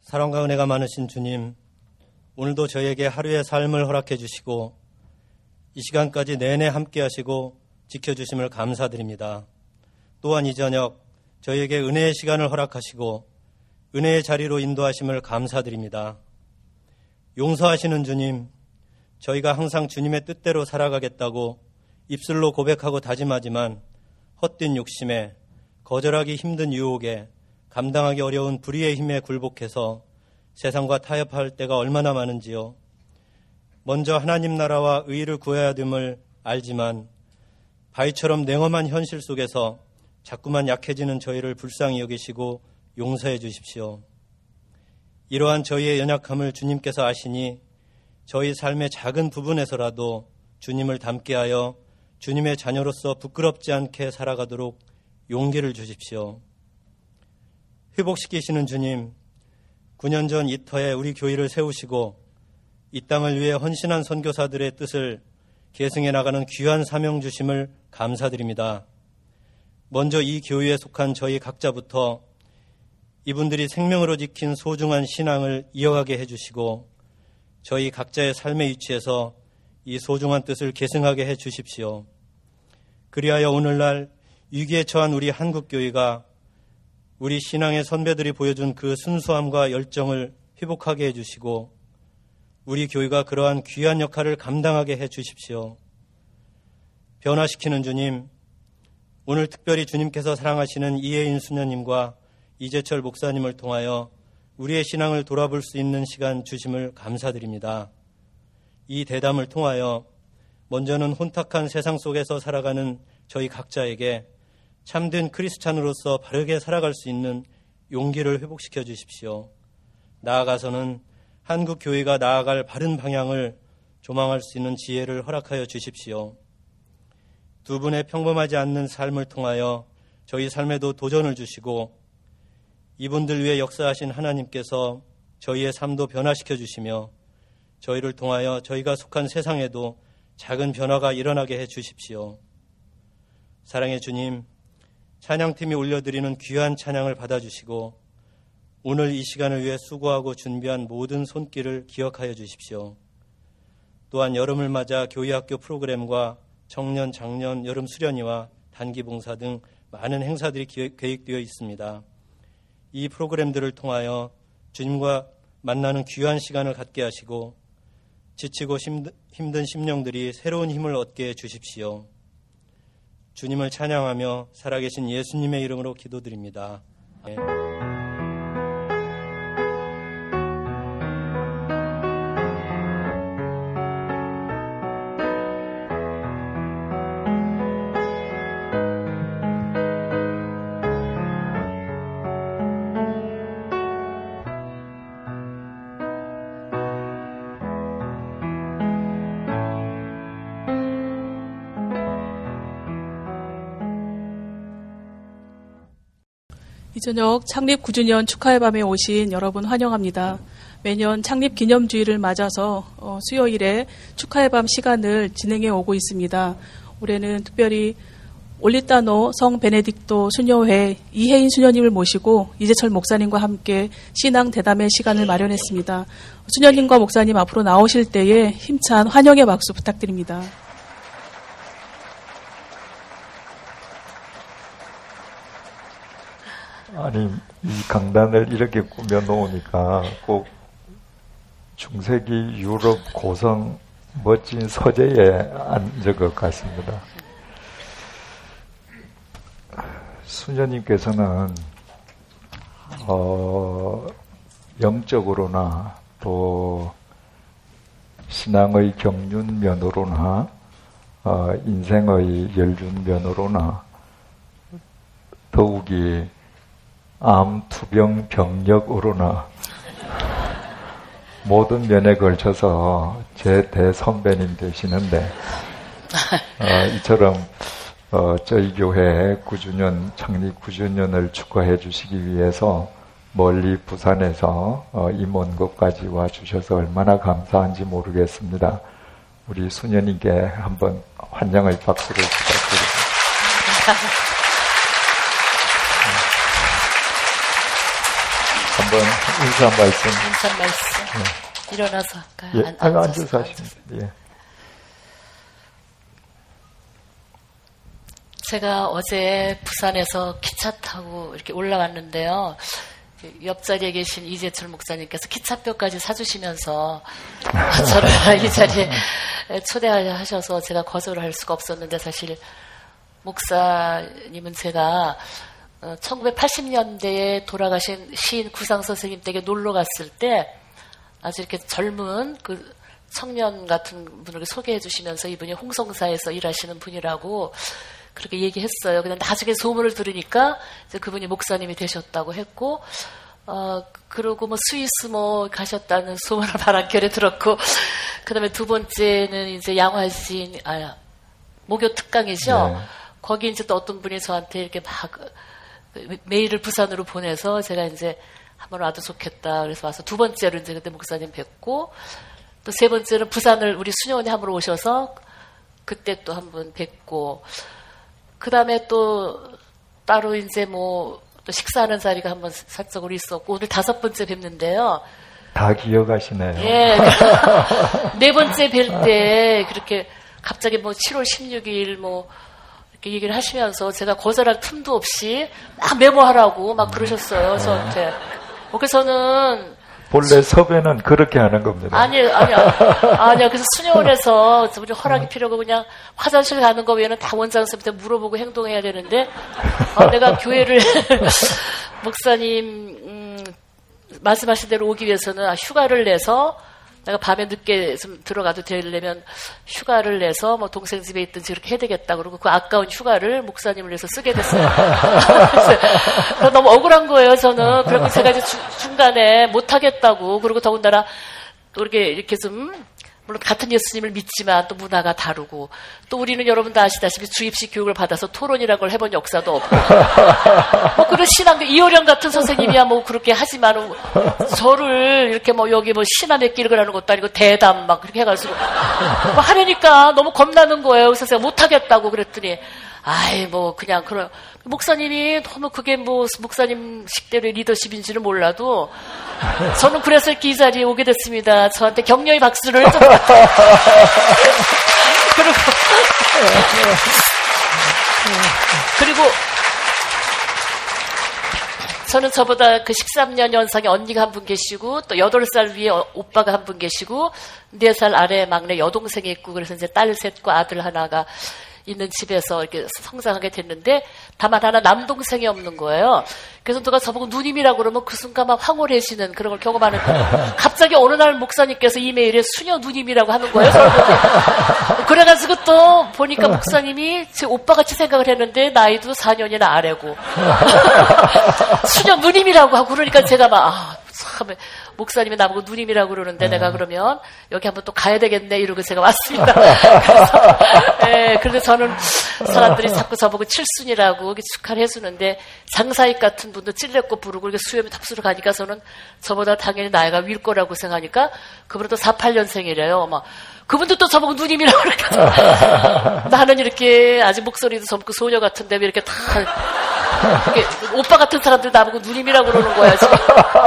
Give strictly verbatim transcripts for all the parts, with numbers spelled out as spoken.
사랑과 은혜가 많으신 주님, 오늘도 저희에게 하루의 삶을 허락해 주시고 이 시간까지 내내 함께 하시고 지켜주심을 감사드립니다. 또한 이 저녁 저희에게 은혜의 시간을 허락하시고 은혜의 자리로 인도하심을 감사드립니다. 용서하시는 주님, 저희가 항상 주님의 뜻대로 살아가겠다고 입술로 고백하고 다짐하지만 헛된 욕심에, 거절하기 힘든 유혹에, 감당하기 어려운 불의의 힘에 굴복해서 세상과 타협할 때가 얼마나 많은지요. 먼저 하나님 나라와 의를 구해야 됨을 알지만 바위처럼 냉엄한 현실 속에서 자꾸만 약해지는 저희를 불쌍히 여기시고 용서해 주십시오. 이러한 저희의 연약함을 주님께서 아시니 저희 삶의 작은 부분에서라도 주님을 닮게 하여 주님의 자녀로서 부끄럽지 않게 살아가도록 용기를 주십시오. 회복시키시는 주님, 구 년 전 이 터에 우리 교회를 세우시고 이 땅을 위해 헌신한 선교사들의 뜻을 계승해 나가는 귀한 사명 주심을 감사드립니다. 먼저 이 교회에 속한 저희 각자부터 이분들이 생명으로 지킨 소중한 신앙을 이어가게 해주시고 저희 각자의 삶의 위치에서 이 소중한 뜻을 계승하게 해주십시오. 그리하여 오늘날 위기에 처한 우리 한국교회가 우리 신앙의 선배들이 보여준 그 순수함과 열정을 회복하게 해주시고 우리 교회가 그러한 귀한 역할을 감당하게 해주십시오. 변화시키는 주님, 오늘 특별히 주님께서 사랑하시는 이혜인 수녀님과 이재철 목사님을 통하여 우리의 신앙을 돌아볼 수 있는 시간 주심을 감사드립니다. 이 대담을 통하여 먼저는 혼탁한 세상 속에서 살아가는 저희 각자에게 참된 크리스찬으로서 바르게 살아갈 수 있는 용기를 회복시켜 주십시오. 나아가서는 한국 교회가 나아갈 바른 방향을 조망할 수 있는 지혜를 허락하여 주십시오. 두 분의 평범하지 않는 삶을 통하여 저희 삶에도 도전을 주시고 이분들 위해 역사하신 하나님께서 저희의 삶도 변화시켜 주시며 저희를 통하여 저희가 속한 세상에도 작은 변화가 일어나게 해 주십시오. 사랑의 주님, 찬양팀이 올려드리는 귀한 찬양을 받아주시고 오늘 이 시간을 위해 수고하고 준비한 모든 손길을 기억하여 주십시오. 또한 여름을 맞아 교회학교 프로그램과 청년, 장년, 여름 수련회와 단기 봉사 등 많은 행사들이 계획되어 있습니다. 이 프로그램들을 통하여 주님과 만나는 귀한 시간을 갖게 하시고 지치고 힘든 심령들이 새로운 힘을 얻게 해 주십시오. 주님을 찬양하며 살아계신 예수님의 이름으로 기도드립니다. 네. 이 저녁 창립 구 주년 축하의 밤에 오신 여러분 환영합니다. 매년 창립 기념주일을 맞아서 어, 수요일에 축하의 밤 시간을 진행해 오고 있습니다. 올해는 특별히 올리타노 성 베네딕토 수녀회 이혜인 수녀님을 모시고 이재철 목사님과 함께 신앙 대담의 시간을 마련했습니다. 수녀님과 목사님 앞으로 나오실 때에 힘찬 환영의 박수 부탁드립니다. 아니, 이 강단을 이렇게 꾸며놓으니까 꼭 중세기 유럽 고성 멋진 서재에 앉은 것 같습니다. 수녀님께서는 어, 영적으로나 또 신앙의 경륜면으로나 어, 인생의 연륜면으로나 더욱이 암, 투병, 병력으로나 모든 면에 걸쳐서 제 대선배님 되시는데 어, 이처럼 어, 저희 교회 구 주년, 창립 구 주년을 축하해 주시기 위해서 멀리 부산에서 어, 이 먼 곳까지 와주셔서 얼마나 감사한지 모르겠습니다. 우리 수녀님께 한번 환영의 박수를 부탁드립니다. 한번 인사 말씀. 인사 말씀. 네. 일어나서 할까요? 예, 안, 앉아서, 앉아서 하십니다. 예. 제가 어제 부산에서 기차 타고 이렇게 올라왔는데요. 옆자리에 계신 이재철 목사님께서 기차표까지 사주시면서 저를 이 자리에 초대하셔서 제가 거절을 할 수가 없었는데, 사실 목사님은 제가 천구백팔십 년대에 돌아가신 시인 구상 선생님 댁에 놀러 갔을 때 아주 이렇게 젊은 그 청년 같은 분을 소개해 주시면서 이분이 홍성사에서 일하시는 분이라고 그렇게 얘기했어요. 근데 나중에 소문을 들으니까 이제 그분이 목사님이 되셨다고 했고, 어, 그러고 뭐 스위스 뭐 가셨다는 소문을 바람결에 들었고, 그 다음에 두 번째는 이제 양화진, 아, 목요 특강이죠. 네. 거기 이제 또 어떤 분이 저한테 이렇게 막 메일을 부산으로 보내서 제가 이제 한번 와도 좋겠다. 그래서 와서 두 번째로 이제 그때 목사님 뵙고, 또 세 번째는 부산을 우리 수녀원에 한번 오셔서 그때 또 한번 뵙고, 그 다음에 또 따로 이제 뭐 또 식사하는 자리가 한번 사적으로 있었고, 오늘 다섯 번째 뵙는데요. 다 기억하시네요. 예. 네 번째 뵐 때 그렇게 갑자기 뭐 칠월 십육일 뭐 이렇게 얘기를 하시면서 제가 거절할 틈도 없이 막 메모하라고 막 그러셨어요, 저한테. 그래서 저는 본래 섭외는 그렇게 하는 겁니다. 아니, 아니요. 아니요. 그래서 수녀원에서 우리 허락이 필요하고 그냥 화장실 가는 거 외에는 다 원장 선생님한테 물어보고 행동해야 되는데, 아, 내가 교회를, 목사님, 음, 말씀하신 대로 오기 위해서는 휴가를 내서 내가 밤에 늦게 좀 들어가도 되려면 휴가를 내서 뭐 동생 집에 있든지 그렇게 해야 되겠다. 그러고 그 아까운 휴가를 목사님을 위해서 쓰게 됐어요. 그래서 너무 억울한 거예요, 저는. 그리고 제가 이제 주, 중간에 못하겠다고. 그리고 더군다나 또 이렇게, 이렇게 좀, 물론 같은 예수님을 믿지만 또 문화가 다르고, 또 우리는 여러분 다 아시다시피 주입식 교육을 받아서 토론이라는 걸 해본 역사도 없고, 뭐 그런 신앙, 이호령 같은 선생님이야 뭐 그렇게 하지만, 저를 이렇게 뭐 여기 뭐 신화 몇 기를 하는 것도 아니고 대담 막 그렇게 해가지고 뭐 하려니까 너무 겁나는 거예요. 그래서 제가 못하겠다고 그랬더니, 아이 뭐 그냥 그런 목사님이 너무 그게 뭐 목사님 식대로의 리더십인지는 몰라도 저는 그래서 이렇게 이 자리에 오게 됐습니다. 저한테 격려의 박수를 좀 그리고 그리고 저는 저보다 그 십삼 년 연상의 언니가 한 분 계시고, 또 여덟 살 위에 오빠가 한 분 계시고, 네 살 아래 막내 여동생이 있고, 그래서 이제 딸 셋과 아들 하나가 있는 집에서 이렇게 성장하게 됐는데, 다만 하나 남동생이 없는 거예요. 그래서 누가 저보고 누님이라고 그러면 그 순간 막 황홀해지는 그런 걸 경험하는데, 갑자기 어느 날 목사님께서 이메일에 수녀 누님이라고 하는 거예요. 그래가지고 또 보니까 목사님이 제 오빠같이 생각을 했는데 나이도 사 년이나 아래고 수녀 누님이라고 하고, 그러니까 제가 막 아, 참 목사님이 나보고 누님이라고 그러는데 내가 그러면 여기 한번 또 가야 되겠네 이러고 제가 왔습니다. 그래서, 네, 그런데 저는 사람들이 자꾸 저보고 칠순이라고 축하를 해주는데, 장사익 같은 분도 찔레꽃 부르고 이렇게 수염이 탑수로 가니까 저는 저보다 당연히 나이가 윌 거라고 생각하니까 그분은 또 사십팔 년생이래요. 막 그분도 또 저보고 누님이라고 그러니까 나는 이렇게 아직 목소리도 젊고 소녀 같은데 왜 이렇게 다 이렇게 오빠 같은 사람들 나보고 누님이라고 그러는 거야 지금.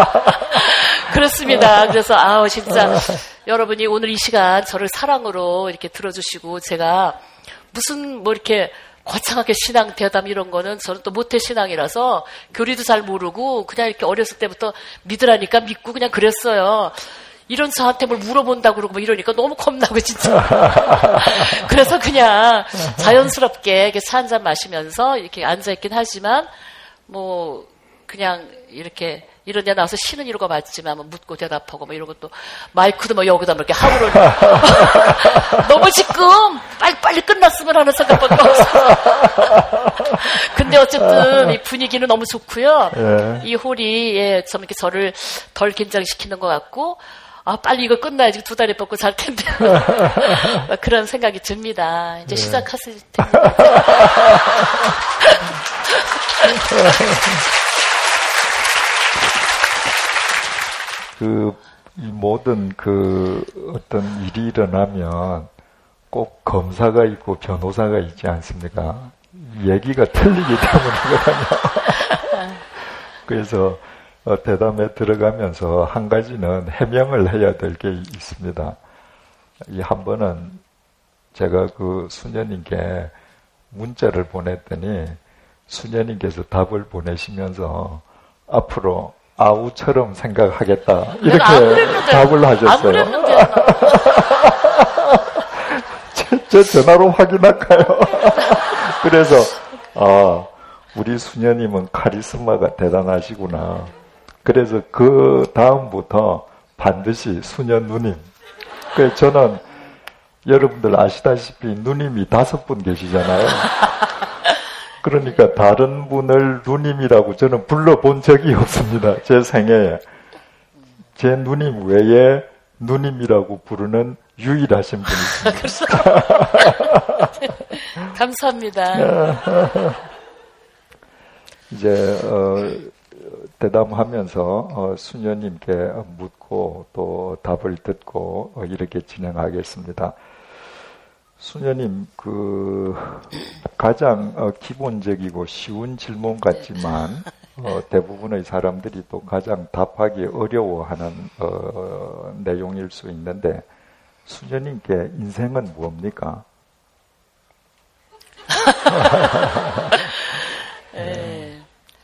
그렇습니다. 그래서 아우 진짜 여러분이 오늘 이 시간 저를 사랑으로 이렇게 들어주시고, 제가 무슨 뭐 이렇게 거창하게 신앙 대담 이런 거는 저는 또 모태 신앙이라서 교리도 잘 모르고 그냥 이렇게 어렸을 때부터 믿으라니까 믿고 그냥 그랬어요. 이런 저한테 뭘 물어본다고 그러고 뭐 이러니까 너무 겁나고 진짜. 그래서 그냥 자연스럽게 이렇게 차 한잔 마시면서 이렇게 앉아있긴 하지만 뭐 그냥 이렇게 이런 데 나와서 쉬는 이유가 맞지만 뭐 묻고 대답하고 뭐 이런 것도 마이크도 뭐 여기다 뭐 이렇게 하고를 너무 지금 빨리빨리 끝났으면 하는 생각밖에 없어. 근데 어쨌든 이 분위기는 너무 좋고요. 예. 이 홀이 예, 좀 이렇게 저를 덜 긴장시키는 것 같고, 아, 빨리 이거 끝나야지 두 다리 뻗고 잘 텐데. 그런 생각이 듭니다. 이제 예. 시작하실 텐데. 그, 이 모든 그 어떤 일이 일어나면 꼭 검사가 있고 변호사가 있지 않습니까? 얘기가 틀리기 때문이거든요. 그래서, 어, 대담에 들어가면서 한 가지는 해명을 해야 될 게 있습니다. 이 한 번은 제가 그 수녀님께 문자를 보냈더니 수녀님께서 답을 보내시면서 앞으로 아우처럼 생각하겠다 이렇게 답을 하셨어요. 제, 제 전화로 확인할까요? 그래서 아, 우리 수녀님은 카리스마가 대단하시구나. 그래서 그 다음부터 반드시 수녀 누님. 그래서 저는 여러분들 아시다시피 누님이 다섯 분 계시잖아요. 그러니까 다른 분을 누님이라고 저는 불러본 적이 없습니다. 제 생애에. 제 누님 외에 누님이라고 부르는 유일하신 분이 있습니다. 감사합니다. 이제 어, 대담하면서 어, 수녀님께 묻고 또 답을 듣고 어, 이렇게 진행하겠습니다. 수녀님, 그 가장 어, 기본적이고 쉬운 질문 같지만 어, 대부분의 사람들이 또 가장 답하기 어려워하는 어, 내용일 수 있는데 수녀님께 인생은 뭡니까? 네.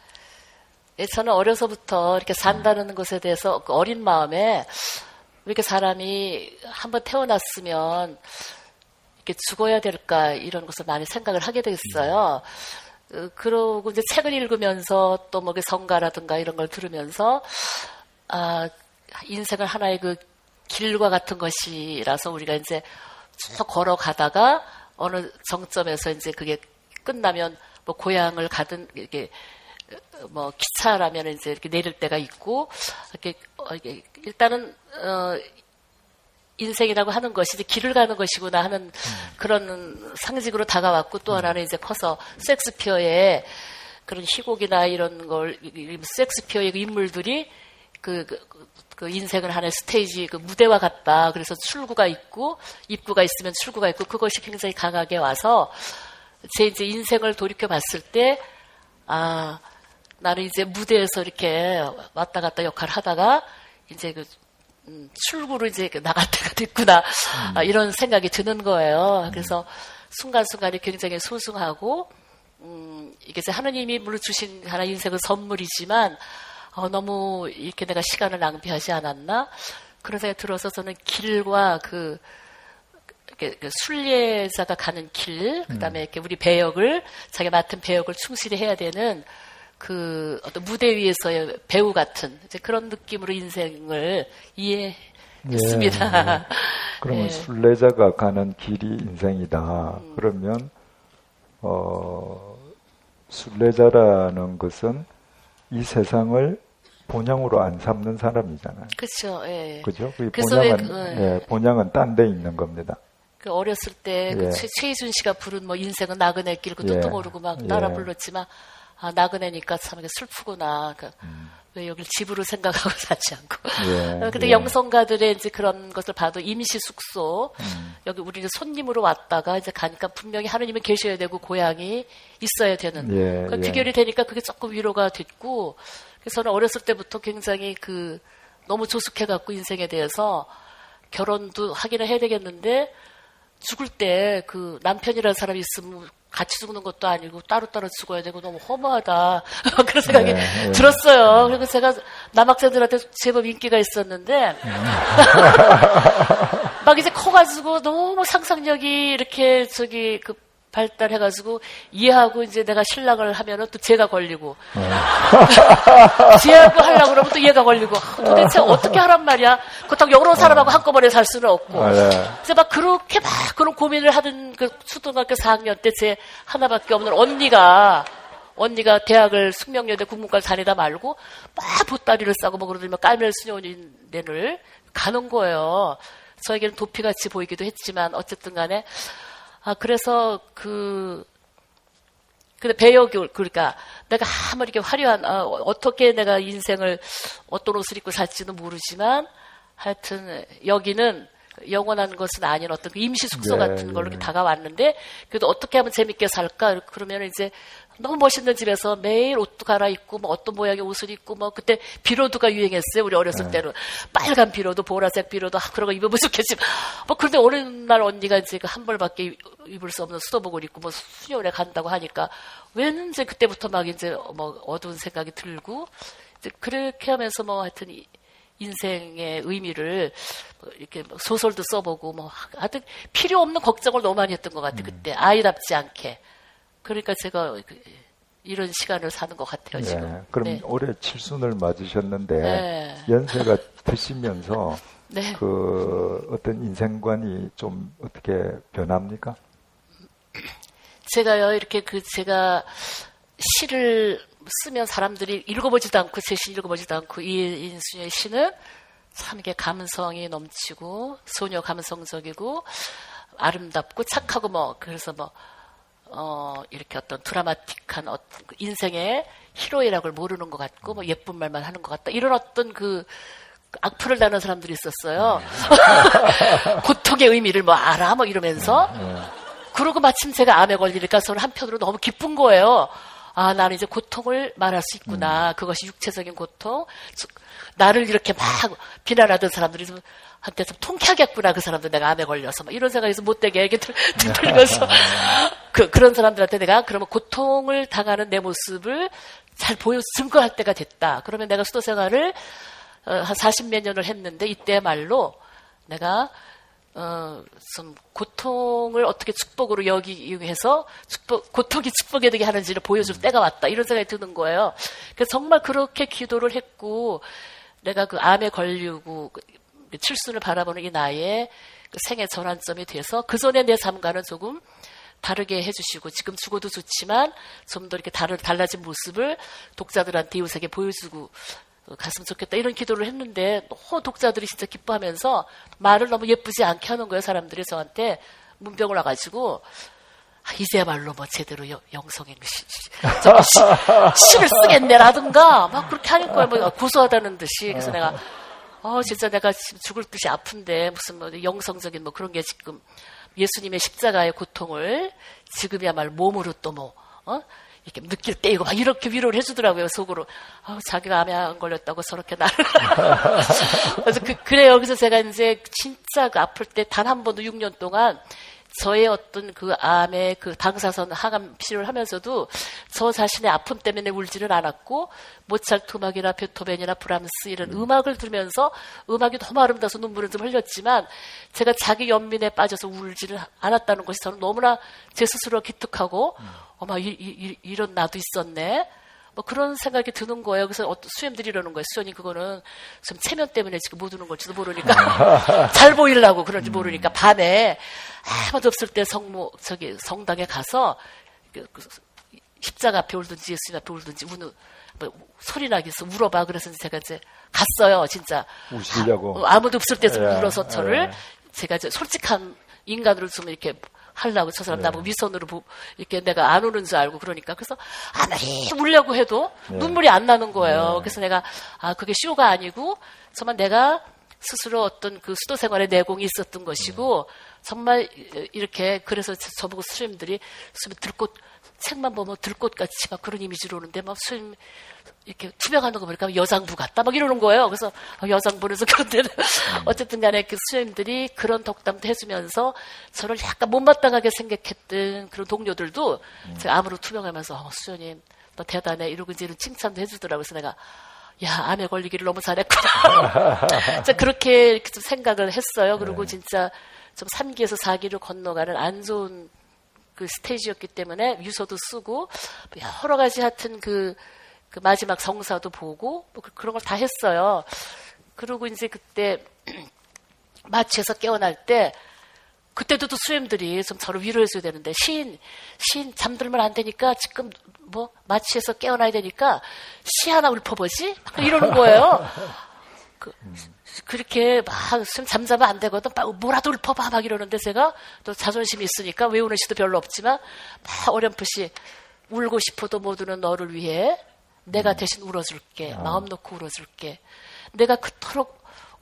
네, 저는 어려서부터 이렇게 산다는 것에 대해서 그 어린 마음에 왜 이렇게 사람이 한번 태어났으면 이렇게 죽어야 될까 이런 것을 많이 생각을 하게 됐어요. 음. 그러고 이제 책을 읽으면서 또 뭐 성가라든가 이런 걸 들으면서 아, 인생을 하나의 그 길과 같은 것이라서 우리가 이제 쭉 걸어가다가 어느 정점에서 이제 그게 끝나면 뭐 고향을 가든 이렇게 뭐 기차라면 이제 이렇게 내릴 때가 있고 이렇게, 어, 이게 일단은 어, 인생이라고 하는 것이 이제 길을 가는 것이구나 하는 음. 그런 상징으로 다가왔고 또 하나는 이제 커서 셰익스피어의 그런 희곡이나 이런 걸 셰익스피어의 그 인물들이 그, 그, 그 인생을 하는 스테이지 그 무대와 같다. 그래서 출구가 있고 입구가 있으면 출구가 있고 그것이 굉장히 강하게 와서 제 이제 인생을 돌이켜 봤을 때 아 나는 이제 무대에서 이렇게 왔다 갔다 역할을 하다가 이제 그 음, 출구로 이제 나갈 때가 됐구나. 음. 아, 이런 생각이 드는 거예요. 그래서 순간순간이 굉장히 소중하고, 음, 이게 이제 하느님이 물론 주신 하나 인생은 선물이지만, 어, 너무 이렇게 내가 시간을 낭비하지 않았나? 그런 생각이 들어서 저는 길과 그, 이렇게 그 순례자가 가는 길, 그 다음에 이렇게 우리 배역을, 자기 맡은 배역을 충실히 해야 되는 그 어떤 무대 위에서의 배우 같은 이제 그런 느낌으로 인생을 이해했습니다. 예, 예. 그러면 예. 순례자가 가는 길이 인생이다. 음. 그러면 어, 순례자라는 것은 이 세상을 본향으로 안 삼는 사람이잖아요. 그렇죠. 예. 그죠? 그 본향은 그, 예, 본향은 딴 데 있는 겁니다. 그 어렸을 때 예. 그 최희준 씨가 부른 뭐 인생은 나그네 길 그 뜻도 예. 모르고 막 따라 예. 불렀지만. 아, 나그네니까 참 슬프구나. 그러니까 음. 왜 여길 집으로 생각하고 살지 않고. 예, 근데 예. 영성가들의 이제 그런 것을 봐도 임시 숙소, 음. 여기 우리는 손님으로 왔다가 이제 가니까 분명히 하느님은 계셔야 되고 고향이 있어야 되는. 예, 그 예. 비결이 되니까 그게 조금 위로가 됐고, 그래서 저는 어렸을 때부터 굉장히 그 너무 조숙해갖고 인생에 대해서 결혼도 하기는 해야 되겠는데 죽을 때 그 남편이라는 사람이 있으면 같이 죽는 것도 아니고 따로따로 죽어야 되고 너무 허무하다. 그런 생각이 네, 네. 들었어요. 그리고 제가 남학생들한테 제법 인기가 있었는데 막 이제 커가지고 너무 상상력이 이렇게 저기 그 발달해가지고 이해하고 이제 내가 신랑을 하면은 또 제가 걸리고 지혜하고 하려고 그러면 또 얘가 걸리고 도대체 어떻게 하란 말이야. 그렇다고 여러 사람하고 한꺼번에 살 수는 없고 그래서 막 그렇게 막 그런 고민을 하던 그 초등학교 사 학년 때 제 하나밖에 없는 언니가 언니가 대학을 숙명여대 국문과를 다니다 말고 막 보따리를 싸고 뭐 그러더니 깔멜 수녀원인대를 가는 거예요. 저에게는 도피같이 보이기도 했지만 어쨌든 간에 아, 그래서, 그, 근데 배역을, 그러니까, 내가 아무리 이렇게 화려한, 아, 어떻게 내가 인생을, 어떤 옷을 입고 살지는 모르지만, 하여튼, 여기는 영원한 것은 아닌 어떤 그 임시 숙소 네, 같은 걸로 네. 이렇게 다가왔는데 그래도 어떻게 하면 재밌게 살까? 그러면 이제 너무 멋있는 집에서 매일 옷도 갈아입고 뭐 어떤 모양의 옷을 입고 뭐 그때 비로드가 유행했어요. 우리 어렸을 네. 때는 빨간 비로드, 보라색 비로드 아, 그런 거 입으면 좋겠지. 뭐 그런데 어느 날 언니가 이제 그 한 벌밖에 입을 수 없는 수도복을 입고 뭐 수녀원에 간다고 하니까 왠지 그때부터 막 이제 뭐 어두운 생각이 들고 이제 그렇게 하면서 뭐 하여튼 이 인생의 의미를 이렇게 소설도 써보고 뭐 하여튼 필요 없는 걱정을 너무 많이 했던 것 같아요. 음. 그때 아이답지 않게. 그러니까 제가 이런 시간을 사는 것 같아요, 네. 지금. 그럼 네. 올해 칠순을 맞으셨는데 네. 연세가 드시면서 네. 그 어떤 인생관이 좀 어떻게 변합니까? 제가요, 이렇게 그 제가 시를 쓰면 사람들이 읽어보지도 않고 제 시 읽어보지도 않고 이인순의 시는 참 이게 감성이 넘치고 소녀 감성적이고 아름답고 착하고 뭐 그래서 뭐 어, 이렇게 어떤 드라마틱한 어떤 인생의 히로이라고 모르는 것 같고, 뭐 예쁜 말만 하는 것 같다. 이런 어떤 그, 악플을 다는 사람들이 있었어요. 고통의 의미를 뭐 알아? 뭐 이러면서. 그러고 마침 제가 암에 걸리니까 저는 한편으로 너무 기쁜 거예요. 아, 나는 이제 고통을 말할 수 있구나. 그것이 육체적인 고통. 나를 이렇게 막 비난하던 사람들이 좀 한때 좀 통쾌하겠구나. 그 사람들 내가 암에 걸려서. 막 이런 생각에서 못되게 얘기 들으면서. 그, 그런 사람들한테 내가 그러면 고통을 당하는 내 모습을 잘 보여, 증거할 때가 됐다. 그러면 내가 수도 생활을 어, 한 사십몇 년을 했는데 이때말로 내가 어, 좀 고통을 어떻게 축복으로 여기기 위해서 축복, 고통이 축복이 되게 하는지를 보여줄 때가 왔다. 이런 생각이 드는 거예요. 그래서 정말 그렇게 기도를 했고 내가 그 암에 걸리고 칠순을 바라보는 이 나이에 그 생의 전환점이 돼서 그 전에 내 삶과는 조금 다르게 해주시고 지금 죽어도 좋지만 좀 더 이렇게 다른 달라진 모습을 독자들한테 이웃에게 보여주고 갔으면 좋겠다 이런 기도를 했는데 너무 독자들이 진짜 기뻐하면서 말을 너무 예쁘지 않게 하는 거예요. 사람들이 저한테 문병을 와가지고 아, 이제야말로 뭐 제대로 여, 영성의 시, 시, 시를 쓰겠네라든가 막 그렇게 하는 거예요. 뭐 고소하다는 듯이. 그래서 내가 어 진짜 내가 지금 죽을 듯이 아픈데 무슨 뭐 영성적인 뭐 그런 게 지금 예수님의 십자가의 고통을 지금이야말로 몸으로 또 뭐 어? 이렇게 느낄 때이고 막 이렇게 위로를 해주더라고요. 속으로 어, 자기가 암에 안 걸렸다고 저렇게 나를 그래서 그, 그래요. 그래서 제가 이제 진짜 그 아플 때 단 한 번도 육 년 동안 저의 어떤 그 암의 그 방사선 항암 치료를 하면서도 저 자신의 아픔 때문에 울지는 않았고 모차르트 음악이나 베토벤이나 브람스 이런 음. 음악을 들으면서 음악이 너무 아름다워서 눈물을 좀 흘렸지만 제가 자기 연민에 빠져서 울지는 않았다는 것이 저는 너무나 제 스스로 기특하고 음. 어머 이, 이, 이런 나도 있었네. 뭐 그런 생각이 드는 거예요. 그래서 어떤 수염들이 이러는 거예요. 수연이 그거는 지금 체면 때문에 지금 못 우는 걸지도 모르니까 잘 보이려고 그런지 모르니까 밤에 아무도 없을 때 성모 저기 성당에 가서 그, 그 십자가 앞에 울든지 예수님 앞에 울든지 우는 뭐 소리 나게 해서 울어봐. 그래서 제가 이제 갔어요. 진짜 우시려고 아, 아무도 없을 때 좀 예, 울어서 저를 예. 제가 이제 솔직한 인간으로 좀 이렇게 하려고 저 사람 네. 나보고 위선으로 보, 이렇게 내가 안 우는 줄 알고 그러니까 그래서 아무리 울려고 해도 네. 눈물이 안 나는 거예요. 네. 그래서 내가 아 그게 쇼가 아니고 정말 내가 스스로 어떤 그 수도 생활의 내공이 있었던 것이고 네. 정말 이렇게 그래서 저보고 스님들이 스님 들꽃 책만 보면 들꽃같이 막 그런 이미지로 오는데 막 스님 이렇게 투명하는 거 보니까 여장부 같다 막 이러는 거예요. 그래서 여장부에서 그런데는 어쨌든 간에 그 수녀님들이 그런 덕담도 해주면서 저를 약간 못마땅하게 생각했던 그런 동료들도 음. 제가 암으로 투명하면서 어, 수녀님 너 대단해 이러고 이제 이런 칭찬도 해주더라고요. 그래서 내가 야 암에 걸리기를 너무 잘했구나. 그렇게 좀 생각을 했어요. 그리고 네. 진짜 좀 삼 기에서 사 기를 건너가는 안 좋은 그 스테이지였기 때문에 유서도 쓰고 여러 가지 하여튼 그 그 마지막 성사도 보고 뭐 그런 걸 다 했어요. 그리고 이제 그때 마취해서 깨어날 때 그때도 또 수염들이 좀 저를 위로해줘야 되는데 시인 시인 잠들면 안 되니까 지금 뭐 마취해서 깨어나야 되니까 시 하나 읊어보지 이러는 거예요. 그, 그렇게 막 잠자면 안 되거든. 뭐라도 읊어봐 막 이러는데 제가 또 자존심이 있으니까 외우는 시도 별로 없지만 막 어렴풋이 울고 싶어도 못 우는 너를 위해 내가 대신 울어줄게. 마음 놓고 울어줄게. 내가 그토록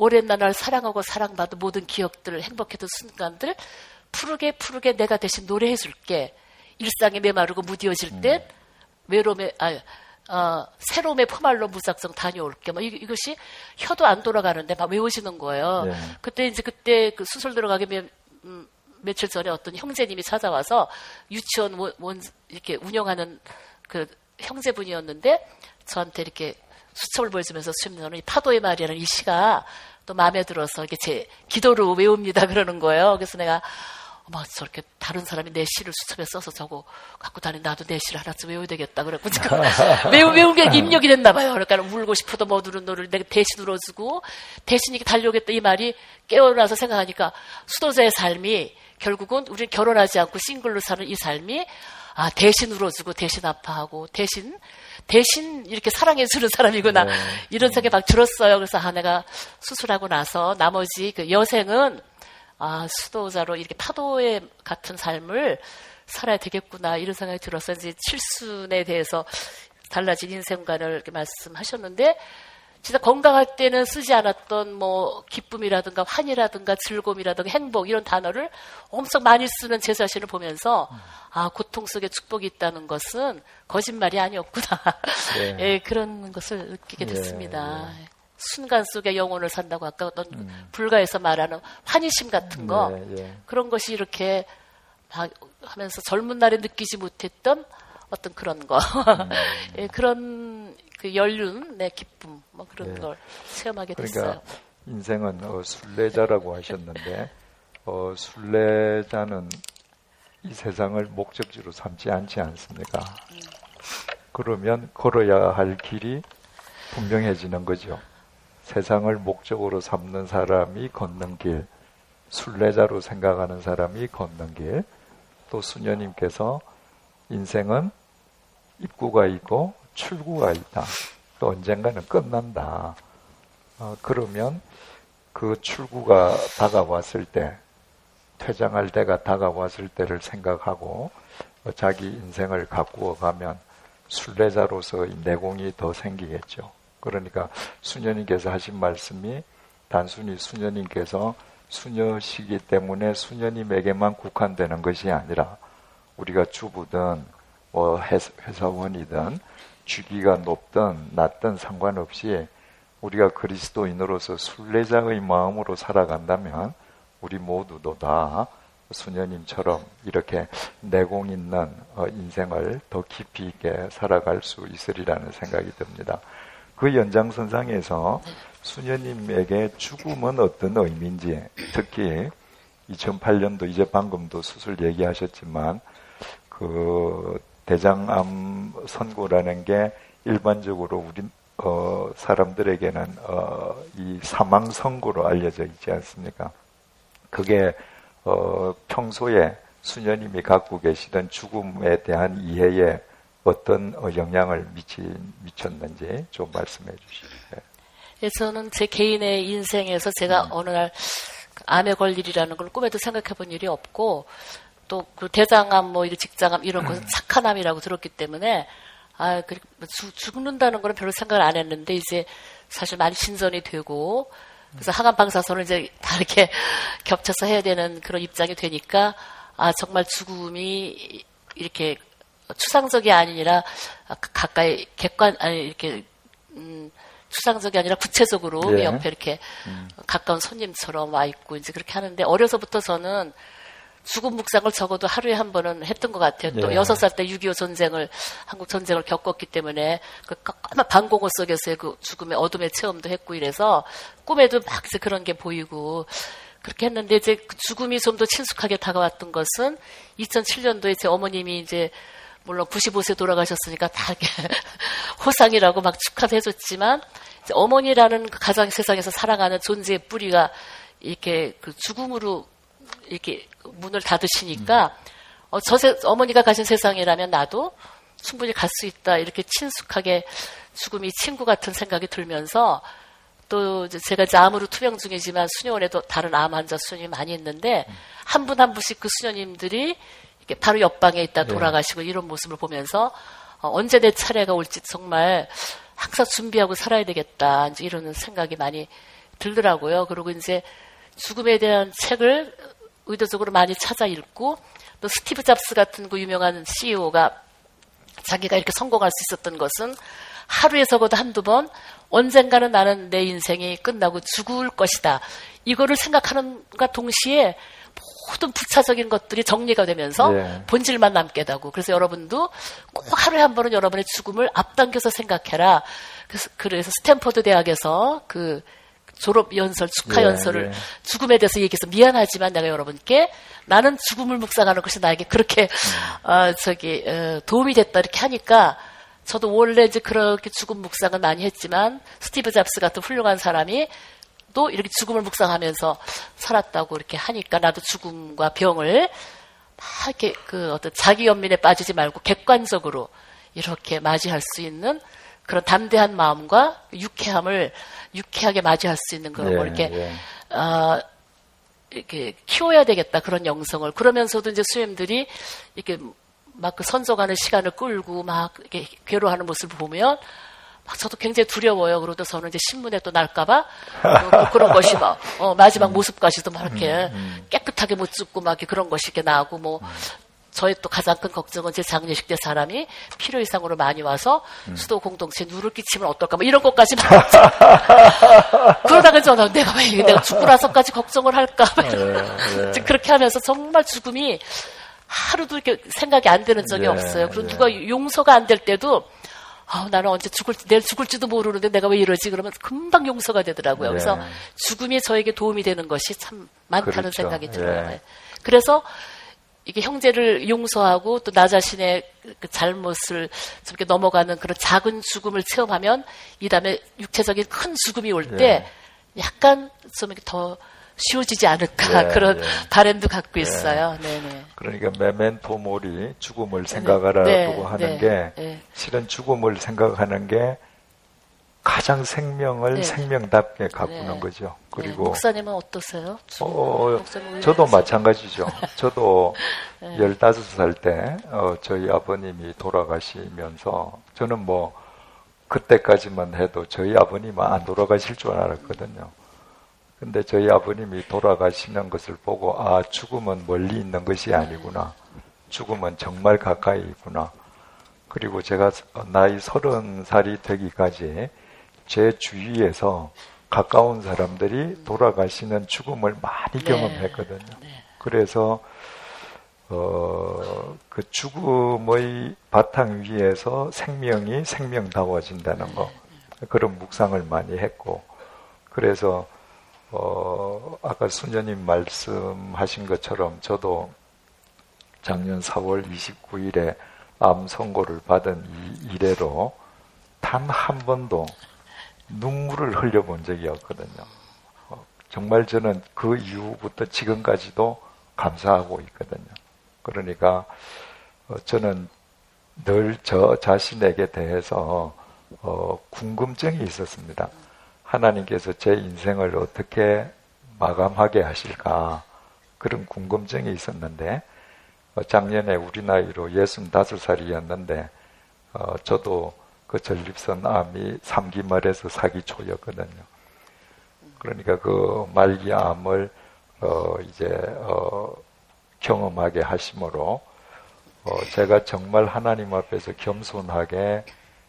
오랜 나날 사랑하고 사랑받은 모든 기억들, 행복했던 순간들 푸르게 푸르게 내가 대신 노래해 줄게. 일상에 메마르고 무디어질 때 음. 외로움에 아, 어, 새로움의 포말로 무작정 다녀올게. 뭐 이, 이것이 혀도 안 돌아가는데 막 외우시는 거예요. 네. 그때 이제 그때 그 수술 들어가기 몇, 음, 며칠 전에 어떤 형제님이 찾아와서 유치원 원, 원 이렇게 운영하는 그 형제분이었는데 저한테 이렇게 수첩을 보여주면서 수님은 이 파도의 말이라는 이 시가 또 마음에 들어서 이렇게 제 기도로 외웁니다 그러는 거예요. 그래서 내가 막 저렇게 다른 사람이 내 시를 수첩에 써서 저거 갖고 다니 나도 내 시를 하나쯤 외워야 되겠다 그랬고 지금 외우, 외운 게 입력이 됐나 봐요. 그러니까 울고 싶어도 못 우는 노를 내가 대신 울어주고 대신 이렇게 달려오겠다 이 말이 깨어나서 생각하니까 수도자의 삶이 결국은 우리는 결혼하지 않고 싱글로 사는 이 삶이 아 대신 울어주고 대신 아파하고 대신 대신 이렇게 사랑해주는 사람이구나 네. 이런 생각이 막 들었어요. 그래서 아 내가 수술하고 나서 나머지 그 여생은 아, 수도자로 이렇게 파도의 같은 삶을 살아야 되겠구나, 이런 생각이 들어서 이제 칠순에 대해서 달라진 인생관을 이렇게 말씀하셨는데, 진짜 건강할 때는 쓰지 않았던 뭐, 기쁨이라든가 환희라든가 즐거움이라든가 행복, 이런 단어를 엄청 많이 쓰는 제 자신을 보면서, 아, 고통 속에 축복이 있다는 것은 거짓말이 아니었구나. 네. 예, 그런 것을 느끼게 됐습니다. 네, 네. 순간 속에 영혼을 산다고 아까 어떤 음. 불가에서 말하는 환희심 같은 거 네, 예. 그런 것이 이렇게 하면서 젊은 날에 느끼지 못했던 어떤 그런 거 음. 예, 그런 그 연륜, 내 기쁨 뭐 그런 네. 걸 체험하게 됐어요. 그러니까 인생은 어, 순례자라고 하셨는데 어, 순례자는 이 세상을 목적지로 삼지 않지 않습니까? 음. 그러면 걸어야 할 길이 분명해지는 거죠. 세상을 목적으로 삼는 사람이 걷는 길, 순례자로 생각하는 사람이 걷는 길, 또 수녀님께서 인생은 입구가 있고 출구가 있다. 또 언젠가는 끝난다. 어, 그러면 그 출구가 다가왔을 때, 퇴장할 때가 다가왔을 때를 생각하고 어, 자기 인생을 가꾸어 가면 순례자로서의 내공이 더 생기겠죠. 그러니까 수녀님께서 하신 말씀이 단순히 수녀님께서 수녀시기 때문에 수녀님에게만 국한되는 것이 아니라 우리가 주부든 뭐 회사원이든 직위가 높든 낮든 상관없이 우리가 그리스도인으로서 순례자의 마음으로 살아간다면 우리 모두도 다 수녀님처럼 이렇게 내공 있는 인생을 더 깊이 있게 살아갈 수 있으리라는 생각이 듭니다. 그 연장선상에서 수녀님에게 죽음은 어떤 의미인지, 특히 이천팔 년도 이제 방금도 수술 얘기하셨지만 그 대장암 선고라는 게 일반적으로 우리 어, 사람들에게는 어, 이 사망 선고로 알려져 있지 않습니까? 그게 어, 평소에 수녀님이 갖고 계시던 죽음에 대한 이해에 어떤 영향을 미치, 미쳤는지 좀 말씀해 주시죠. 예, 저는 제 개인의 인생에서 제가 음. 어느 날 암에 걸 일이라는 걸 꿈에도 생각해 본 일이 없고, 또 그 대장암, 뭐 이런 직장암 이런 것은 착한 암이라고 들었기 때문에, 아, 그, 주, 죽는다는 거는 별로 생각을 안 했는데, 이제 사실 많이 신선이 되고, 그래서 항암 방사선을 이제 다 이렇게 겹쳐서 해야 되는 그런 입장이 되니까, 아, 정말 죽음이 이렇게 추상적이 아니라 가까이 객관 아니 이렇게 음, 추상적이 아니라 구체적으로 예. 옆에 이렇게 음. 가까운 손님처럼 와 있고 이제 그렇게 하는데 어려서부터 저는 죽음 묵상을 적어도 하루에 한 번은 했던 것 같아요. 또 여섯 살 때 육이오 전쟁을 한국 전쟁을 겪었기 때문에 그 까만 방공호 속에서의 그 죽음의 어둠의 체험도 했고 이래서 꿈에도 막 이제 그런 게 보이고 그렇게 했는데 이제 그 죽음이 좀 더 친숙하게 다가왔던 것은 이천칠 년도에 제 어머님이 이제 물론 구십오 세 돌아가셨으니까 다 이렇게 호상이라고 막 축하도 해줬지만 이제 어머니라는 그 가장 세상에서 살아가는 존재의 뿌리가 이렇게 그 죽음으로 이렇게 문을 닫으시니까 음. 어, 저 세, 어머니가 가신 세상이라면 나도 충분히 갈 수 있다 이렇게 친숙하게 죽음이 친구 같은 생각이 들면서 또 이제 제가 이제 암으로 투병 중이지만 수녀원에도 다른 암 환자 수녀님이 많이 있는데 음. 한 분 한 분씩 그 수녀님들이 이렇게 바로 옆방에 있다 돌아가시고 네. 이런 모습을 보면서 어, 언제 내 차례가 올지 정말 항상 준비하고 살아야 되겠다 이제 이런 생각이 많이 들더라고요. 그리고 이제 죽음에 대한 책을 의도적으로 많이 찾아 읽고 또 스티브 잡스 같은 그 유명한 씨이오가 자기가 이렇게 성공할 수 있었던 것은 하루에 적어도 한두 번 언젠가는 나는 내 인생이 끝나고 죽을 것이다. 이거를 생각하는과 동시에 모든 부차적인 것들이 정리가 되면서 예. 본질만 남게 되고 그래서 여러분도 꼭 하루에 한 번은 여러분의 죽음을 앞당겨서 생각해라. 그래서, 그래서 스탠퍼드 대학에서 그 졸업 연설, 축하 예, 연설을 예. 죽음에 대해서 얘기해서 미안하지만 내가 여러분께 나는 죽음을 묵상하는 것이 나에게 그렇게 음. 어, 저기 어, 도움이 됐다 이렇게 하니까 저도 원래 이제 그렇게 죽음 묵상을 많이 했지만 스티브 잡스 같은 훌륭한 사람이 또 이렇게 죽음을 묵상하면서 살았다고 이렇게 하니까 나도 죽음과 병을 막 이렇게 그 어떤 자기 연민에 빠지지 말고 객관적으로 이렇게 맞이할 수 있는 그런 담대한 마음과 유쾌함을 유쾌하게 맞이할 수 있는 그런 걸 예, 이렇게 예. 어, 이렇게 키워야 되겠다 그런 영성을 그러면서도 이제 수임들이 이렇게 막 그 선서가는 시간을 끌고 막 이렇게 괴로워하는 모습을 보면. 막 저도 굉장히 두려워요. 그러다 저는 이제 신문에 또 날까봐 어, 그런 것이 막 어, 마지막 모습까지도 막 이렇게 깨끗하게 못 죽고 막 그런 것이 이렇게 나오고 뭐 저의 또 가장 큰 걱정은 제 장례식 때 사람이 필요 이상으로 많이 와서 수도 공동체에 누를 끼치면 어떨까 뭐 이런 것까지 막 그러다가 저는 내가 왜 내가 죽고 나서까지 걱정을 할까 네, 네. 그렇게 하면서 정말 죽음이 하루도 이렇게 생각이 안 되는 적이 네, 없어요. 그리고 네. 누가 용서가 안 될 때도 아, 나는 언제 죽을지, 내일 죽을지도 모르는데 내가 왜 이러지? 그러면 금방 용서가 되더라고요. 예. 그래서 죽음이 저에게 도움이 되는 것이 참 많다는 그렇죠. 생각이 들어요. 예. 그래서 이게 형제를 용서하고 또 나 자신의 그 잘못을 좀 이렇게 넘어가는 그런 작은 죽음을 체험하면 이 다음에 육체적인 큰 죽음이 올 때 예. 약간 좀 이렇게 더 쉬워지지 않을까 예, 그런 예. 바람도 갖고 예. 있어요. 네네. 그러니까 메멘토 모리 죽음을 생각하라고 네, 하는 네, 게 네. 실은 죽음을 생각하는 게 가장 생명을 네. 생명답게 가꾸는 네. 거죠. 그리고 네. 목사님은 어떠세요? 어, 목사님 저도 마찬가지죠. 저도 네. 열다섯 살 때 어, 저희 아버님이 돌아가시면서 저는 뭐 그때까지만 해도 저희 아버님은 안 돌아가실 줄 알았거든요. 근데 저희 아버님이 돌아가시는 것을 보고 아 죽음은 멀리 있는 것이 아니구나. 죽음은 정말 가까이 있구나. 그리고 제가 나이 서른 살이 되기까지 제 주위에서 가까운 사람들이 돌아가시는 죽음을 많이 경험했거든요. 그래서 어, 그 죽음의 바탕 위에서 생명이 생명다워진다는 거 그런 묵상을 많이 했고 그래서 어, 아까 수녀님 말씀하신 것처럼 저도 작년 사월 이십구일에 암 선고를 받은 이 이래로 단 한 번도 눈물을 흘려본 적이 없거든요. 어, 정말 저는 그 이후부터 지금까지도 감사하고 있거든요. 그러니까 어, 저는 늘 저 자신에게 대해서 어, 궁금증이 있었습니다. 하나님께서 제 인생을 어떻게 마감하게 하실까 그런 궁금증이 있었는데 어, 작년에 우리 나이로 예순다섯 살이었는데 어, 저도 그 전립선 암이 삼 기 말에서 사 기 초였거든요. 그러니까 그 말기 암을 어, 이제 어, 경험하게 하심으로 어, 제가 정말 하나님 앞에서 겸손하게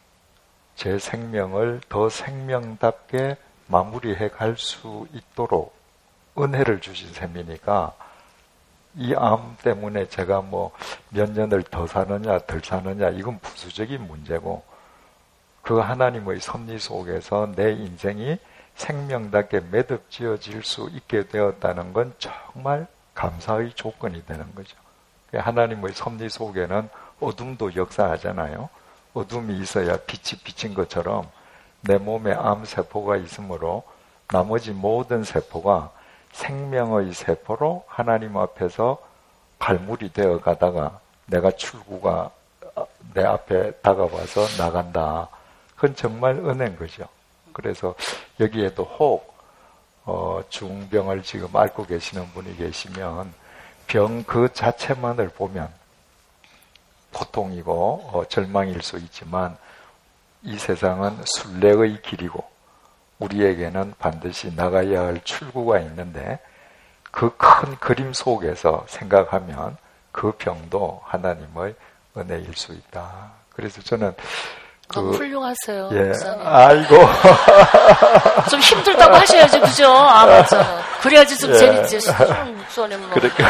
제 생명을 더 생명답게 마무리해 갈 수 있도록 은혜를 주신 셈이니까 이 암 때문에 제가 뭐 몇 년을 더 사느냐 덜 사느냐 이건 부수적인 문제고 그 하나님의 섭리 속에서 내 인생이 생명답게 매듭지어질 수 있게 되었다는 건 정말 감사의 조건이 되는 거죠. 하나님의 섭리 속에는 어둠도 역사하잖아요. 어둠이 있어야 빛이 비친 것처럼 내 몸에 암세포가 있으므로 나머지 모든 세포가 생명의 세포로 하나님 앞에서 갈무리 되어 가다가 내가 출구가 내 앞에 다가와서 나간다. 그건 정말 은혜인 거죠. 그래서 여기에도 혹 어, 중병을 지금 앓고 계시는 분이 계시면 병 그 자체만을 보면 고통이고 어, 절망일 수 있지만 이 세상은 순례의 길이고 우리에게는 반드시 나가야 할 출구가 있는데 그 큰 그림 속에서 생각하면 그 병도 하나님의 은혜일 수 있다. 그래서 저는 그, 너무 훌륭하세요. 예, 목사님. 아이고. 좀 힘들다고 하셔야지, 그죠? 아, 맞아. 그래야지 좀 예. 재밌지. 목사님 뭐. 그러니까.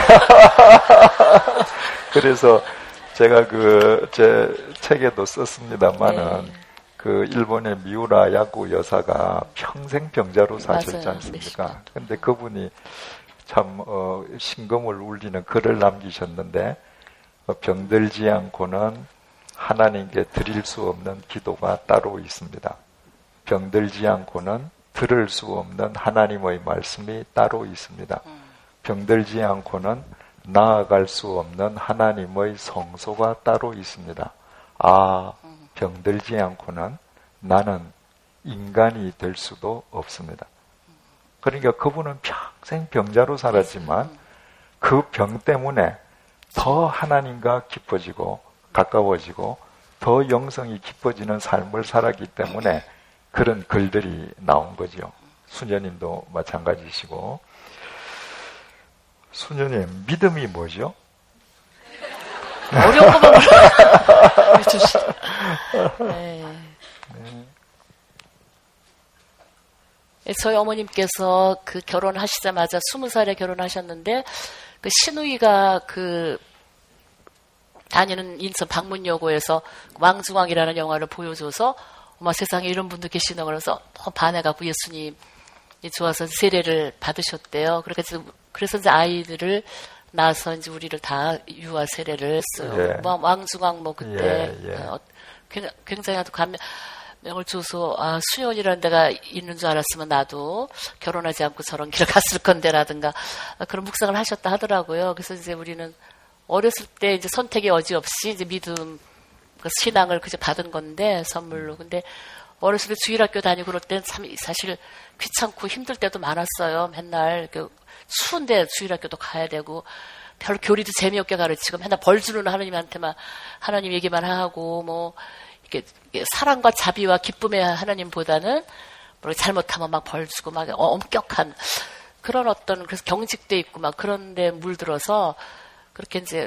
그래서 제가 그, 제 책에도 썼습니다만은, 네. 그, 일본의 미우라 야구 여사가 평생 병자로 사셨지 않습니까? 근데 그분이 참, 어, 심금을 울리는 글을 남기셨는데, 어, 병들지 않고는 하나님께 드릴 수 없는 기도가 따로 있습니다. 병들지 않고는 들을 수 없는 하나님의 말씀이 따로 있습니다. 병들지 않고는 나아갈 수 없는 하나님의 성소가 따로 있습니다. 아, 병들지 않고는 나는 인간이 될 수도 없습니다. 그러니까 그분은 평생 병자로 살았지만 그 병 때문에 더 하나님과 깊어지고 가까워지고 더 영성이 깊어지는 삶을 살았기 때문에 그런 글들이 나온 거죠. 수녀님도 마찬가지시고. 수녀님, 믿음이 뭐죠? 어려운 것만 물어주시죠. 네. 네. 저희 어머님께서 그 결혼하시자마자 스무 살에 결혼하셨는데 그 시누이가 그 다니는 인천 방문여고에서 왕중왕이라는 영화를 보여줘서 어머 세상에 이런 분도 계시나 그래서 너무 반해갖고 예수님이 좋아서 세례를 받으셨대요. 그래서 그래서 이제 아이들을 낳아서 이제 우리를 다 유아 세례를 했어요. 예. 뭐 왕중왕 뭐 그때 예, 예. 어, 굉장히 아주 감명을 줘서 아 수연이라는 데가 있는 줄 알았으면 나도 결혼하지 않고 저런 길을 갔을 건데라든가 그런 묵상을 하셨다 하더라고요. 그래서 이제 우리는 어렸을 때 이제 선택의 여지 없이 이제 믿음, 그 신앙을 그저 받은 건데, 선물로. 근데 어렸을 때 주일학교 다니고 그럴 땐 참 사실 귀찮고 힘들 때도 많았어요. 맨날 추운데 주일학교도 가야 되고, 별로 교리도 재미없게 가르치고, 맨날 벌 주는 하나님한테만, 하나님 얘기만 하고, 뭐, 이렇게 사랑과 자비와 기쁨의 하나님보다는, 뭐 잘못하면 막 벌 주고, 막 엄격한 그런 어떤, 그래서 경직돼 있고 막 그런데 물들어서, 그렇게 이제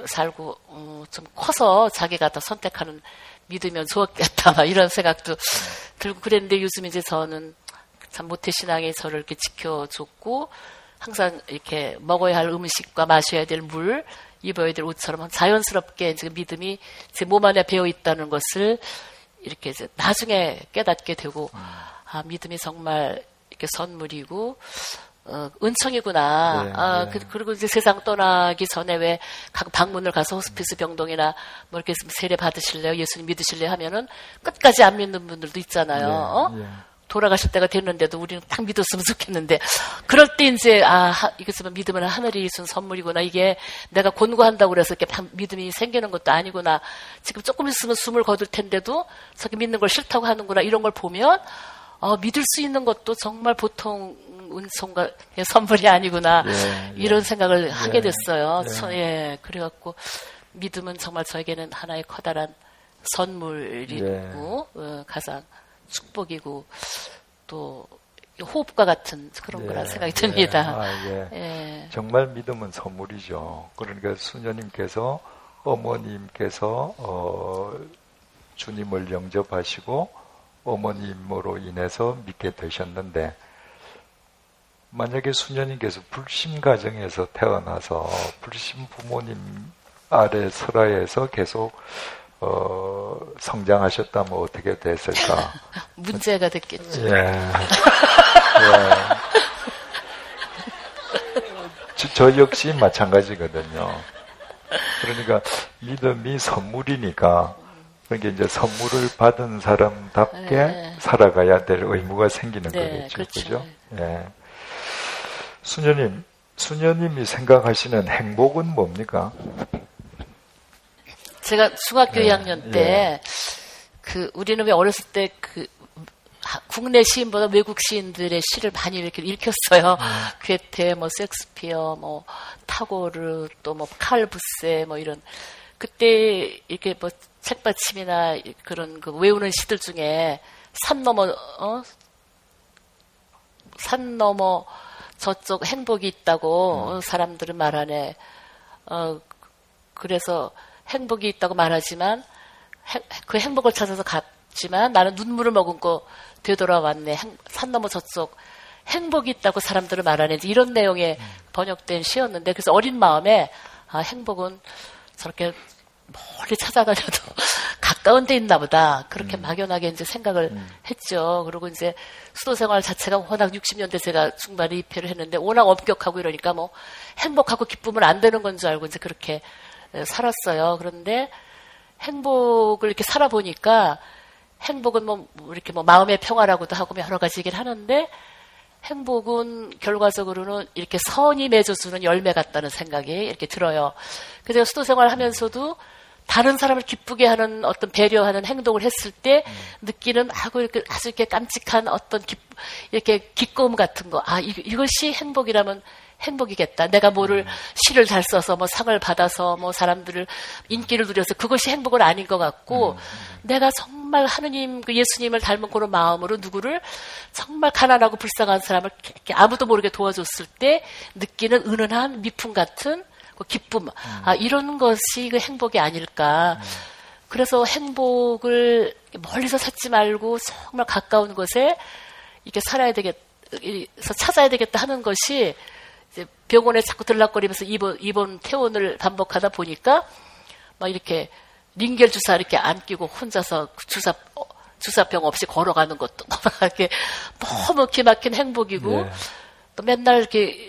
살고 어, 좀 커서 자기가 더 선택하는 믿으면 좋았겠다 막 이런 생각도 들고 그랬는데 요즘 이제 저는 참 모태신앙이 저를 이렇게 지켜줬고 항상 이렇게 먹어야 할 음식과 마셔야 될 물, 입어야 될 옷처럼 자연스럽게 이제 믿음이 제 몸 안에 배어 있다는 것을 이렇게 이제 나중에 깨닫게 되고 아 믿음이 정말 이렇게 선물이고. 어, 은총이구나. 네, 아, 네. 그, 그리고 이제 세상 떠나기 전에 왜 각 방문을 가서 호스피스 병동이나 뭐 이렇게 세례 받으실래요? 예수님 믿으실래요? 하면은 끝까지 안 믿는 분들도 있잖아요. 네, 어? 네. 돌아가실 때가 됐는데도 우리는 딱 믿었으면 좋겠는데 그럴 때 이제 아, 이것은 믿음은 하늘이 준 선물이구나. 이게 내가 권고한다고 그래서 이렇게 믿음이 생기는 것도 아니구나. 지금 조금 있으면 숨을 거둘 텐데도 저렇게 믿는 걸 싫다고 하는구나. 이런 걸 보면 어, 믿을 수 있는 것도 정말 보통 은총과 선물이 아니구나 예, 이런 예. 생각을 하게 됐어요. 예. 예, 그래갖고 믿음은 정말 저에게는 하나의 커다란 선물이고 예. 어, 가장 축복이고 또 호흡과 같은 그런 예. 거란 생각이 듭니다. 예. 아, 예. 예. 정말 믿음은 선물이죠. 그러니까 수녀님께서 어머님께서 어, 주님을 영접하시고 어머님으로 인해서 믿게 되셨는데 만약에 수녀님께서 불신 가정에서 태어나서 불신 부모님 아래 설하에서 계속 어, 성장하셨다면 어떻게 됐을까? 문제가 됐겠죠. 예. 예. 저, 저 역시 마찬가지거든요. 그러니까 믿음이 선물이니까 그러니까 이제 선물을 받은 사람답게 네. 살아가야 될 의무가 생기는 네, 거겠죠. 그렇죠. 그죠? 예. 수녀님, 수녀님이 생각하시는 행복은 뭡니까? 제가 중학교 예, 이 학년 때, 예. 그, 우리는 왜 어렸을 때 그, 국내 시인보다 외국 시인들의 시를 많이 이렇게 읽혔어요. 음. 괴테, 뭐, 섹스피어, 뭐, 타고르, 또 뭐, 칼부세, 뭐, 이런. 그때, 이렇게 뭐, 책받침이나 그런 그 외우는 시들 중에 산 넘어, 어? 산 넘어 저쪽 행복이 있다고 음. 사람들은 말하네. 어, 그래서 행복이 있다고 말하지만 해, 그 행복을 찾아서 갔지만 나는 눈물을 머금고 되돌아왔네. 행, 산 넘어 저쪽 행복이 있다고 사람들은 말하네. 이런 내용의 음. 번역된 시였는데 그래서 어린 마음에 아, 행복은 저렇게 멀리 찾아다녀도 가까운 데 있나 보다. 그렇게 음. 막연하게 이제 생각을 음. 했죠. 그리고 이제 수도 생활 자체가 워낙 육십 년대 제가 중반에 입회를 했는데 워낙 엄격하고 이러니까 뭐 행복하고 기쁨은 안 되는 건 줄 알고 이제 그렇게 살았어요. 그런데 행복을 이렇게 살아보니까 행복은 뭐 이렇게 뭐 마음의 평화라고도 하고 여러 가지 얘기를 하는데 행복은 결과적으로는 이렇게 선이 맺어주는 열매 같다는 생각이 이렇게 들어요. 그래서 제가 수도 생활 하면서도 다른 사람을 기쁘게 하는 어떤 배려하는 행동을 했을 때 음. 느끼는 아주 이렇게, 아주 이렇게 깜찍한 어떤 기, 이렇게 기꺼움 같은 거. 아, 이, 이것이 행복이라면 행복이겠다. 내가 뭐를 음. 시를 잘 써서 뭐 상을 받아서 뭐 사람들을 인기를 누려서 그것이 행복은 아닌 것 같고 음. 내가 정말 하느님, 그 예수님을 닮은 그런 마음으로 누구를 정말 가난하고 불쌍한 사람을 이렇게 아무도 모르게 도와줬을 때 느끼는 은은한 미품 같은 그 기쁨. 음. 아, 이런 것이 그 행복이 아닐까. 음. 그래서 행복을 멀리서 찾지 말고 정말 가까운 곳에 이렇게 살아야 되겠, 서 찾아야 되겠다 하는 것이 이제 병원에 자꾸 들락거리면서 입원, 입원 퇴원을 반복하다 보니까 막 이렇게 링겔 주사 이렇게 안 끼고 혼자서 주사, 주사병 없이 걸어가는 것도 이렇게 너무 기막힌 행복이고 네. 또 맨날 이렇게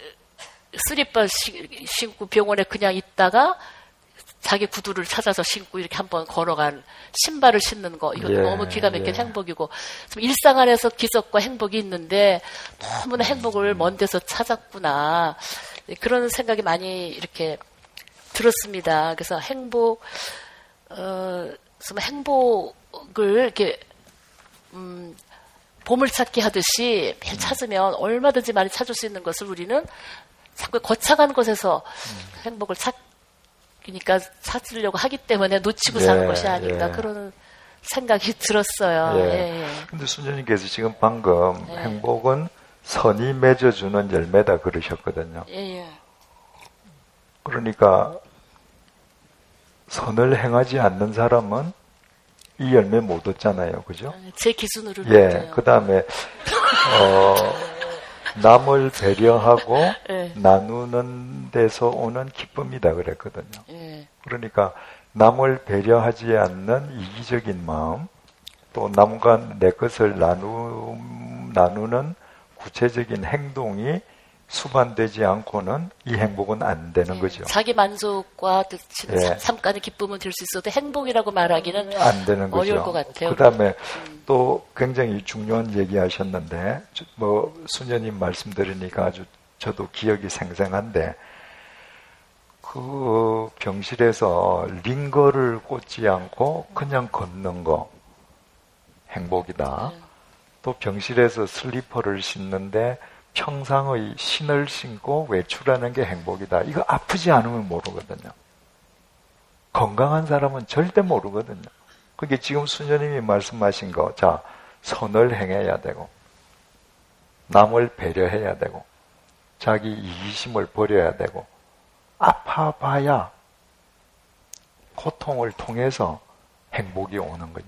쓰리바 신고 병원에 그냥 있다가 자기 구두를 찾아서 신고 이렇게 한번 걸어간 신발을 신는 거 이거 예, 너무 기가 막힌 예. 행복이고 일상 안에서 기적과 행복이 있는데 너무나 행복을 먼 데서 찾았구나 그런 생각이 많이 이렇게 들었습니다. 그래서 행복 어 행복을 이렇게 음 보물찾기 하듯이 매일 찾으면 얼마든지 많이 찾을 수 있는 것을 우리는 자꾸 거창한 곳에서 음. 행복을 찾으니까 찾으려고 하기 때문에 놓치고 예, 사는 것이 아닌가 예. 그런 생각이 들었어요. 예. 그런데 예. 순자님께서 지금 방금 예. 행복은 선이 맺어주는 열매다 그러셨거든요. 예. 그러니까 선을 행하지 않는 사람은 이 열매 못 얻잖아요. 그죠? 제 기준으로는. 예. 그 다음에, 어, 남을 배려하고 네. 나누는 데서 오는 기쁨이다 그랬거든요. 네. 그러니까 남을 배려하지 않는 이기적인 마음, 또 남과 내 것을 나누, 나누는 구체적인 행동이 수반되지 않고는 이 행복은 안 되는 네. 거죠. 자기 만족과 네. 잠깐의 기쁨은 될 수 있어도 행복이라고 말하기는 안 되는 거죠. 어려울 것 같아요. 그 다음에 음. 또 굉장히 중요한 얘기 하셨는데, 뭐, 수녀님 말씀 들으니까 아주 저도 기억이 생생한데, 그 병실에서 링거를 꽂지 않고 그냥 걷는 거, 행복이다. 네. 또 병실에서 슬리퍼를 신는데, 평상의 신을 신고 외출하는 게 행복이다. 이거 아프지 않으면 모르거든요. 건강한 사람은 절대 모르거든요. 그게 지금 수녀님이 말씀하신 거, 자, 선을 행해야 되고, 남을 배려해야 되고, 자기 이기심을 버려야 되고, 아파봐야 고통을 통해서 행복이 오는 거죠.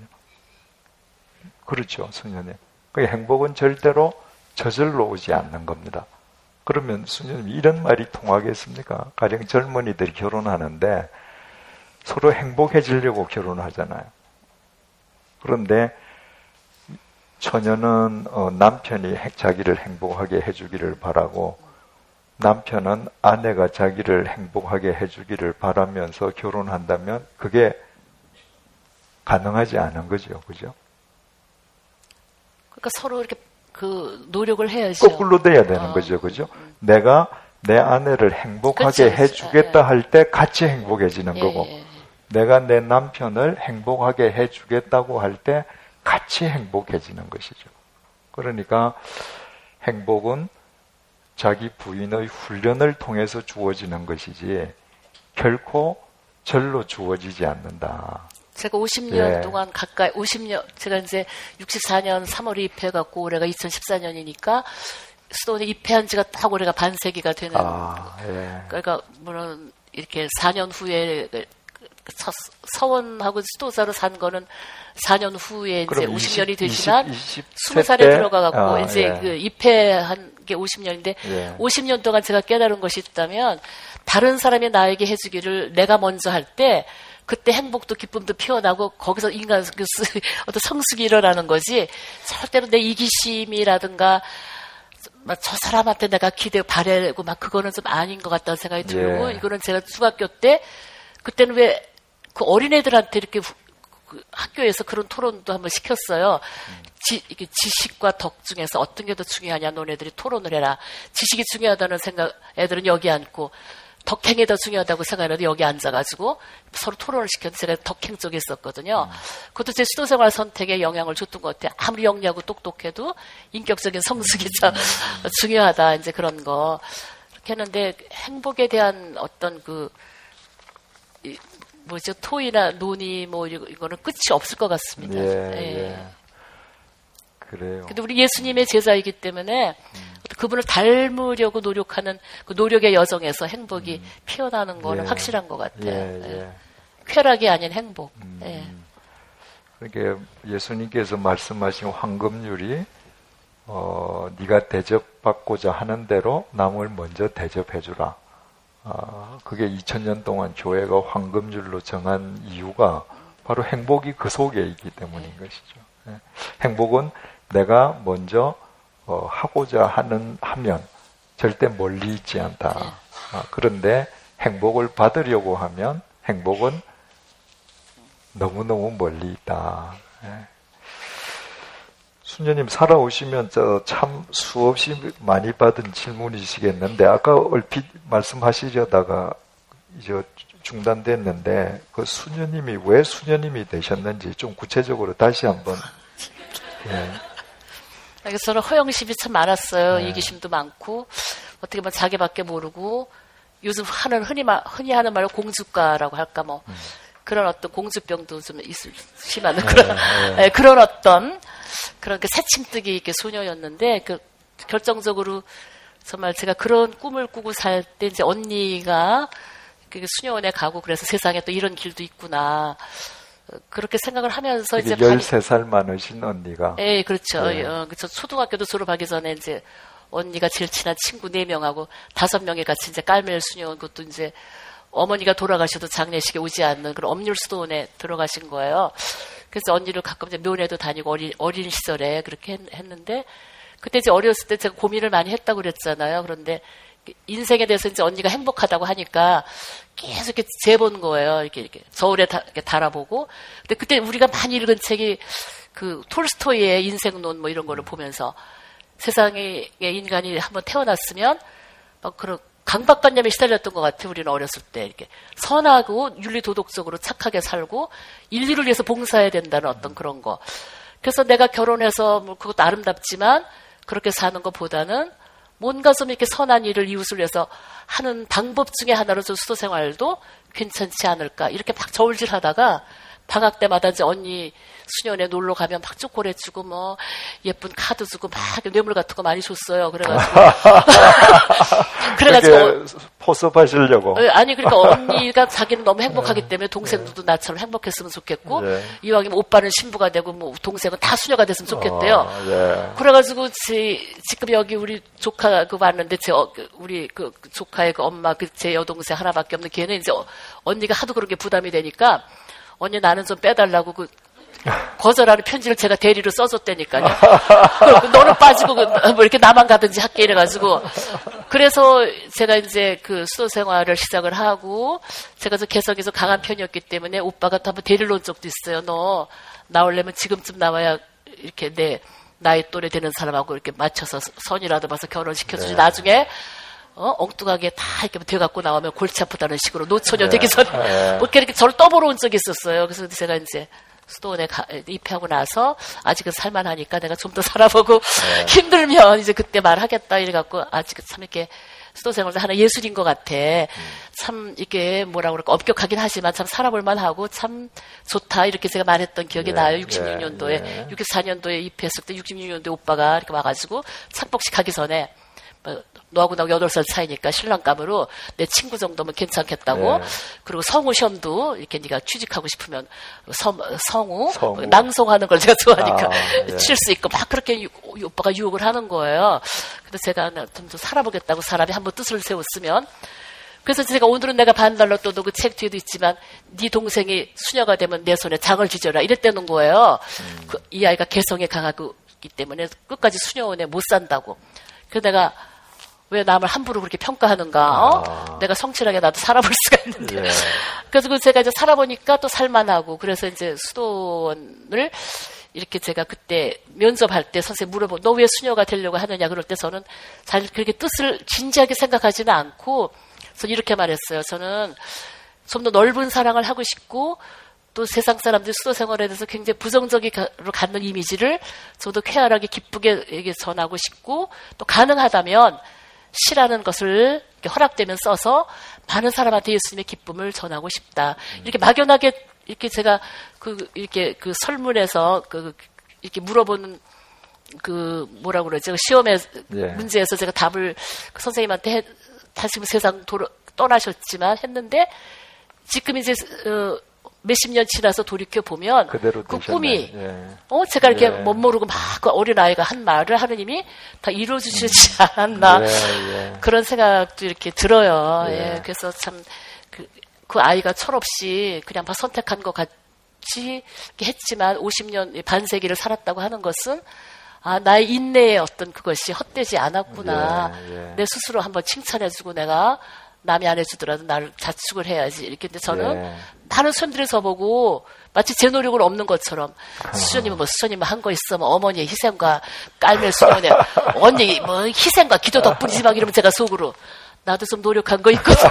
그렇죠, 수녀님. 그 행복은 절대로 저절로 오지 않는 겁니다. 그러면 수녀님 이런 말이 통하겠습니까? 가령 젊은이들이 결혼하는데 서로 행복해지려고 결혼하잖아요. 그런데 처녀는 어, 남편이 자기를 행복하게 해주기를 바라고 남편은 아내가 자기를 행복하게 해주기를 바라면서 결혼한다면 그게 가능하지 않은 거죠. 그죠? 그러니까 서로 이렇게 그 노력을 해야죠. 거꾸로 돼야 되는 아, 거죠. 그죠? 음. 내가 내 아내를 행복하게 그치, 해주겠다 예. 할 때 같이 행복해지는 예, 거고 예, 예. 내가 내 남편을 행복하게 해주겠다고 할 때 같이 행복해지는 것이죠. 그러니까 행복은 자기 부인의 훈련을 통해서 주어지는 것이지 결코 절로 주어지지 않는다. 제가 오십 년 예. 동안 가까이, 오십 년, 제가 이제 육십사 년 삼월에 입회해갖고 올해가 이천십사 년이니까 수도원에 입회한 지가 딱 올해가 반세기가 되는. 아, 예. 그러니까, 물론, 이렇게 사 년 후에 서원하고 수도사로 산 거는 사 년 후에 이제 오십 년이 되지만 스무 살에 들어가갖고 아, 이제 예. 그 입회한 게 오십 년인데 예. 오십 년 동안 제가 깨달은 것이 있다면 다른 사람이 나에게 해주기를 내가 먼저 할 때 그때 행복도 기쁨도 피어나고 거기서 인간 어떤 성숙이 일어나는 거지 절대로 내 이기심이라든가 저 사람한테 내가 기대 바래고 막 그거는 좀 아닌 것 같다는 생각이 들고 예. 이거는 제가 중학교 때 그때는 왜 그 어린애들한테 이렇게 그 학교에서 그런 토론도 한번 시켰어요. 지, 이게 지식과 덕 중에서 어떤 게 더 중요하냐 너네들이 토론을 해라. 지식이 중요하다는 생각 애들은 여기 앉고 덕행이 더 중요하다고 생각하는데 여기 앉아가지고 서로 토론을 시켰는데 제가 덕행 쪽에 있었거든요. 음. 그것도 제 수도생활 선택에 영향을 줬던 것 같아요. 아무리 영리하고 똑똑해도 인격적인 성숙이 참 음. 중요하다. 이제 그런 거. 그렇게 했는데 행복에 대한 어떤 그 이, 뭐죠 토의나 논의 뭐 이거는 끝이 없을 것 같습니다. 예, 예. 예. 그래요. 근데 우리 예수님의 제자이기 때문에 음. 그분을 닮으려고 노력하는 그 노력의 여정에서 행복이 음. 피어나는 거는 예. 확실한 것 같아요. 예, 예. 예. 쾌락이 아닌 행복. 음. 예. 그러니까 예수님께서 말씀하신 황금률이 어, 네가 대접받고자 하는 대로 남을 먼저 대접해주라. 아, 그게 이천 년 동안 교회가 황금률로 정한 이유가 바로 행복이 그 속에 있기 때문인 네. 것이죠. 네. 행복은 내가 먼저 어, 하고자 하는 하면 절대 멀리 있지 않다. 네. 아, 그런데 행복을 받으려고 하면 행복은 너무너무 멀리 있다. 네. 수녀님 살아오시면 저 참 수없이 많이 받은 질문이시겠는데 아까 얼핏 말씀하시려다가 이제 중단됐는데 그 수녀님이 왜 수녀님이 되셨는지 좀 구체적으로 다시 한번. 예. 그래서 저는 허영심이 참 많았어요. 네. 이기심도 많고 어떻게 보면 자기밖에 모르고 요즘 하는 흔히 말, 흔히 하는 말로 공주가라고 할까 뭐 음. 그런 어떤 공주병도 좀 있을 심한 네, 그런 네. 네, 그런 어떤 그런 그 새침뜨기 이렇게 소녀였는데 그 결정적으로 정말 제가 그런 꿈을 꾸고 살 때 이제 언니가 그 수녀원에 가고 그래서 세상에 또 이런 길도 있구나 그렇게 생각을 하면서 이제 열세 살 많으신 언니가 예 그렇죠. 네. 어, 그래서 초등학교도 졸업하기 전에 이제 언니가 제일 친한 친구 네 명하고 다섯 명이 같이 이제 깔멜 수녀원 그것도 이제 어머니가 돌아가셔도 장례식에 오지 않는 그런 엄률수도원에 들어가신 거예요. 그래서 언니를 가끔 이제 묘내도 다니고 어린, 어린 시절에 그렇게 했, 했는데 그때 이제 어렸을 때 제가 고민을 많이 했다고 그랬잖아요. 그런데 인생에 대해서 이제 언니가 행복하다고 하니까 계속 이렇게 재본 거예요. 이렇게, 이렇게 서울에 다, 이렇게 달아보고. 근데 그때 우리가 많이 읽은 책이 그 톨스토이의 인생론 뭐 이런 거를 보면서 세상에 인간이 한번 태어났으면 막 그런 강박관념에 시달렸던 것 같아요. 우리는 어렸을 때 이렇게 선하고 윤리도덕적으로 착하게 살고 인류를 위해서 봉사해야 된다는 어떤 그런 거. 그래서 내가 결혼해서 뭐 그것도 아름답지만 그렇게 사는 것보다는 뭔가 좀 이렇게 선한 일을 이웃을 위해서 하는 방법 중에 하나로 좀 수도생활도 괜찮지 않을까 이렇게 막 저울질하다가 방학 때마다 이제 언니 수녀원에 놀러 가면 막 초콜릿 주고 뭐 예쁜 카드 주고 막 뇌물 같은 거 많이 줬어요. 그래가지고 그래가지고 포섭하시려고. 아니 그러니까 언니가 자기는 너무 행복하기 때문에 동생들도 나처럼 행복했으면 좋겠고 네. 이왕이면 오빠는 신부가 되고 뭐 동생은 다 수녀가 됐으면 좋겠대요. 어, 네. 그래가지고 제, 지금 여기 우리 조카 그 왔는데 제 어, 우리 그 조카의 그 엄마 그 제 여동생 하나밖에 없는 걔는 이제 언니가 하도 그런 게 부담이 되니까 언니 나는 좀 빼달라고 그 거절하는 편지를 제가 대리로 써줬다니까요. 너는 빠지고 뭐 이렇게 나만 가든지 할게 이래가지고 그래서 제가 이제 그 수도 생활을 시작을 하고 제가 저 개성에서 강한 편이었기 때문에 오빠가 또 한번 대리를 온 적도 있어요. 너 나오려면 지금쯤 나와야 이렇게 내 나이 또래 되는 사람하고 이렇게 맞춰서 선이라도 봐서 결혼시켜주지. 네. 나중에 어, 엉뚱하게 다 이렇게 돼갖고 나오면 골치 아프다는 식으로 노처녀 되기 전에 네. 뭐 이렇게, 이렇게 저를 떠보러 온 적이 있었어요. 그래서 제가 이제 수도원에 가, 입회하고 나서 아직은 살만하니까 내가 좀 더 살아보고 네. 힘들면 이제 그때 말하겠다 이래갖고 아직 참 이렇게 수도 생활도 하나 예술인 것 같아. 음. 참 이게 뭐라 그럴까 엄격하긴 하지만 참 살아볼 만하고 참 좋다 이렇게 제가 말했던 기억이 예, 나요. 육십육 년도에 예. 육십사 년도에 입회했을 때 육십육 년도에 오빠가 이렇게 와가지고 착복식 하기 전에 뭐 너하고 나하고 여덟 살 차이니까 신랑감으로 내 친구 정도면 괜찮겠다고. 예. 그리고 성우 시험도 이렇게 네가 취직하고 싶으면 성, 성우, 성우. 낭송하는 걸 제가 좋아하니까 아, 예. 칠 수 있고 막 그렇게 유, 오빠가 유혹을 하는 거예요. 그래서 제가 좀 더 살아보겠다고 사람이 한번 뜻을 세웠으면. 그래서 제가 오늘은 내가 반달러 또도 그 책 뒤에도 있지만 네 동생이 수녀가 되면 내 손에 장을 지져라 이랬다는 거예요. 음. 그, 이 아이가 개성에 강하기 때문에 끝까지 수녀원에 못 산다고. 그래서 내가 왜 남을 함부로 그렇게 평가하는가? 어? 아. 내가 성실하게 나도 살아볼 수가 있는데. 예. 그래서 제가 이제 살아보니까 또 살만하고 그래서 이제 수도원을 이렇게 제가 그때 면접할 때 선생님 물어보고 너 왜 수녀가 되려고 하느냐 그럴 때 저는 잘 그렇게 뜻을 진지하게 생각하지는 않고 그래서 이렇게 말했어요. 저는 좀 더 넓은 사랑을 하고 싶고 또 세상 사람들이 수도 생활에 대해서 굉장히 부정적으로 갖는 이미지를 저도 쾌활하게 기쁘게 전하고 싶고 또 가능하다면 시라는 것을 이렇게 허락되면 써서 많은 사람한테 예수님의 기쁨을 전하고 싶다. 이렇게 막연하게 이렇게 제가 그 이렇게 그 설문에서 그 이렇게 물어보는 그 뭐라 그러죠? 시험에 예. 문제에서 제가 답을 그 선생님한테 해, 다시 세상 돌아, 떠나셨지만 했는데 지금 이제 어, 몇십 년 지나서 돌이켜 보면 그 꿈이 예. 어 제가 이렇게 예. 못 모르고 막 그 어린 아이가 한 말을 하느님이 다 이루어주시지 음. 않았나 예, 예. 그런 생각도 이렇게 들어요. 예. 예. 그래서 참 그 그 아이가 철없이 그냥 막 선택한 것 같이 했지만 오십 년 반세기를 살았다고 하는 것은 아 나의 인내의 어떤 그것이 헛되지 않았구나. 예, 예. 내 스스로 한번 칭찬해주고 내가 남이 안 해주더라도 나를 자축을 해야지. 이렇게. 근데 저는 예. 많은 손들이 서보고 마치 제 노력은 없는 것처럼 아. 수녀님은 뭐 수녀님은 한 거 있어. 뭐 어머니의 희생과 깔멜 수녀네. 언니 뭐 희생과 기도 덕분이지 막 이러면 제가 속으로 나도 좀 노력한 거 있거든.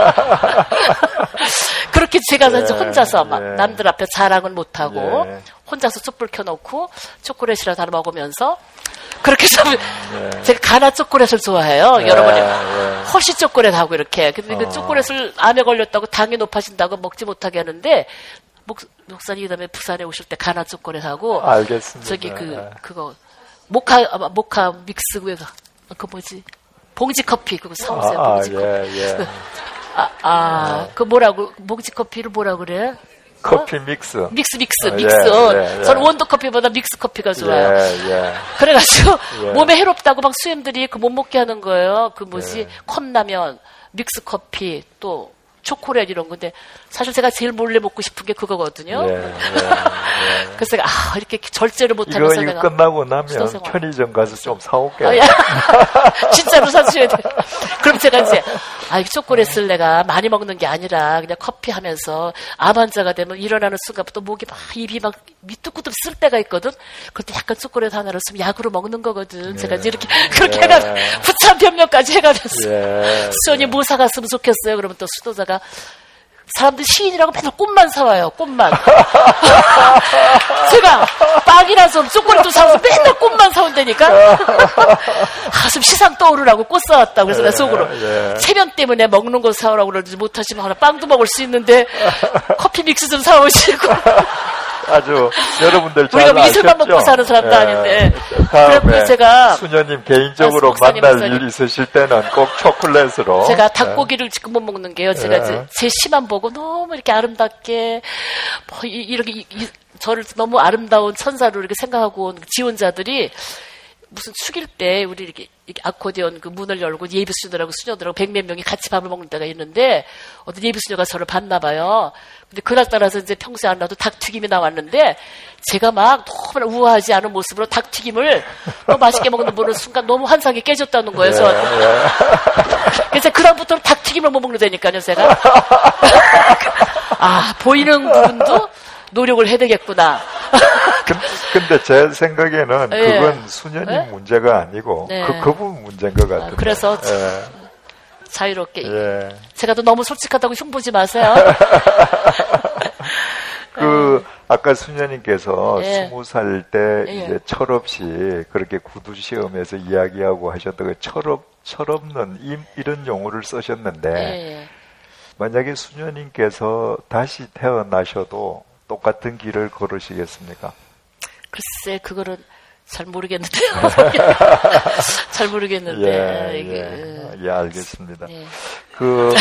그렇게 제가 예, 혼자서 막 예. 남들 앞에 자랑은 못하고 예. 혼자서 촛불 켜놓고 초콜릿이라도 하나 먹으면서 그렇게 좀 예. 제가 가나 초콜릿을 좋아해요. 예, 여러분이 예. 허쉬 초콜릿하고 이렇게. 근데 어. 그 초콜릿을 암에 걸렸다고 당이 높아진다고 먹지 못하게 하는데 목, 목사님 그다음에 부산에 오실 때 가나 초콜릿하고 알겠습니다. 저기 그 그거 모카 모카 믹스 그거 그 뭐지? 봉지 커피 그거 사오세요. 아, 봉지 아, 커피. 예, 예. 아, 아, 그 뭐라고 봉지 커피를 뭐라 그래? 커피 어? 믹스. 믹스 믹스 어, 믹스. 예, 예, 저는 원두 커피보다 믹스 커피가 좋아요. 예, 예. 그래가지고 예. 몸에 해롭다고 막 수엠들이 그 못 먹게 하는 거예요. 그 뭐지 예. 컵라면, 믹스 커피 또 초콜릿 이런 건데 사실 제가 제일 몰래 먹고 싶은 게 그거거든요. 예, 예, 예. 그래서 내가 아 이렇게 절제를 못하면서 이거, 이거 내가 끝나고 나면 편의점 가서 좀 사올게요. 어, 진짜로 사주셔야 돼요. 그럼 제가 이제 아 이 초콜릿을 내가 많이 먹는 게 아니라 그냥 커피 하면서 암 환자가 되면 일어나는 순간부터 목이 막 입이 막 미뚝구뚝 쓸 때가 있거든. 그때 약간 초콜릿 하나를 쓰면 약으로 먹는 거거든. 예. 제가 이제 이렇게 그렇게 예. 해가 부참 변명까지 해가면서 예. 수원이 뭐 사갔으면 좋겠어요. 그러면 또 수도자가 사람들 시인이라고 맨날 꽃만 사와요. 꽃만. 제가 빵이나 좀 초콜릿 좀 사와서 맨날 꽃만 사온다니까. 가슴 시상 떠오르라고 꽃 사왔다고. 그래서 내 속으로 예, 예. 체면 때문에 먹는 거 사오라고 그러지 못하지만 하나 빵도 먹을 수 있는데 커피 믹스 좀 사오시고. 아주 여러분들 잘 우리가 이슬만 먹고 사는 사람도 예. 아닌데. 다음에 제가 수녀님 개인적으로 아, 만날 목사님. 일 있으실 때는 꼭 초콜릿으로. 제가 닭고기를 예. 지금 못 먹는 게요. 제가 예. 이제 제 시만 보고 너무 이렇게 아름답게 뭐 이, 이렇게 이, 이, 저를 너무 아름다운 천사로 이렇게 생각하고 온 지원자들이 무슨 축일 때 우리 이렇게, 이렇게 아코디언 그 문을 열고 예비 수녀들하고 수녀들하고 백몇 명이 같이 밥을 먹는 때가 있는데 어떤 예비 수녀가 저를 봤나 봐요. 근데 그날 따라서 이제 평소에 안 나도 닭튀김이 나왔는데 제가 막 너무나 우아하지 않은 모습으로 닭튀김을 너무 맛있게 먹는 보는 순간 너무 환상이 깨졌다는 거예요. 저. 예, 예. 그래서 그다음부터는 닭튀김을 못 먹는다니까요, 제가. 아, 보이는 부분도 노력을 해야 되겠구나. 근데 제 생각에는 예. 그건 수녀님 예? 문제가 아니고 네. 그, 그분 문제인 것 같아요. 아, 그래서 예. 자유롭게. 예. 제가 또 너무 솔직하다고 흉보지 마세요. 그 아까 수녀님께서 스무 살 때 예. 이제 철없이 그렇게 구두 시험에서 이야기하고 하셨던 그 철없 철없는 임, 이런 용어를 쓰셨는데 예. 만약에 수녀님께서 다시 태어나셔도 똑같은 길을 걸으시겠습니까? 글쎄 그거는 잘 모르겠는데요. 잘 모르겠는데. 예, 이게, 예, 예, 알겠습니다. 예. 그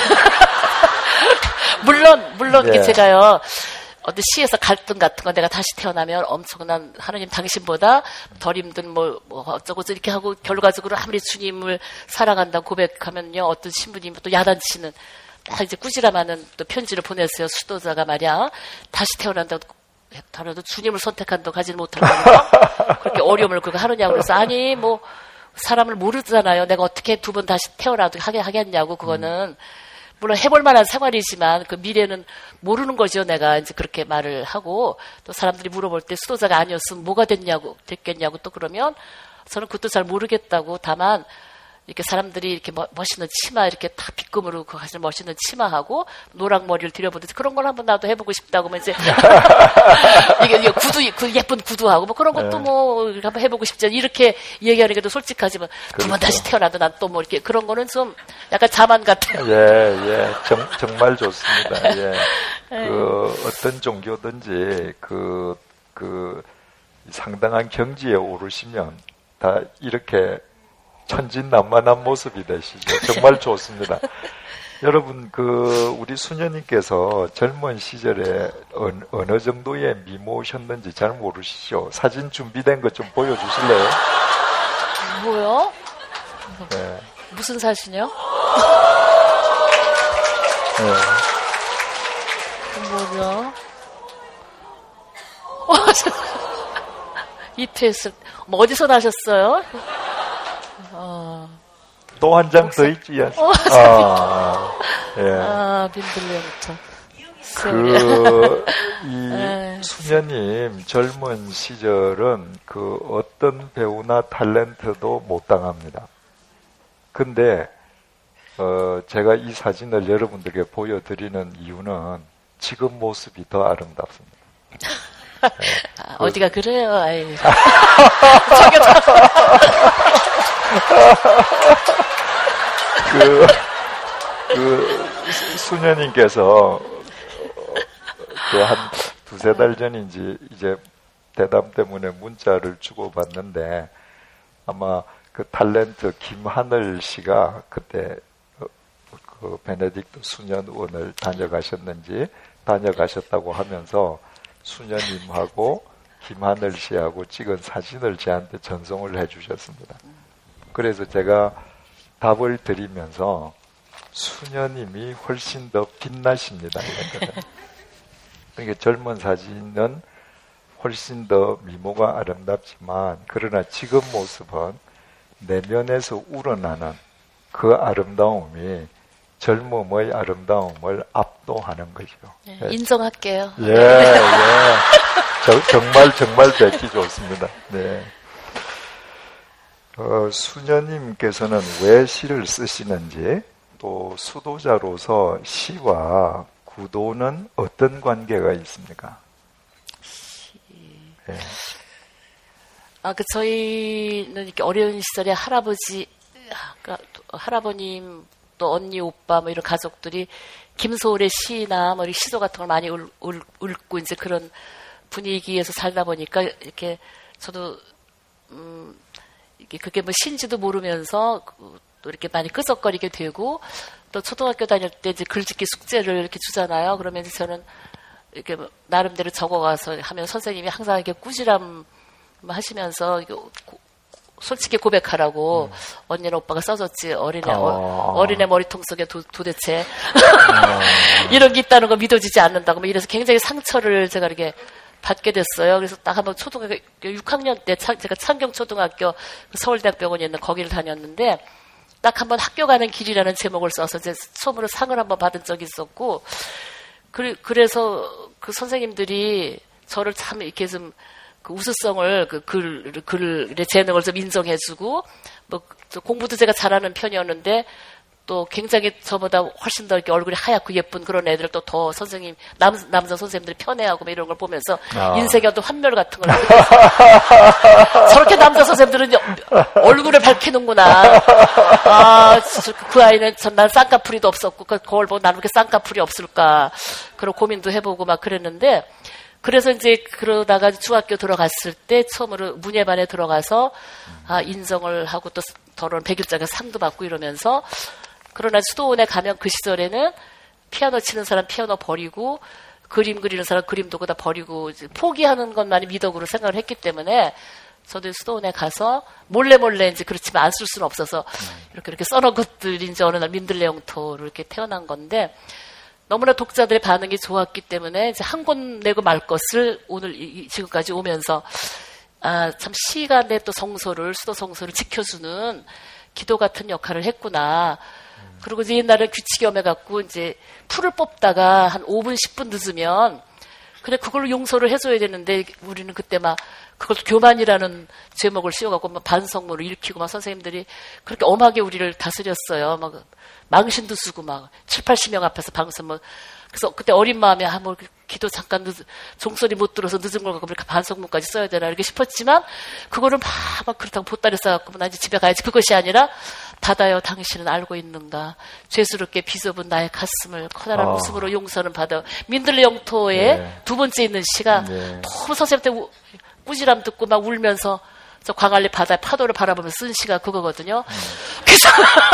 물론 물론 예. 이게 제가요. 어떤 시에서 갈등 같은 거 내가 다시 태어나면 엄청난 하나님 당신보다 덜 힘든 뭐, 뭐 어쩌고 저쩌고 이렇게 하고 결과적으로 아무리 주님을 사랑한다고 고백하면요 어떤 신부님이 또 야단치는 딱 이제 꾸지람하는 또 편지를 보냈어요. 수도자가 말이야 다시 태어난다고 했더라도 주님을 선택한다고 하지는 못하고 그렇게 어려움을 그거 하느냐고 그래서 아니 뭐 사람을 모르잖아요. 내가 어떻게 두 번 다시 태어나도 하게 하겠냐고 그거는. 물론 해볼 만한 생활이지만 그 미래는 모르는 거죠. 내가 이제 그렇게 말을 하고 또 사람들이 물어볼 때 수도자가 아니었으면 뭐가 됐냐고 됐겠냐고 또 그러면 저는 그것도 잘 모르겠다고 다만 이렇게 사람들이 이렇게 멋있는 치마 이렇게 다 빗금으로 그 하시는 멋있는 치마하고 노랑 머리를 들여보듯이 그런 걸 한번 나도 해보고 싶다고 뭐 이제 이게, 이게 구두 그 예쁜 구두하고 뭐 그런 것도 뭐 한번 해보고 싶지 이렇게 얘기하는 게 또 솔직하지만 두 번 다시 태어나도 난 또 뭐 이렇게 그런 거는 좀 약간 자만 같아요. 예, 예, 정, 정말 좋습니다. 예, 그 어떤 종교든지 그 그 상당한 경지에 오르시면 다 이렇게 천진난만한 모습이 되시죠. 정말 좋습니다. 여러분, 그, 우리 수녀님께서 젊은 시절에 어느, 어느 정도의 미모셨는지 잘 모르시죠? 사진 준비된 것 좀 보여주실래요? 뭐요? 네. 무슨 사진이요? 네. 뭐냐? 이피에스, 뭐 어디서 나셨어요? 어. 또 한 장 더 있지, 어, 아, 예. 아, 빈들레부터. 그, 이 수녀님 젊은 시절은 그 어떤 배우나 탤런트도 못 당합니다. 근데, 어, 제가 이 사진을 여러분들에게 보여드리는 이유는 지금 모습이 더 아름답습니다. 네. 아, 그, 어디가 그래요, 아이. 그, 그, 수녀님께서, 그 한 두세 달 전인지 이제 대담 때문에 문자를 주고받는데, 아마 그 탤런트 김하늘 씨가 그때 그 베네딕트 수녀원을 다녀가셨는지 다녀가셨다고 하면서 수녀님하고 김하늘 씨하고 찍은 사진을 저한테 전송을 해주셨습니다. 그래서 제가 답을 드리면서 수녀님이 훨씬 더 빛나십니다. 그러니까 젊은 사진은 훨씬 더 미모가 아름답지만 그러나 지금 모습은 내면에서 우러나는 그 아름다움이 젊음의 아름다움을 압도하는 거죠. 네, 인정할게요. 예, 예. 저, 정말 정말 뵙기 좋습니다. 네. 어, 수녀님께서는 왜 시를 쓰시는지 또 수도자로서 시와 구도는 어떤 관계가 있습니까? 시... 예. 아, 그 저희는 이렇게 어려운 시절에 할아버지, 그러니까 할아버님 또 언니 오빠 뭐 이런 가족들이 김소월의 시나 뭐 시조 같은 걸 많이 울, 울, 읽고 이제 그런 분위기에서 살다 보니까 이렇게 저도 음 이게 그게 뭐 신지도 모르면서 또 이렇게 많이 끄적거리게 되고 또 초등학교 다닐 때 이제 글짓기 숙제를 이렇게 주잖아요. 그러면 이제 저는 이렇게 뭐 나름대로 적어가서 하면 선생님이 항상 이렇게 꾸지람 하시면서 이게 솔직히 고백하라고 음. 언니는 오빠가 써줬지 어린애 어. 어린애 머리통 속에 도, 도대체 이런 게 있다는 거 믿어지지 않는다고 이래서 굉장히 상처를 제가 이렇게 받게 됐어요. 그래서 딱 한번 초등학교 육 학년 때 차, 제가 창경초등학교 서울대학병원에 있는 거기를 다녔는데 딱 한번 학교 가는 길이라는 제목을 써서 이제 처음으로 상을 한번 받은 적이 있었고 그, 그래서 그 선생님들이 저를 참 이렇게 좀 그 우수성을 그 글, 글의 재능을 좀 인정해주고 뭐 공부도 제가 잘하는 편이었는데 또 굉장히 저보다 훨씬 더 이렇게 얼굴이 하얗고 예쁜 그런 애들을 또 더 선생님, 남, 남자 선생님들이 편애하고 뭐 이런 걸 보면서 아. 인생의 어떤 환멸 같은 걸 저렇게 남자 선생님들은 얼굴을 밝히는구나. 아, 그 아이는 전 난 쌍꺼풀이도 없었고 그걸 보고 나는 왜 이렇게 쌍꺼풀이 없을까 그런 고민도 해보고 막 그랬는데 그래서 이제 그러다가 중학교 들어갔을 때 처음으로 문예반에 들어가서 아, 인정을 하고 또 더러운 백일장에 상도 받고 이러면서 그러나 수도원에 가면 그 시절에는 피아노 치는 사람 피아노 버리고 그림 그리는 사람 그림도 그다 버리고 포기하는 것만이 미덕으로 생각을 했기 때문에 저도 수도원에 가서 몰래 몰래 이제 그렇지만 안 쓸 수는 없어서 이렇게 이렇게 써놓은 것들이 이제 어느 날 민들레 영토로 이렇게 태어난 건데 너무나 독자들의 반응이 좋았기 때문에 이제 한 권 내고 말 것을 오늘 이, 지금까지 오면서 아, 참 시가 내 또 성소를 수도 성소를 지켜주는 기도 같은 역할을 했구나. 그리고 이제 옛날에 규칙염해 갖고 이제 풀을 뽑다가 한 오 분, 십 분 늦으면 그래 그걸로 용서를 해줘야 되는데 우리는 그때 막 그걸 교만이라는 제목을 씌워갖고 막 반성문을 읽히고 막 선생님들이 그렇게 엄하게 우리를 다스렸어요. 막 망신도 쓰고 막 칠, 팔십 명 앞에서 방송 뭐 그래서 그때 어린 마음에 아, 뭐 기도 잠깐 늦, 종소리 못 들어서 늦은 걸 갖고 이렇게 반성문까지 써야 되나 이렇게 싶었지만 그거를 막, 막 그렇다고 보따리 싸갖고 나 이제 집에 가야지 그것이 아니라 받아요 당신은 알고 있는가 죄스럽게 비좁은 나의 가슴을 커다란 아. 웃음으로 용서는 받아 민들레 영토에 네. 두 번째 있는 시가 네. 너무 선생님한테 꾸지람 듣고 막 울면서 저 광안리 바다의 파도를 바라보면서 쓴 시가 그거거든요. 음. 그래서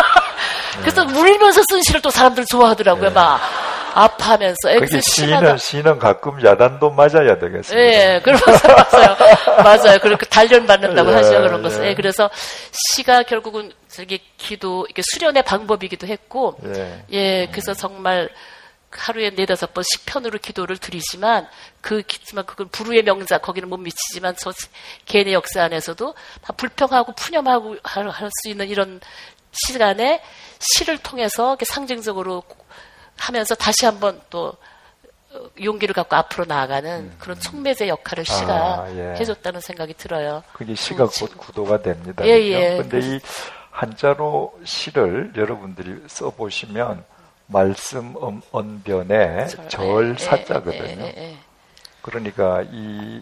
그래서 네. 울면서 쓴 시를 또 사람들 좋아하더라고요. 네. 막 아파하면서. 그게 시는 시는 가끔 야단도 맞아야 되겠습니다. 예, 그러면서 맞아요, 맞아요. 그렇게 단련 받는다고 예, 하죠 그런 것을. 예. 예, 그래서 시가 결국은 저기 기도 이게 수련의 방법이기도 했고, 예, 예 그래서 정말. 하루에 네다섯 번 시편으로 기도를 드리지만 그 기지만 그건 불후의 명작 거기는 못 미치지만 저 개인의 역사 안에서도 다 불평하고 푸념하고 할 수 있는 이런 시간에 시를 통해서 이렇게 상징적으로 하면서 다시 한번 또 용기를 갖고 앞으로 나아가는 음. 그런 촉매제 역할을 시가 아, 예. 해줬다는 생각이 들어요. 그게 시가 곧 구도가 됩니다. 예, 예. 그런데 이 한자로 시를 여러분들이 써보시면 말씀 언변의 절 사자거든요. 그러니까 이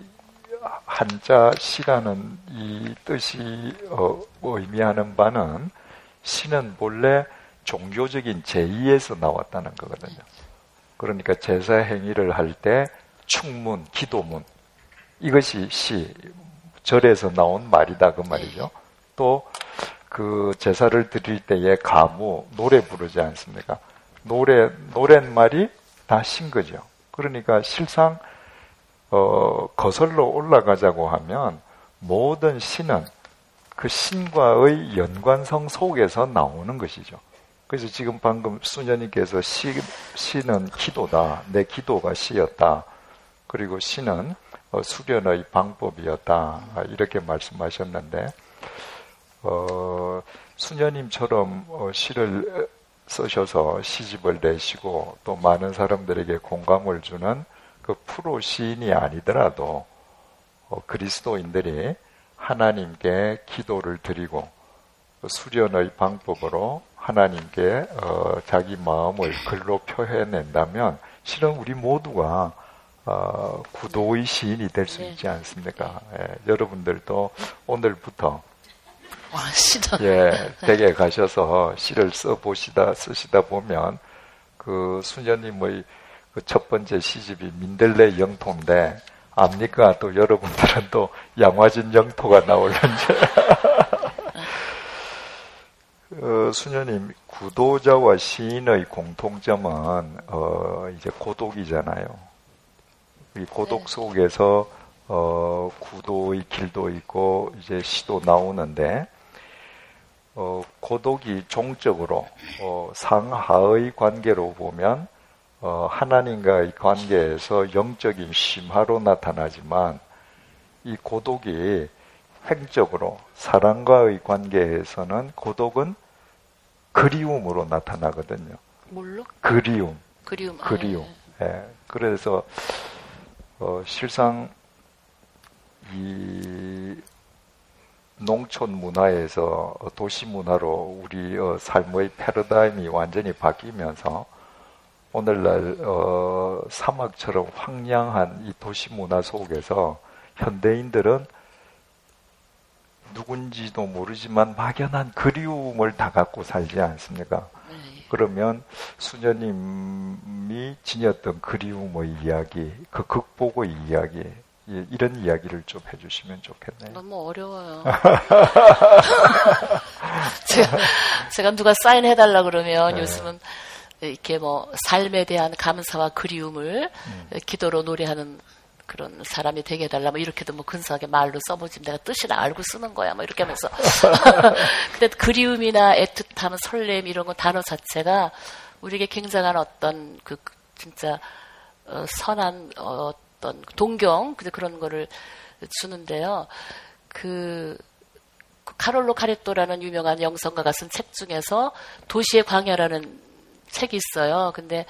한자 시라는 이 뜻이 어, 의미하는 바는 시는 본래 종교적인 제의에서 나왔다는 거거든요. 그러니까 제사 행위를 할 때 축문, 기도문 이것이 시, 절에서 나온 말이다 그 말이죠. 또 그 제사를 드릴 때에 가무, 노래 부르지 않습니까? 노래, 노랫말이 다 신 거죠. 그러니까 실상, 어, 거슬러 올라가자고 하면 모든 시는 그 신과의 연관성 속에서 나오는 것이죠. 그래서 지금 방금 수녀님께서 시, 시는 기도다. 내 기도가 시였다. 그리고 시는 어, 수련의 방법이었다. 이렇게 말씀하셨는데, 어, 수녀님처럼 어, 시를 쓰셔서 시집을 내시고 또 많은 사람들에게 공감을 주는 그 프로 시인이 아니더라도 어, 그리스도인들이 하나님께 기도를 드리고 수련의 방법으로 하나님께 어, 자기 마음을 글로 표현낸다면 실은 우리 모두가 어, 구도의 시인이 될 수 있지 않습니까? 예, 여러분들도 오늘부터 와, 시다. 예, 댁에 가셔서 시를 써보시다, 쓰시다 보면, 그, 수녀님의 그 첫 번째 시집이 민들레 영토인데, 압니까? 또 여러분들은 또 양화진 영토가 나올는지. 어, 수녀님, 구도자와 시인의 공통점은, 어, 이제 고독이잖아요. 이 고독 속에서, 어, 구도의 길도 있고, 이제 시도 나오는데, 어, 고독이 종적으로 어, 상하의 관계로 보면 어, 하나님과의 관계에서 영적인 심화로 나타나지만 이 고독이 횡적으로 사랑과의 관계에서는 고독은 그리움으로 나타나거든요. 뭘로? 그리움. 그리움. 그리움. 아, 예. 예. 그래서 어, 실상 이 농촌 문화에서 도시 문화로 우리 어, 삶의 패러다임이 완전히 바뀌면서 오늘날 어, 사막처럼 황량한 이 도시 문화 속에서 현대인들은 누군지도 모르지만 막연한 그리움을 다 갖고 살지 않습니까? 네. 그러면 수녀님이 지녔던 그리움의 이야기, 그 극복의 이야기, 예, 이런 이야기를 좀 해주시면 좋겠네요. 너무 어려워요. 제가, 제가 누가 사인해달라 그러면 네. 요즘은 이렇게 뭐 삶에 대한 감사와 그리움을 음. 기도로 노래하는 그런 사람이 되게 해달라 뭐 이렇게도 뭐 근사하게 말로 써보지 내가 뜻이나 알고 쓰는 거야 뭐 이렇게 하면서 근데 그리움이나 애틋함, 설렘 이런 거 단어 자체가 우리에게 굉장한 어떤 그 진짜 어, 선한 어, 어떤 동경 그런 거를 주는데요. 그 카롤로 카레토라는 유명한 영성가가 쓴 책 중에서 도시의 광야라는 책이 있어요. 근데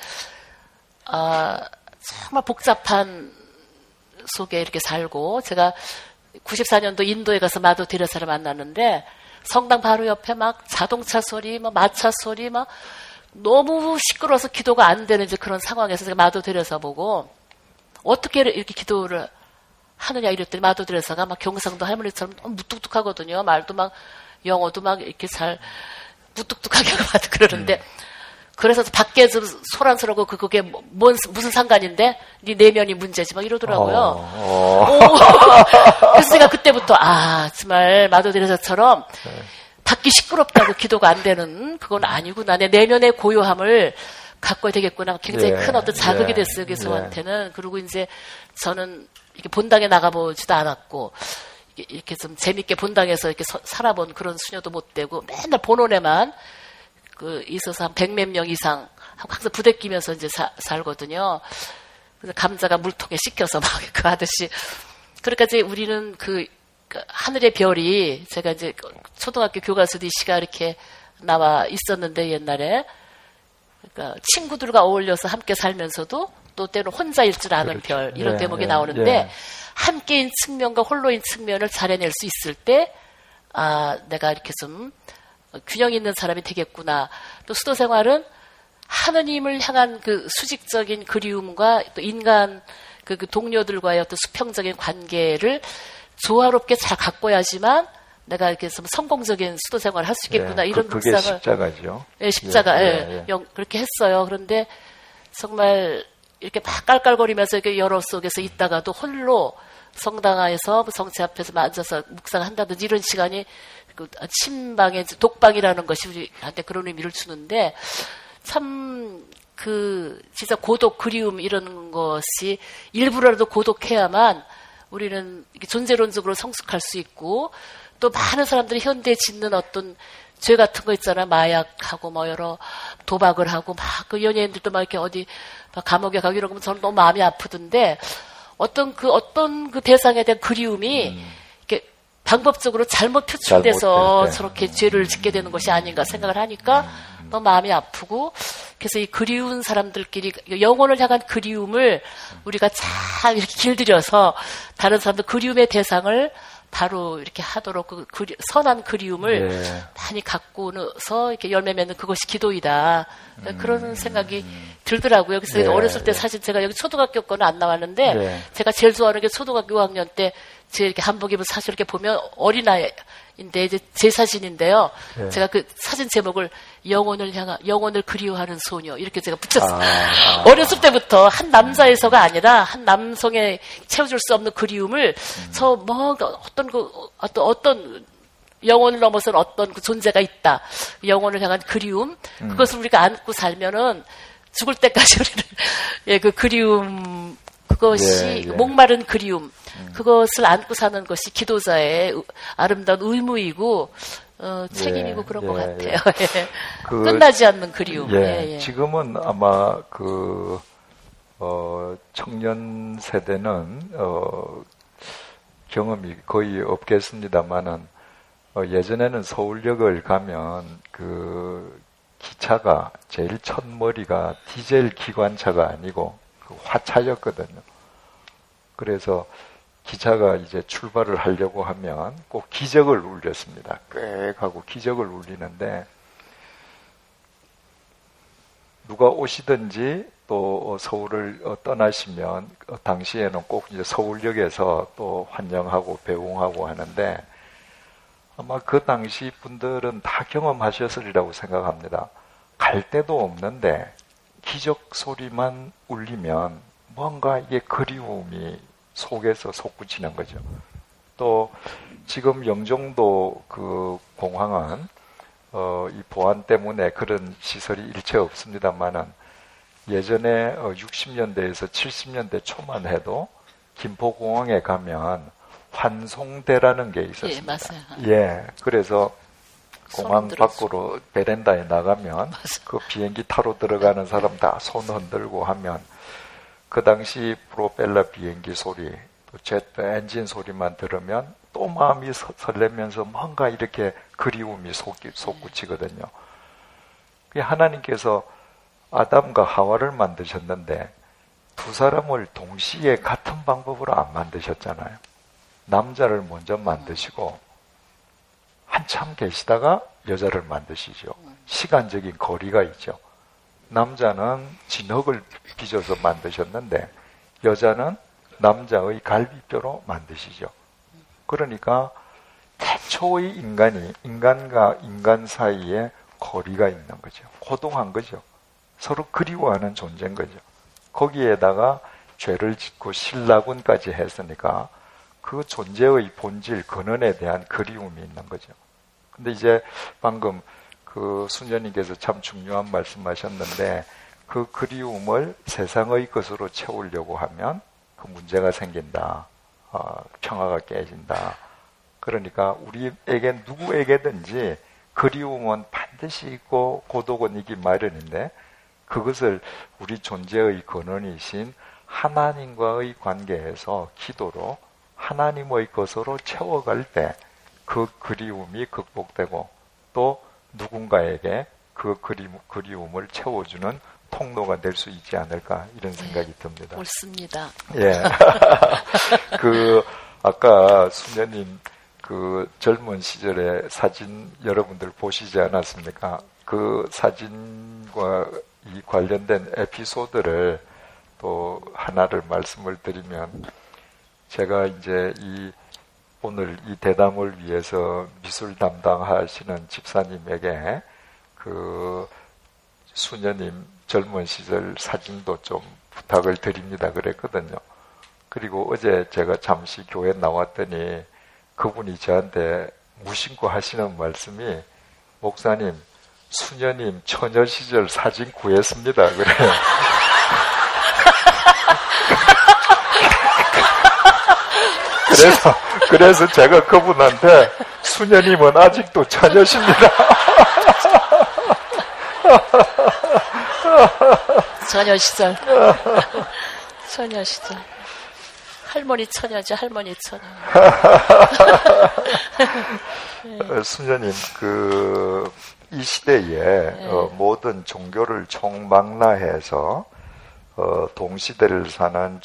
아, 정말 복잡한 속에 이렇게 살고 제가 구십사 년도 인도에 가서 마더 데레사를 만났는데 성당 바로 옆에 막 자동차 소리, 막 마차 소리, 막 너무 시끄러워서 기도가 안 되는 이제 그런 상황에서 제가 마더 데레사 보고 어떻게 이렇게 기도를 하느냐 이랬더니 마더 데레사가 막 경상도 할머니처럼 너무 무뚝뚝하거든요. 말도 막 영어도 막 이렇게 잘 무뚝뚝하게 하고 그러는데. 음. 그래서 밖에 좀 소란스럽고 그게 뭔 무슨 상관인데 네 내면이 문제지 막 이러더라고요. 어, 어. 그래서 제가 그때부터 아 정말 마더 데레사처럼 네. 밖이 시끄럽다고 기도가 안 되는 그건 아니구나. 내 내면의 고요함을 갖고야 되겠구나. 굉장히 예, 큰 어떤 자극이 예, 됐어요. 그 저한테는. 예. 그리고 이제 저는 이렇게 본당에 나가보지도 않았고 이렇게 좀 재밌게 본당에서 이렇게 서, 살아본 그런 수녀도 못 되고 맨날 본원에만 그 있어서 한 백몇 명 이상 항상 부대끼면서 이제 사, 살거든요. 그래서 감자가 물통에 씻겨서 막 그 아저씨. 그러니까 이제 우리는 그, 그 하늘의 별이 제가 이제 초등학교 교과서도 이 시가 이렇게 나와 있었는데 옛날에 그러니까 친구들과 어울려서 함께 살면서도 또 때로 혼자일 줄 아는 그렇죠. 별 이런 예, 대목이 예, 나오는데 예. 함께인 측면과 홀로인 측면을 잘해낼 수 있을 때 아 내가 이렇게 좀 균형 있는 사람이 되겠구나. 또 수도 생활은 하느님을 향한 그 수직적인 그리움과 또 인간 그, 그 동료들과의 어떤 수평적인 관계를 조화롭게 잘 가꿔야지만 내가 이렇게 좀 성공적인 수도 생활을 할 수 있겠구나. 예, 이런 그, 그게 묵상을. 십자가죠. 예, 십자가. 예, 예, 예. 영, 그렇게 했어요. 그런데 정말 이렇게 막 깔깔거리면서 이렇게 여러 속에서 있다가도 홀로 성당에서 성체 앞에서 앉아서 묵상한다든지 이런 시간이 그 침방의 독방이라는 것이 우리한테 그런 의미를 주는데 참 그 진짜 고독 그리움 이런 것이 일부라도 고독해야만 우리는 존재론적으로 성숙할 수 있고 또 많은 사람들이 현대에 짓는 어떤 죄 같은 거 있잖아. 마약하고 뭐 여러 도박을 하고 막 그 연예인들도 막 이렇게 어디 막 감옥에 가고 이런 거면 저는 너무 마음이 아프던데 어떤 그 어떤 그 대상에 대한 그리움이 음. 이렇게 방법적으로 잘못 표출돼서 저렇게 죄를 짓게 되는 것이 아닌가 생각을 하니까 음. 너무 마음이 아프고 그래서 이 그리운 사람들끼리 영혼을 향한 그리움을 우리가 잘 이렇게 길들여서 다른 사람들 그리움의 대상을 바로 이렇게 하도록 그 그리, 선한 그리움을 네. 많이 갖고서 이렇게 열매 맺는 그것이 기도이다. 음. 그런 생각이 들더라고요. 그래서 네. 어렸을 때 사실 제가 여기 초등학교 거는 안 나왔는데 네. 제가 제일 좋아하는 게 초등학교 오 학년 때 제 이렇게 한복 입은 사진 이렇게 보면 어린아이인데 이제 제 사진인데요. 네. 제가 그 사진 제목을 영혼을 향한 영혼을 그리워하는 소녀 이렇게 제가 붙였어요. 아. 어렸을 때부터 한 남자에서가 아니라 한 남성의 채워줄 수 없는 그리움을 음. 저 뭐 어떤 그 어떤 어떤 영혼을 넘어서는 어떤 그 존재가 있다. 영혼을 향한 그리움 음. 그것을 우리가 안고 살면은 죽을 때까지 우리는 예, 그 그리움 그것이 예, 예. 목마른 그리움 음. 그것을 안고 사는 것이 기도자의 아름다운 의무이고 어, 책임이고 예, 그런 예, 것 같아요. 예. 그, 끝나지 않는 그리움. 예, 예, 예. 지금은 아마 그 어, 청년 세대는 어, 경험이 거의 없겠습니다만은 어, 예전에는 서울역을 가면 그 기차가 제일 첫머리가 디젤 기관차가 아니고 그 화차였거든요. 그래서 기차가 이제 출발을 하려고 하면 꼭 기적을 울렸습니다. 꽥 하고 기적을 울리는데 누가 오시든지 또 서울을 떠나시면 당시에는 꼭 이제 서울역에서 또 환영하고 배웅하고 하는데 아마 그 당시 분들은 다 경험하셨으리라고 생각합니다. 갈 데도 없는데 기적 소리만 울리면 뭔가 이게 그리움이 속에서 솟구치는 거죠. 또 지금 영종도 그 공항은 어, 이 보안 때문에 그런 시설이 일체 없습니다만은 예전에 육십 년대에서 칠십 년대 초만 해도 김포공항에 가면 환송대라는 게 있었습니다. 예, 맞아요. 예, 그래서 공항 밖으로 베란다에 나가면 맞아. 그 비행기 타러 들어가는 사람 다 손 흔들고 하면 그 당시 프로펠러 비행기 소리, 또 제트 엔진 소리만 들으면 또 마음이 설레면서 뭔가 이렇게 그리움이 솟구치거든요. 하나님께서 아담과 하와를 만드셨는데 두 사람을 동시에 같은 방법으로 안 만드셨잖아요. 남자를 먼저 만드시고 한참 계시다가 여자를 만드시죠. 시간적인 거리가 있죠. 남자는 진흙을 빚어서 만드셨는데 여자는 남자의 갈비뼈로 만드시죠. 그러니까 태초의 인간이 인간과 인간 사이에 거리가 있는 거죠. 고동한 거죠. 서로 그리워하는 존재인 거죠. 거기에다가 죄를 짓고 신라군까지 했으니까 그 존재의 본질, 근원에 대한 그리움이 있는 거죠. 근데 이제 방금 그 수녀님께서 참 중요한 말씀하셨는데 그 그리움을 세상의 것으로 채우려고 하면 그 문제가 생긴다. 어, 평화가 깨진다. 그러니까 우리에게 누구에게든지 그리움은 반드시 있고 고독은 있기 마련인데 그것을 우리 존재의 근원이신 하나님과의 관계에서 기도로 하나님의 것으로 채워갈 때 그 그리움이 극복되고 또 누군가에게 그 그리, 그리움을 채워주는 통로가 될 수 있지 않을까 이런 생각이 듭니다. 옳습니다. 예. 그 아까 수녀님 그 젊은 시절의 사진 여러분들 보시지 않았습니까? 그 사진과 이 관련된 에피소드를 또 하나를 말씀을 드리면 제가 이제 이 오늘 이 대담을 위해서 미술 담당하시는 집사님에게 그 수녀님 젊은 시절 사진도 좀 부탁을 드립니다 그랬거든요. 그리고 어제 제가 잠시 교회 나왔더니 그분이 저한테 무심코 하시는 말씀이 목사님 수녀님 처녀 시절 사진 구했습니다 그래요. 그래서 그래서 제가 그분한테 수녀님은 아직도 처녀십니다. 처녀 시절. 처녀 시절. 할머니 처녀죠, 할머니 처녀. 네. 수녀님, 그, 이 시대에 네. 어, 모든 종교를 총망라해서 어, 동시대를 사는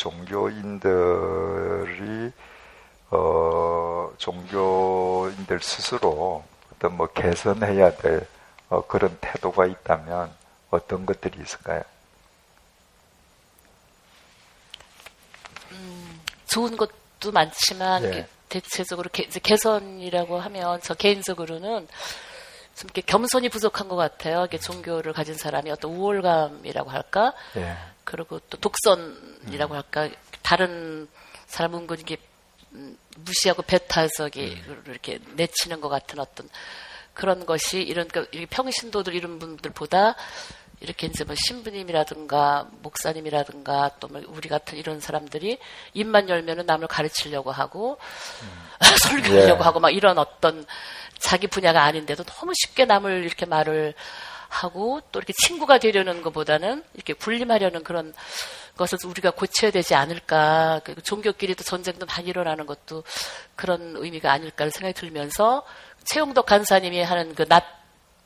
종교인들이 어, 종교인들 스스로 어떤 뭐 개선해야 될 어, 그런 태도가 있다면 어떤 것들이 있을까요? 음, 좋은 것도 많지만 예. 대체적으로 개, 개선이라고 하면 저 개인적으로는 좀 이렇게 겸손이 부족한 것 같아요. 이게 종교를 가진 사람이 어떤 우월감이라고 할까? 예. 그리고 또 독선이라고 음. 할까? 다른 사람 은근 이게 무시하고 배타해서 음. 이렇게 내치는 것 같은 어떤 그런 것이 이런 평신도들 이런 분들보다 이렇게 이제 뭐 신부님이라든가 목사님이라든가 또 우리 같은 이런 사람들이 입만 열면은 남을 가르치려고 하고 음. 설교하려고 예. 하고 막 이런 어떤 자기 분야가 아닌데도 너무 쉽게 남을 이렇게 말을 하고 또 이렇게 친구가 되려는 것보다는 이렇게 군림하려는 그런 것을 우리가 고쳐야 되지 않을까. 종교끼리도 전쟁도 많이 일어나는 것도 그런 의미가 아닐까 생각이 들면서 최용덕 간사님이 하는 그 낫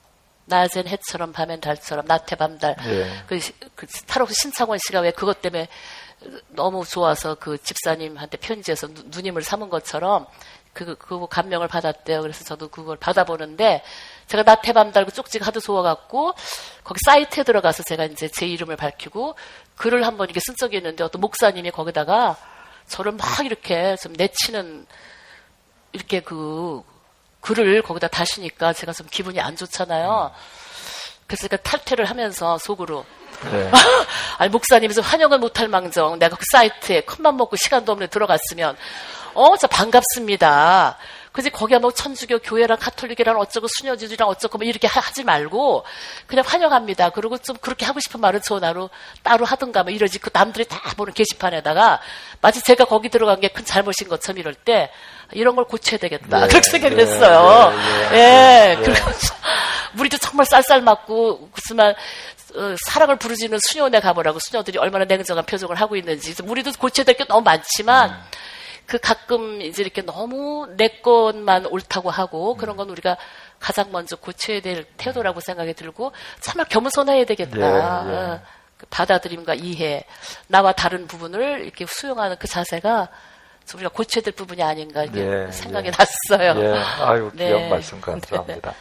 낮엔 해처럼 밤엔 달처럼 낮에 밤달. 예. 그, 그 탈옥 신창원 씨가 왜 그것 때문에 너무 좋아서 그 집사님한테 편지해서 누, 누님을 삼은 것처럼 그, 그거 감명을 받았대요. 그래서 저도 그걸 받아보는데 제가 낮에 밤 달고 쪽지가 하도 좋아갖고 거기 사이트에 들어가서 제가 이제 제 이름을 밝히고 글을 한번 이렇게 쓴 적이 있는데 어떤 목사님이 거기다가 저를 막 이렇게 좀 내치는 이렇게 그 글을 거기다 다시니까 제가 좀 기분이 안 좋잖아요. 그래서 제가 탈퇴를 하면서 속으로 네. 아니 목사님이 좀 환영을 못할 망정 내가 그 사이트에 컵만 먹고 시간도 없는 들어갔으면 어, 저 반갑습니다. 그래서 거기가 뭐 천주교 교회랑 가톨릭이랑 어쩌고 수녀주주랑 어쩌고 뭐 이렇게 하지 말고 그냥 환영합니다. 그리고 좀 그렇게 하고 싶은 말은 전화로 따로 하든가 뭐 이러지. 그 남들이 다 보는 게시판에다가 마치 제가 거기 들어간 게 큰 잘못인 것처럼 이럴 때 이런 걸 고쳐야 되겠다. 예, 그렇게 생각을 예, 했어요. 예. 예, 예. 예. 그리고 우리도 정말 쌀쌀 맞고 그렇지만 어, 사랑을 부르짖는 수녀원에 가보라고 수녀들이 얼마나 냉정한 표정을 하고 있는지. 우리도 고쳐야 될 게 너무 많지만 음. 그 가끔 이제 이렇게 너무 내 것만 옳다고 하고 그런 건 우리가 가장 먼저 고쳐야 될 태도라고 생각이 들고 정말 겸손해야 되겠다. 예, 예. 어, 그 받아들임과 이해, 나와 다른 부분을 이렇게 수용하는 그 자세가 우리가 고쳐야 될 부분이 아닌가 이렇게 예, 생각이 예. 났어요. 예. 아유, 귀한 네. 말씀 감사합니다.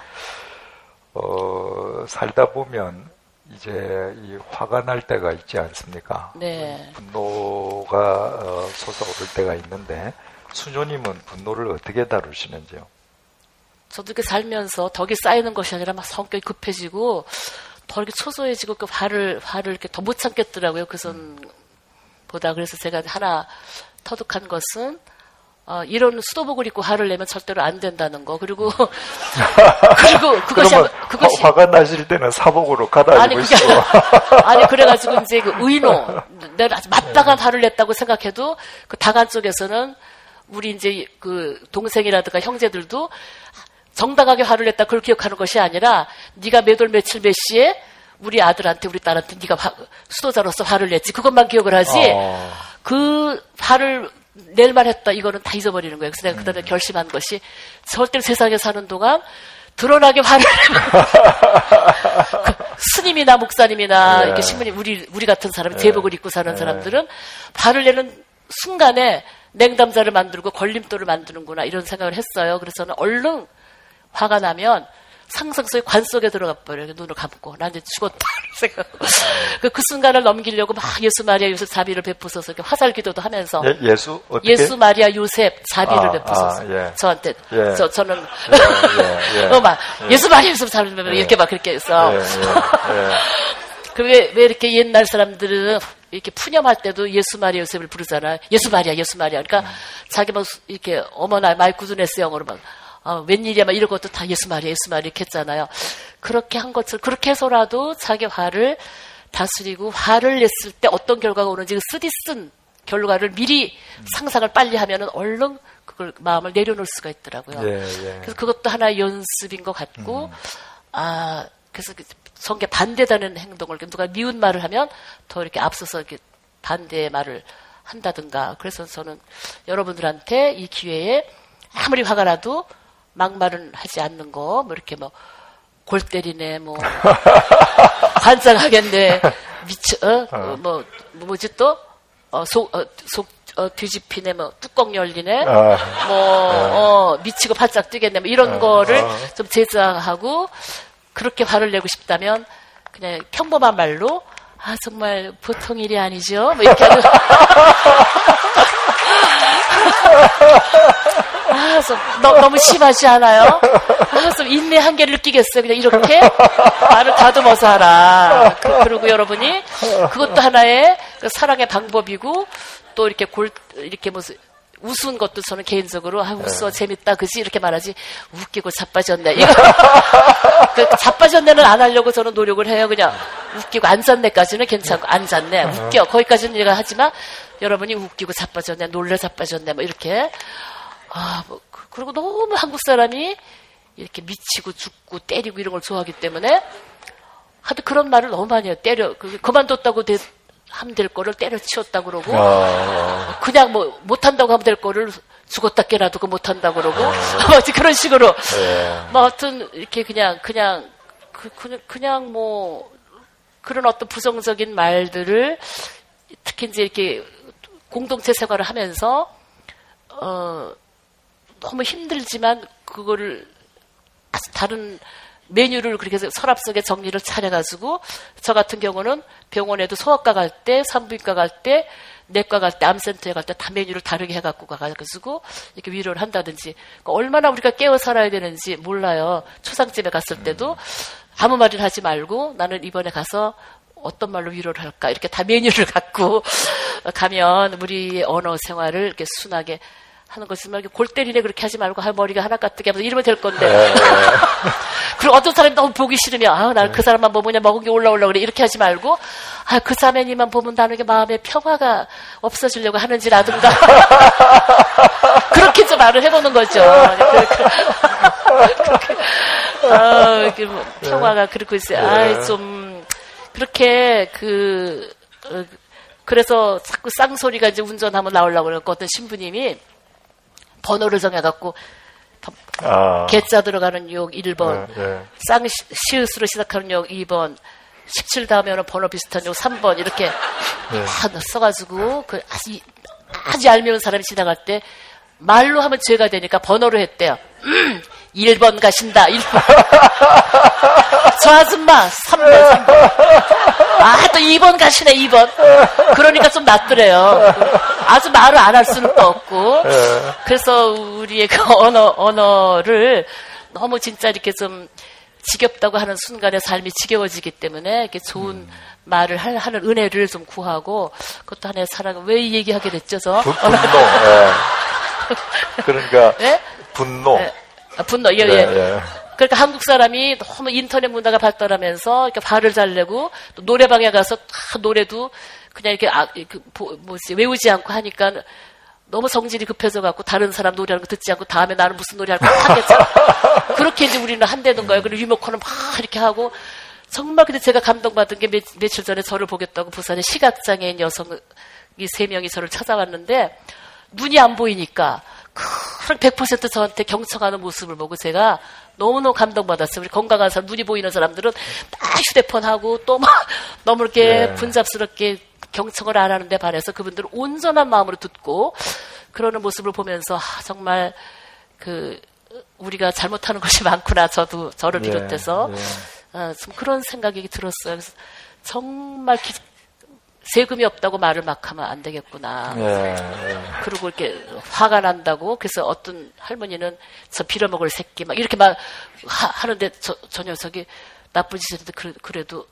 어, 살다 보면 이제 이 화가 날 때가 있지 않습니까? 네. 분노가 어, 솟아오를 때가 있는데 수녀님은 분노를 어떻게 다루시는지요? 저도 이렇게 살면서 덕이 쌓이는 것이 아니라 막 성격이 급해지고 더 이렇게 초조해지고 그 화를 화를 이렇게 더 못 참겠더라고요. 그 선보다 그래서 제가 하나 터득한 것은 어, 이런 수도복을 입고 화를 내면 절대로 안 된다는 거. 그리고, 그리고 그것이, 그것이. 화, 화가 나실 때는 사복으로 갈아입으시고. 아니, 아니, 그래가지고 이제 그 의노. 내가 마땅한 화를 냈다고 생각해도 그 당한 쪽에서는 우리 이제 그 동생이라든가 형제들도 정당하게 화를 냈다 그걸 기억하는 것이 아니라 네가 몇 월 며칠 몇 시에 우리 아들한테 우리 딸한테 네가 화, 수도자로서 화를 냈지. 그것만 기억을 하지. 어. 그 화를 낼 말했다 이거는 다 잊어버리는 거예요. 그래서 내가 그다음에 음. 결심한 것이 절대로 세상에 사는 동안 드러나게 화를 그 스님이나 목사님이나 네. 이렇게 신부님 우리 우리 같은 사람이 네. 제복을 입고 사는 네. 사람들은 화를 내는 순간에 냉담자를 만들고 걸림돌을 만드는구나 이런 생각을 했어요. 그래서 저는 얼른 화가 나면 상상 속에 관 속에 들어가 버려요. 눈을 감고 난 이제 죽었다 생각하고 그, 그 순간을 넘기려고 막 예수 마리아 요셉 자비를 베푸소서 이렇게 화살 기도도 하면서 예, 예수 어떻게? 예수 마리아 요셉 자비를 아, 베푸소서 아, 예. 저한테 예. 저 저는 예, 예, 예. 어, 막 예. 예수 마리아 요셉 자비를 베푸 예. 이렇게 막 그렇게 해서 예, 예, 예. 그 왜 왜 이렇게 옛날 사람들은 이렇게 푸념할 때도 예수 마리아 요셉을 부르잖아. 예수 마리아 예수 마리아 그러니까 음. 자기 뭐 이렇게 어머나 마이 구두네스 영어로 막 어, 웬일이야, 막 이런 것도 다 예수 마리아, 예수 마리아 이렇게 했잖아요. 그렇게 한 것을, 그렇게 해서라도 자기 화를 다스리고 화를 냈을 때 어떤 결과가 오는지 그 쓰디쓴 결과를 미리 음. 상상을 빨리 하면은 얼른 그걸 마음을 내려놓을 수가 있더라고요. 예, 예. 그래서 그것도 하나의 연습인 것 같고, 음. 아, 그래서 성게 반대되는 행동을, 누가 미운 말을 하면 더 이렇게 앞서서 이렇게 반대의 말을 한다든가. 그래서 저는 여러분들한테 이 기회에 아무리 화가 나도 막말은 하지 않는 거, 뭐 이렇게 뭐 골 때리네, 뭐 환장하겠네, 미쳐, 어, 어. 뭐 뭐지 또, 어, 속, 어, 속, 어, 뒤집히네, 뭐 뚜껑 열리네, 어. 뭐 어, 미치고 바짝 뛰겠네, 뭐 이런 어. 거를 어. 좀 제자하고 그렇게 화를 내고 싶다면 그냥 평범한 말로 아 정말 보통 일이 아니죠, 뭐 이렇게 하는. 아, 좀, 너, 너무 심하지 않아요? 아, 좀 인내 한계를 느끼겠어요. 그냥 이렇게 말을 다듬어서 하라. 그, 그리고 여러분이 그것도 하나의 그 사랑의 방법이고 또 이렇게 골, 이렇게 무슨 웃은 것도 저는 개인적으로 아, 웃어 재밌다 그지 이렇게 말하지 웃기고 자빠졌네. 이거 그 자빠졌네는 안 하려고 저는 노력을 해요. 그냥 웃기고 안 잤네까지는 괜찮고 안 잤네 웃겨 거기까지는 얘가 하지만 여러분이 웃기고 자빠졌네 놀래 자빠졌네 뭐 이렇게 아 뭐 그리고 너무 한국 사람이 이렇게 미치고 죽고 때리고 이런 걸 좋아하기 때문에 하도 그런 말을 너무 많이 해요. 때려 그, 그만뒀다고 대, 하면 될 거를 때려치웠다 그러고 아... 그냥 뭐 못한다고 하면 될 거를 죽었다 깨라도 그 못한다 그러고 아... 그런 식으로 네. 뭐 하여튼 이렇게 그냥 그냥 그, 그, 그냥 뭐, 그런 어떤 부정적인 말들을 특히 이제 이렇게 공동체 생활을 하면서, 어, 너무 힘들지만 그거를 다른 메뉴를 그렇게 해서 서랍 속에 정리를 차려가지고 저 같은 경우는 병원에도 소아과 갈 때, 산부인과 갈 때, 내과 갈 때, 암센터에 갈 때 다 메뉴를 다르게 해갖고 가가지고 이렇게 위로를 한다든지 그러니까 얼마나 우리가 깨어 살아야 되는지 몰라요. 초상집에 갔을 때도 아무 말을 하지 말고 나는 이번에 가서 어떤 말로 위로를 할까 이렇게 다 메뉴를 갖고 가면 우리 언어 생활을 이렇게 순하게 하는 것이지만 골 때리네 그렇게 하지 말고 아, 머리가 하나 까뜨게 하면서 이러면 될 건데 네. 그리고 어떤 사람이 너무 보기 싫으면 아, 나는 그 사람만 보면 그냥 먹은 게 올라올라 그래 이렇게 하지 말고 아, 그 사매님만 보면 나는 게 마음에 평화가 없어지려고 하는지라든가 그렇게 좀 말을 해보는 거죠. 그렇게 아, 이렇게 뭐 평화가 그렇고 있어요. 아, 좀 그렇게 그 어, 그래서 자꾸 쌍소리가 이제 운전하면 나오려고 그랬고 어떤 신부님이 번호를 정해갖고 아. 개자 들어가는 욕 일 번 네, 네. 쌍 시읒으로 시작하는 욕 이 번 십칠 다음에는 번호 비슷한 욕 삼 번 이렇게 네. 다 써가지고 그 아주, 아주 얄미운 사람이 지나갈 때 말로 하면 죄가 되니까 번호로 했대요. 음, 일 번 가신다. 일 번. 저 아줌마 삼 번 삼 번. 아, 또 이 번 가시네 이 번. 그러니까 좀 낫더래요. 아주 말을 안 할 수는 또 없고. 그래서 우리의 그 언어, 언어를 너무 진짜 이렇게 좀 지겹다고 하는 순간에 삶이 지겨워지기 때문에 이렇게 좋은 음. 말을 할, 하는 은혜를 좀 구하고 그것도 하나의 사랑. 왜 이 얘기하게 됐죠, 저? 분, 분노. 예. 그러니까 네? 분노. 네. 아, 분노. 예, 예. 예. 그러니까 한국 사람이 너무 인터넷 문화가 발달하면서 이렇게 화를 잘 내고 또 노래방에 가서 다 노래도 그냥 이렇게 아, 그, 뭐지 외우지 않고 하니까 너무 성질이 급해져 갖고 다른 사람 노래하는 거 듣지 않고 다음에 나는 무슨 노래 할까 하겠잖아. 그렇게 이제 우리는 한대는 거예요. 그리고 리모컨은 막 이렇게 하고 정말 근데 제가 감동받은 게 며, 며칠 전에 저를 보겠다고 부산에 시각장애인 여성이 세 명이 저를 찾아왔는데 눈이 안 보이니까 그냥 백 퍼센트 저한테 경청하는 모습을 보고 제가 너무너무 감동받았어요. 우리 건강한 사람, 눈이 보이는 사람들은 막 휴대폰하고 또 막 너무 이렇게 네. 분잡스럽게 경청을 안 하는데 반해서 그분들은 온전한 마음으로 듣고 그러는 모습을 보면서 아, 정말 그 우리가 잘못하는 것이 많구나. 저도 저를 네. 비롯해서 네. 어, 좀 그런 생각이 들었어요. 그래서 정말 기, 세금이 없다고 말을 막 하면 안 되겠구나. 네. 그리고 이렇게 화가 난다고 그래서 어떤 할머니는 저 빌어먹을 새끼 막 이렇게 막 하, 하는데 저, 저 녀석이 나쁜 짓 했는데 그래, 그래도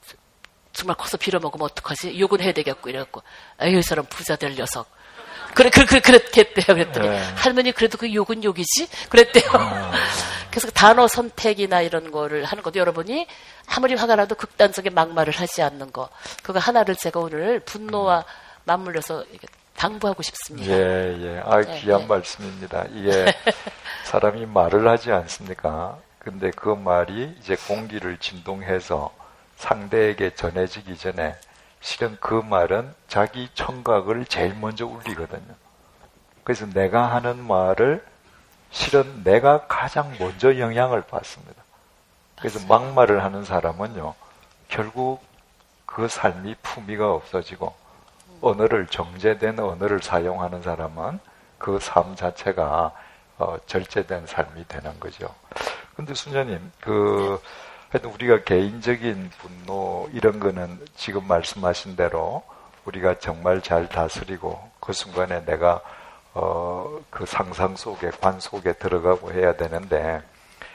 정말 커서 빌어먹으면 어떡하지? 욕은 해야 되겠고 이래갖고 아유 이 사람 부자 될 녀석. 그래, 그, 그, 그렇게 했대요. 그랬더니 네. 할머니 그래도 그 욕은 욕이지? 그랬대요. 음. 그래서 단어 선택이나 이런 거를 하는 것도 여러분이 아무리 화가 나도 극단적인 막말을 하지 않는 거 그거 하나를 제가 오늘 분노와 맞물려서 당부하고 싶습니다. 예, 예. 아, 네, 귀한 네. 말씀입니다. 이게 사람이 말을 하지 않습니까? 근데 그 말이 이제 공기를 진동해서 상대에게 전해지기 전에 실은 그 말은 자기 청각을 제일 먼저 울리거든요. 그래서 내가 하는 말을 실은 내가 가장 먼저 영향을 받습니다. 그래서 막말을 하는 사람은요, 결국 그 삶이 품위가 없어지고 언어를 정제된 언어를 사용하는 사람은 그 삶 자체가 어, 절제된 삶이 되는 거죠. 근데 수녀님, 그 하여튼 우리가 개인적인 분노 이런 거는 지금 말씀하신 대로 우리가 정말 잘 다스리고 그 순간에 내가 어, 그 상상 속에 관 속에 들어가고 해야 되는데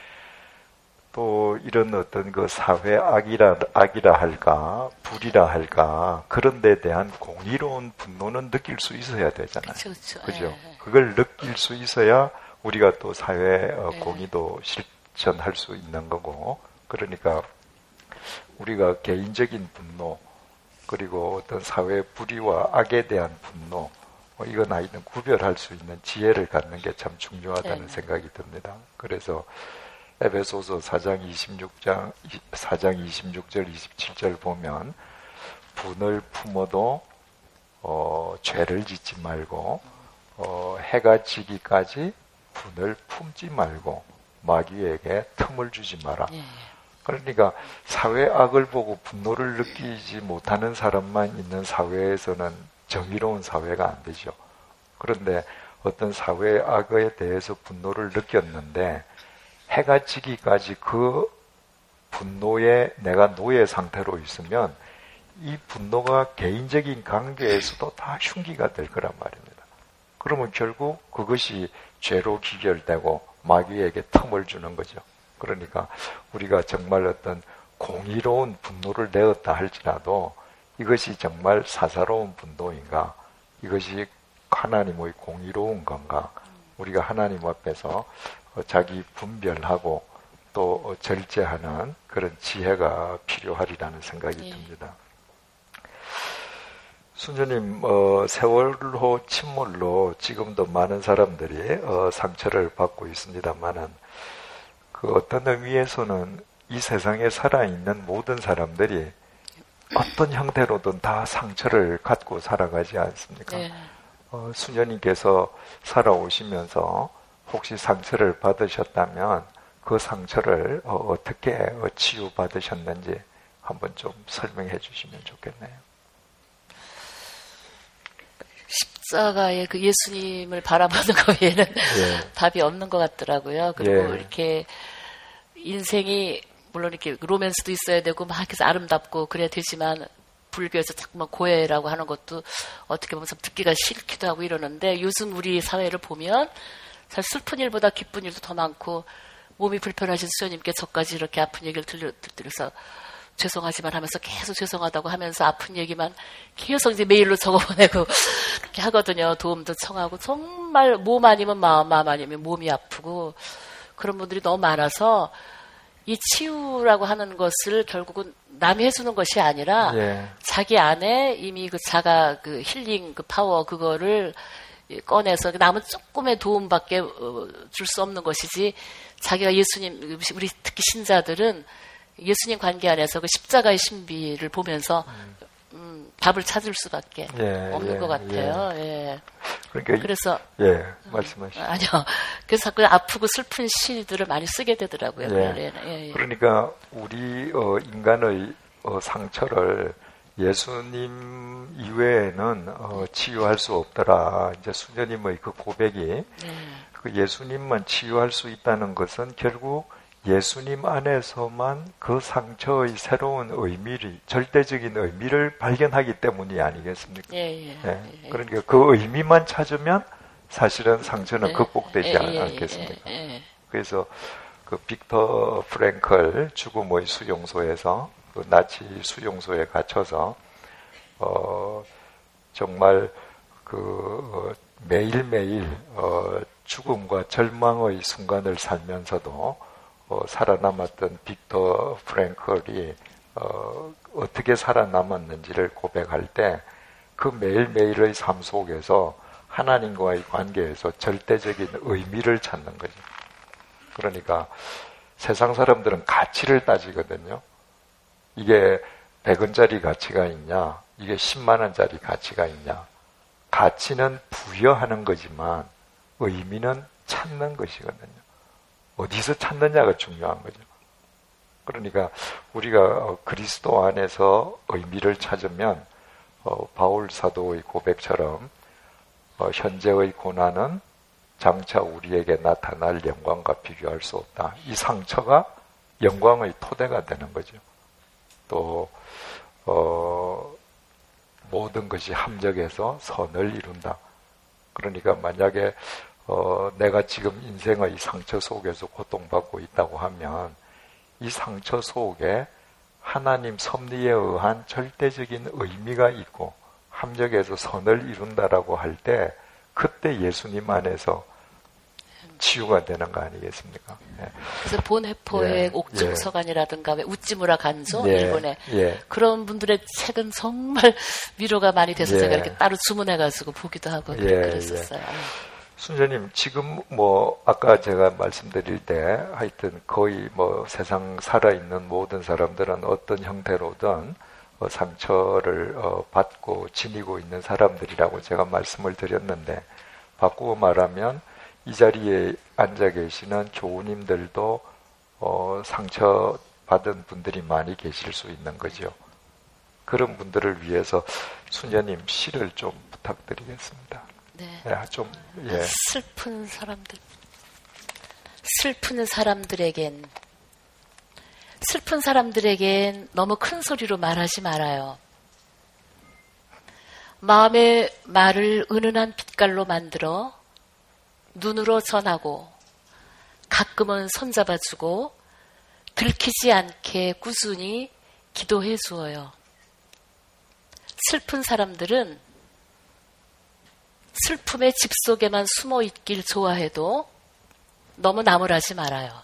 또 이런 어떤 그 사회 악이라 악이라 할까 불이라 할까 그런 데 대한 공의로운 분노는 느낄 수 있어야 되잖아요. 그렇죠. 그죠? 네. 그걸 느낄 수 있어야 우리가 또 사회 어, 공의도 실천할 수 있는 거고. 그러니까 우리가 개인적인 분노 그리고 어떤 사회 불의와 악에 대한 분노 뭐 이건 아이는 구별할 수 있는 지혜를 갖는 게 참 중요하다는 네. 생각이 듭니다. 그래서 에베소서 사 장 이십육 장 사 장 이십육 절 이십칠 절 보면 분을 품어도 어, 죄를 짓지 말고 어, 해가 지기까지 분을 품지 말고 마귀에게 틈을 주지 마라. 네. 그러니까 사회 악을 보고 분노를 느끼지 못하는 사람만 있는 사회에서는 정의로운 사회가 안 되죠. 그런데 어떤 사회의 악에 대해서 분노를 느꼈는데 해가 지기까지 그 분노에 내가 노예 상태로 있으면 이 분노가 개인적인 관계에서도 다 흉기가 될 거란 말입니다. 그러면 결국 그것이 죄로 귀결되고 마귀에게 틈을 주는 거죠. 그러니까 우리가 정말 어떤 공의로운 분노를 내었다 할지라도 이것이 정말 사사로운 분노인가? 이것이 하나님의 공의로운 건가? 우리가 하나님 앞에서 자기 분별하고 또 절제하는 그런 지혜가 필요하리라는 생각이 네. 듭니다. 순주님, 어, 세월호 침몰로 지금도 많은 사람들이 어, 상처를 받고 있습니다만은 그 어떤 의미에서는 이 세상에 살아있는 모든 사람들이 어떤 형태로든 다 상처를 갖고 살아가지 않습니까? 네. 어, 수녀님께서 살아오시면서 혹시 상처를 받으셨다면 그 상처를 어, 어떻게 어, 치유받으셨는지 한번 좀 설명해 주시면 좋겠네요. 십자가의 그 예수님을 바라보는 거에는 예. 답이 없는 것 같더라고요. 그리고 예. 이렇게 인생이 물론 이렇게 로맨스도 있어야 되고 막 해서 아름답고 그래야 되지만 불교에서 자꾸만 고해라고 하는 것도 어떻게 보면 듣기가 싫기도 하고 이러는데 요즘 우리 사회를 보면 사실 슬픈 일보다 기쁜 일도 더 많고 몸이 불편하신 수녀님께 저까지 이렇게 아픈 얘기를 들려, 들려서 죄송하지만 하면서 계속 죄송하다고 하면서 아픈 얘기만 계속 이제 메일로 적어보내고 그렇게 하거든요. 도움도 청하고 정말 몸 아니면 마음, 마음 아니면 몸이 아프고 그런 분들이 너무 많아서 이 치유라고 하는 것을 결국은 남이 해주는 것이 아니라 예. 자기 안에 이미 그 자가 그 힐링 그 파워 그거를 꺼내서 남은 조금의 도움밖에 줄 수 없는 것이지 자기가 예수님 우리 특히 신자들은 예수님 관계 안에서 그 십자가의 신비를 보면서 음, 답을 찾을 수밖에 예, 없는 예, 것 같아요. 예. 예. 그러니까 그래서 예 말씀하시죠. 음, 아니요. 그래서 그 아프고 슬픈 시들을 많이 쓰게 되더라고요. 예. 예, 예. 그러니까 우리 어, 인간의 어, 상처를 예수님 이외에는 어, 치유할 수 없더라. 이제 수녀님의 그 고백이 네. 그 예수님만 치유할 수 있다는 것은 결국 예수님 안에서만 그 상처의 새로운 의미를, 절대적인 의미를 발견하기 때문이 아니겠습니까? 예, 예, 예. 예. 그러니까 그 의미만 찾으면 사실은 상처는 예, 극복되지 예, 예, 않겠습니까? 예, 예. 그래서 그 빅터 프랭클 죽음의 수용소에서 그 나치 수용소에 갇혀서 어 정말 그 매일매일 어 죽음과 절망의 순간을 살면서도 어, 살아남았던 빅터 프랭클이 어, 어떻게 살아남았는지를 고백할 때 그 매일매일의 삶 속에서 하나님과의 관계에서 절대적인 의미를 찾는 거죠. 그러니까 세상 사람들은 가치를 따지거든요. 이게 백 원짜리 가치가 있냐, 이게 십만 원짜리 가치가 있냐. 가치는 부여하는 거지만 의미는 찾는 것이거든요. 어디서 찾느냐가 중요한 거죠. 그러니까 우리가 그리스도 안에서 의미를 찾으면 어, 바울 사도의 고백처럼 어, 현재의 고난은 장차 우리에게 나타날 영광과 비교할 수 없다. 이 상처가 영광의 토대가 되는 거죠. 또 어, 모든 것이 함정에서 선을 이룬다. 그러니까 만약에 어, 내가 지금 인생의 상처 속에서 고통받고 있다고 하면 이 상처 속에 하나님 섭리에 의한 절대적인 의미가 있고 함정에서 선을 이룬다라고 할 때 그때 예수님 안에서 치유가 되는 거 아니겠습니까? 예. 그래서 본회포의 예, 옥중서간이라든가 왜 우찌무라 간조 예, 일본에 예. 그런 분들의 책은 정말 위로가 많이 돼서 예. 제가 이렇게 따로 주문해가지고 보기도 하고 예, 그랬었어요. 예. 순자님, 지금 뭐, 아까 제가 말씀드릴 때, 하여튼 거의 뭐 세상 살아있는 모든 사람들은 어떤 형태로든 어, 상처를 어, 받고 지니고 있는 사람들이라고 제가 말씀을 드렸는데, 바꾸어 말하면 이 자리에 앉아 계시는 교우님들도 어, 상처 받은 분들이 많이 계실 수 있는 거죠. 그런 분들을 위해서 수녀님 시를 좀 부탁드리겠습니다. 네. 예, 좀 예. 슬픈 사람들, 슬픈 사람들에겐 슬픈 사람들에겐 너무 큰 소리로 말하지 말아요. 마음의 말을 은은한 빛깔로 만들어 눈으로 전하고 가끔은 손잡아주고 들키지 않게 꾸준히 기도해 주어요. 슬픈 사람들은 슬픔의 집 속에만 숨어 있길 좋아해도 너무 나무라지 말아요.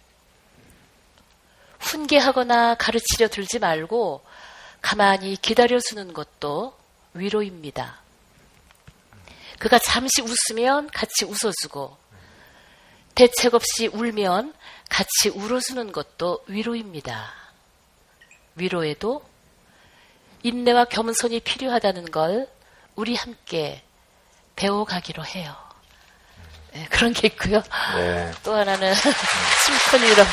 훈계하거나 가르치려 들지 말고 가만히 기다려주는 것도 위로입니다. 그가 잠시 웃으면 같이 웃어주고 대책 없이 울면 같이 울어주는 것도 위로입니다. 위로에도 인내와 겸손이 필요하다는 걸 우리 함께 배워가기로 해요. 네, 그런 게 있고요. 네. 또 하나는 슬픈 위로.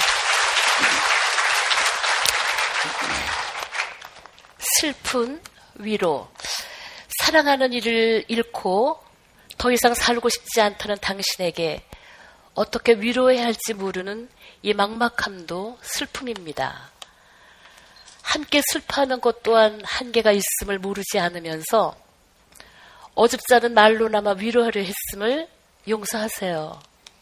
슬픈 위로. 사랑하는 이를 잃고 더 이상 살고 싶지 않다는 당신에게 어떻게 위로해야 할지 모르는 이 막막함도 슬픔입니다. 함께 슬퍼하는 것 또한 한계가 있음을 모르지 않으면서 어줍지 않은 말로나마 위로하려 했음을 용서하세요.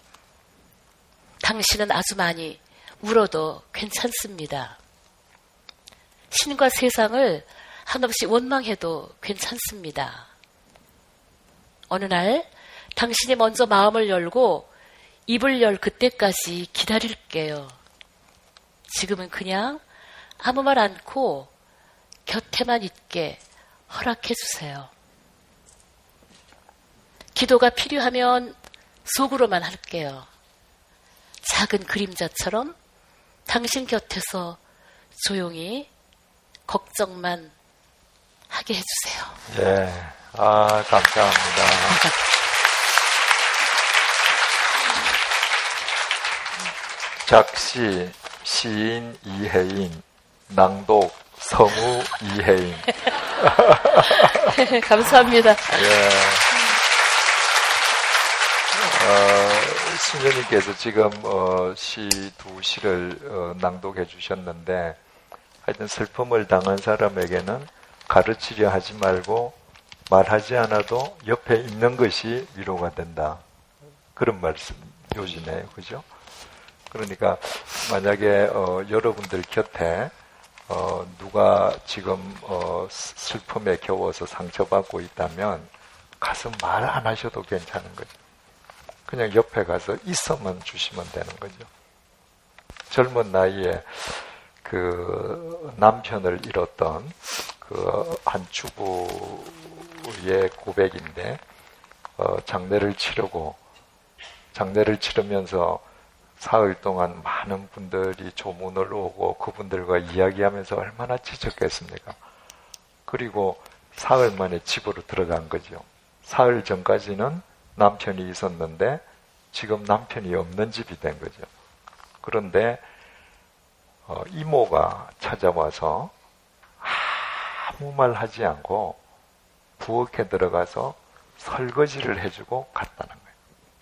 당신은 아주 많이 울어도 괜찮습니다. 신과 세상을 한없이 원망해도 괜찮습니다. 어느 날 당신이 먼저 마음을 열고 입을 열 그때까지 기다릴게요. 지금은 그냥 아무 말 않고 곁에만 있게 허락해 주세요. 기도가 필요하면 속으로만 할게요. 작은 그림자처럼 당신 곁에서 조용히 걱정만 하게 해주세요. 예, 아 감사합니다. 작시, 시인 이혜인, 낭독 성우 이혜인. 감사합니다. 예. 어, 수녀님께서 지금 어, 시 두 시를 어, 낭독해 주셨는데 하여튼 슬픔을 당한 사람에게는 가르치려 하지 말고 말하지 않아도 옆에 있는 것이 위로가 된다. 그런 말씀 요지네요. 그죠? 그러니까 만약에 어, 여러분들 곁에 어, 누가 지금 어, 슬픔에 겨워서 상처받고 있다면 가서 말 안 하셔도 괜찮은 거죠. 그냥 옆에 가서 있어만 주시면 되는 거죠. 젊은 나이에 그 남편을 잃었던 그 한 주부의 고백인데 어, 장례를 치르고 장례를 치르면서 사흘 동안 많은 분들이 조문을 오고 그분들과 이야기하면서 얼마나 지쳤겠습니까? 그리고 사흘 만에 집으로 들어간 거죠. 사흘 전까지는 남편이 있었는데 지금 남편이 없는 집이 된 거죠. 그런데 어, 이모가 찾아와서 아무 말 하지 않고 부엌에 들어가서 설거지를 해주고 갔다는 거예요.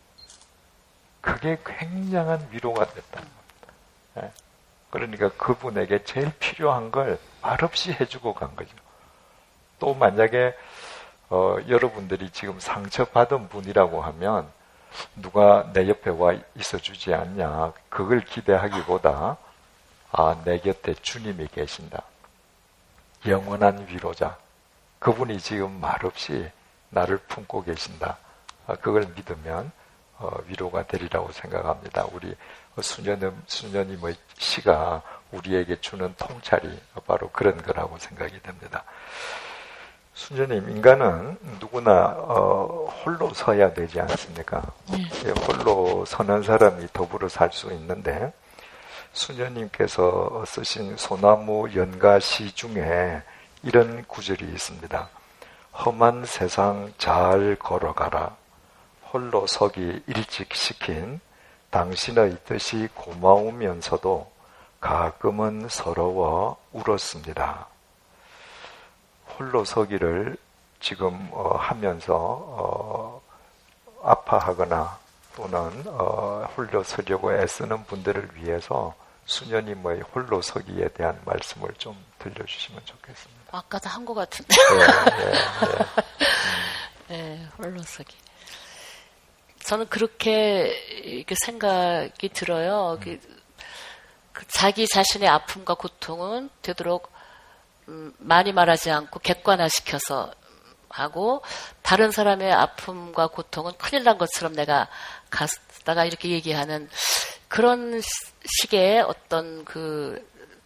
그게 굉장한 위로가 됐다는 겁니다. 예. 그러니까 그분에게 제일 필요한 걸 말없이 해주고 간 거죠. 또 만약에 어, 여러분들이 지금 상처받은 분이라고 하면 누가 내 옆에 와 있어주지 않냐, 그걸 기대하기보다 아, 내 곁에 주님이 계신다. 영원한 위로자. 그분이 지금 말없이 나를 품고 계신다. 아, 그걸 믿으면 어, 위로가 되리라고 생각합니다. 우리 수녀님, 수녀님의 시가 우리에게 주는 통찰이 바로 그런 거라고 생각이 됩니다. 수녀님, 인간은 누구나 어, 홀로 서야 되지 않습니까? 네. 홀로 서는 사람이 더불어 살 수 있는데 수녀님께서 쓰신 소나무 연가시 중에 이런 구절이 있습니다. 험한 세상 잘 걸어가라. 홀로 서기 일찍 시킨 당신의 뜻이 고마우면서도 가끔은 서러워 울었습니다. 홀로 서기를 지금 어, 하면서 어, 아파하거나 또는 어, 홀로 서려고 애쓰는 분들을 위해서 수녀님의 홀로 서기에 대한 말씀을 좀 들려주시면 좋겠습니다. 아까도 한 것 같은데. 네, 네, 네. 네, 홀로 서기. 저는 그렇게 이렇게 생각이 들어요. 음. 그 자기 자신의 아픔과 고통은 되도록 음, 많이 말하지 않고 객관화시켜서 하고, 다른 사람의 아픔과 고통은 큰일 난 것처럼 내가 갔다가 이렇게 얘기하는 그런 식의 어떤 그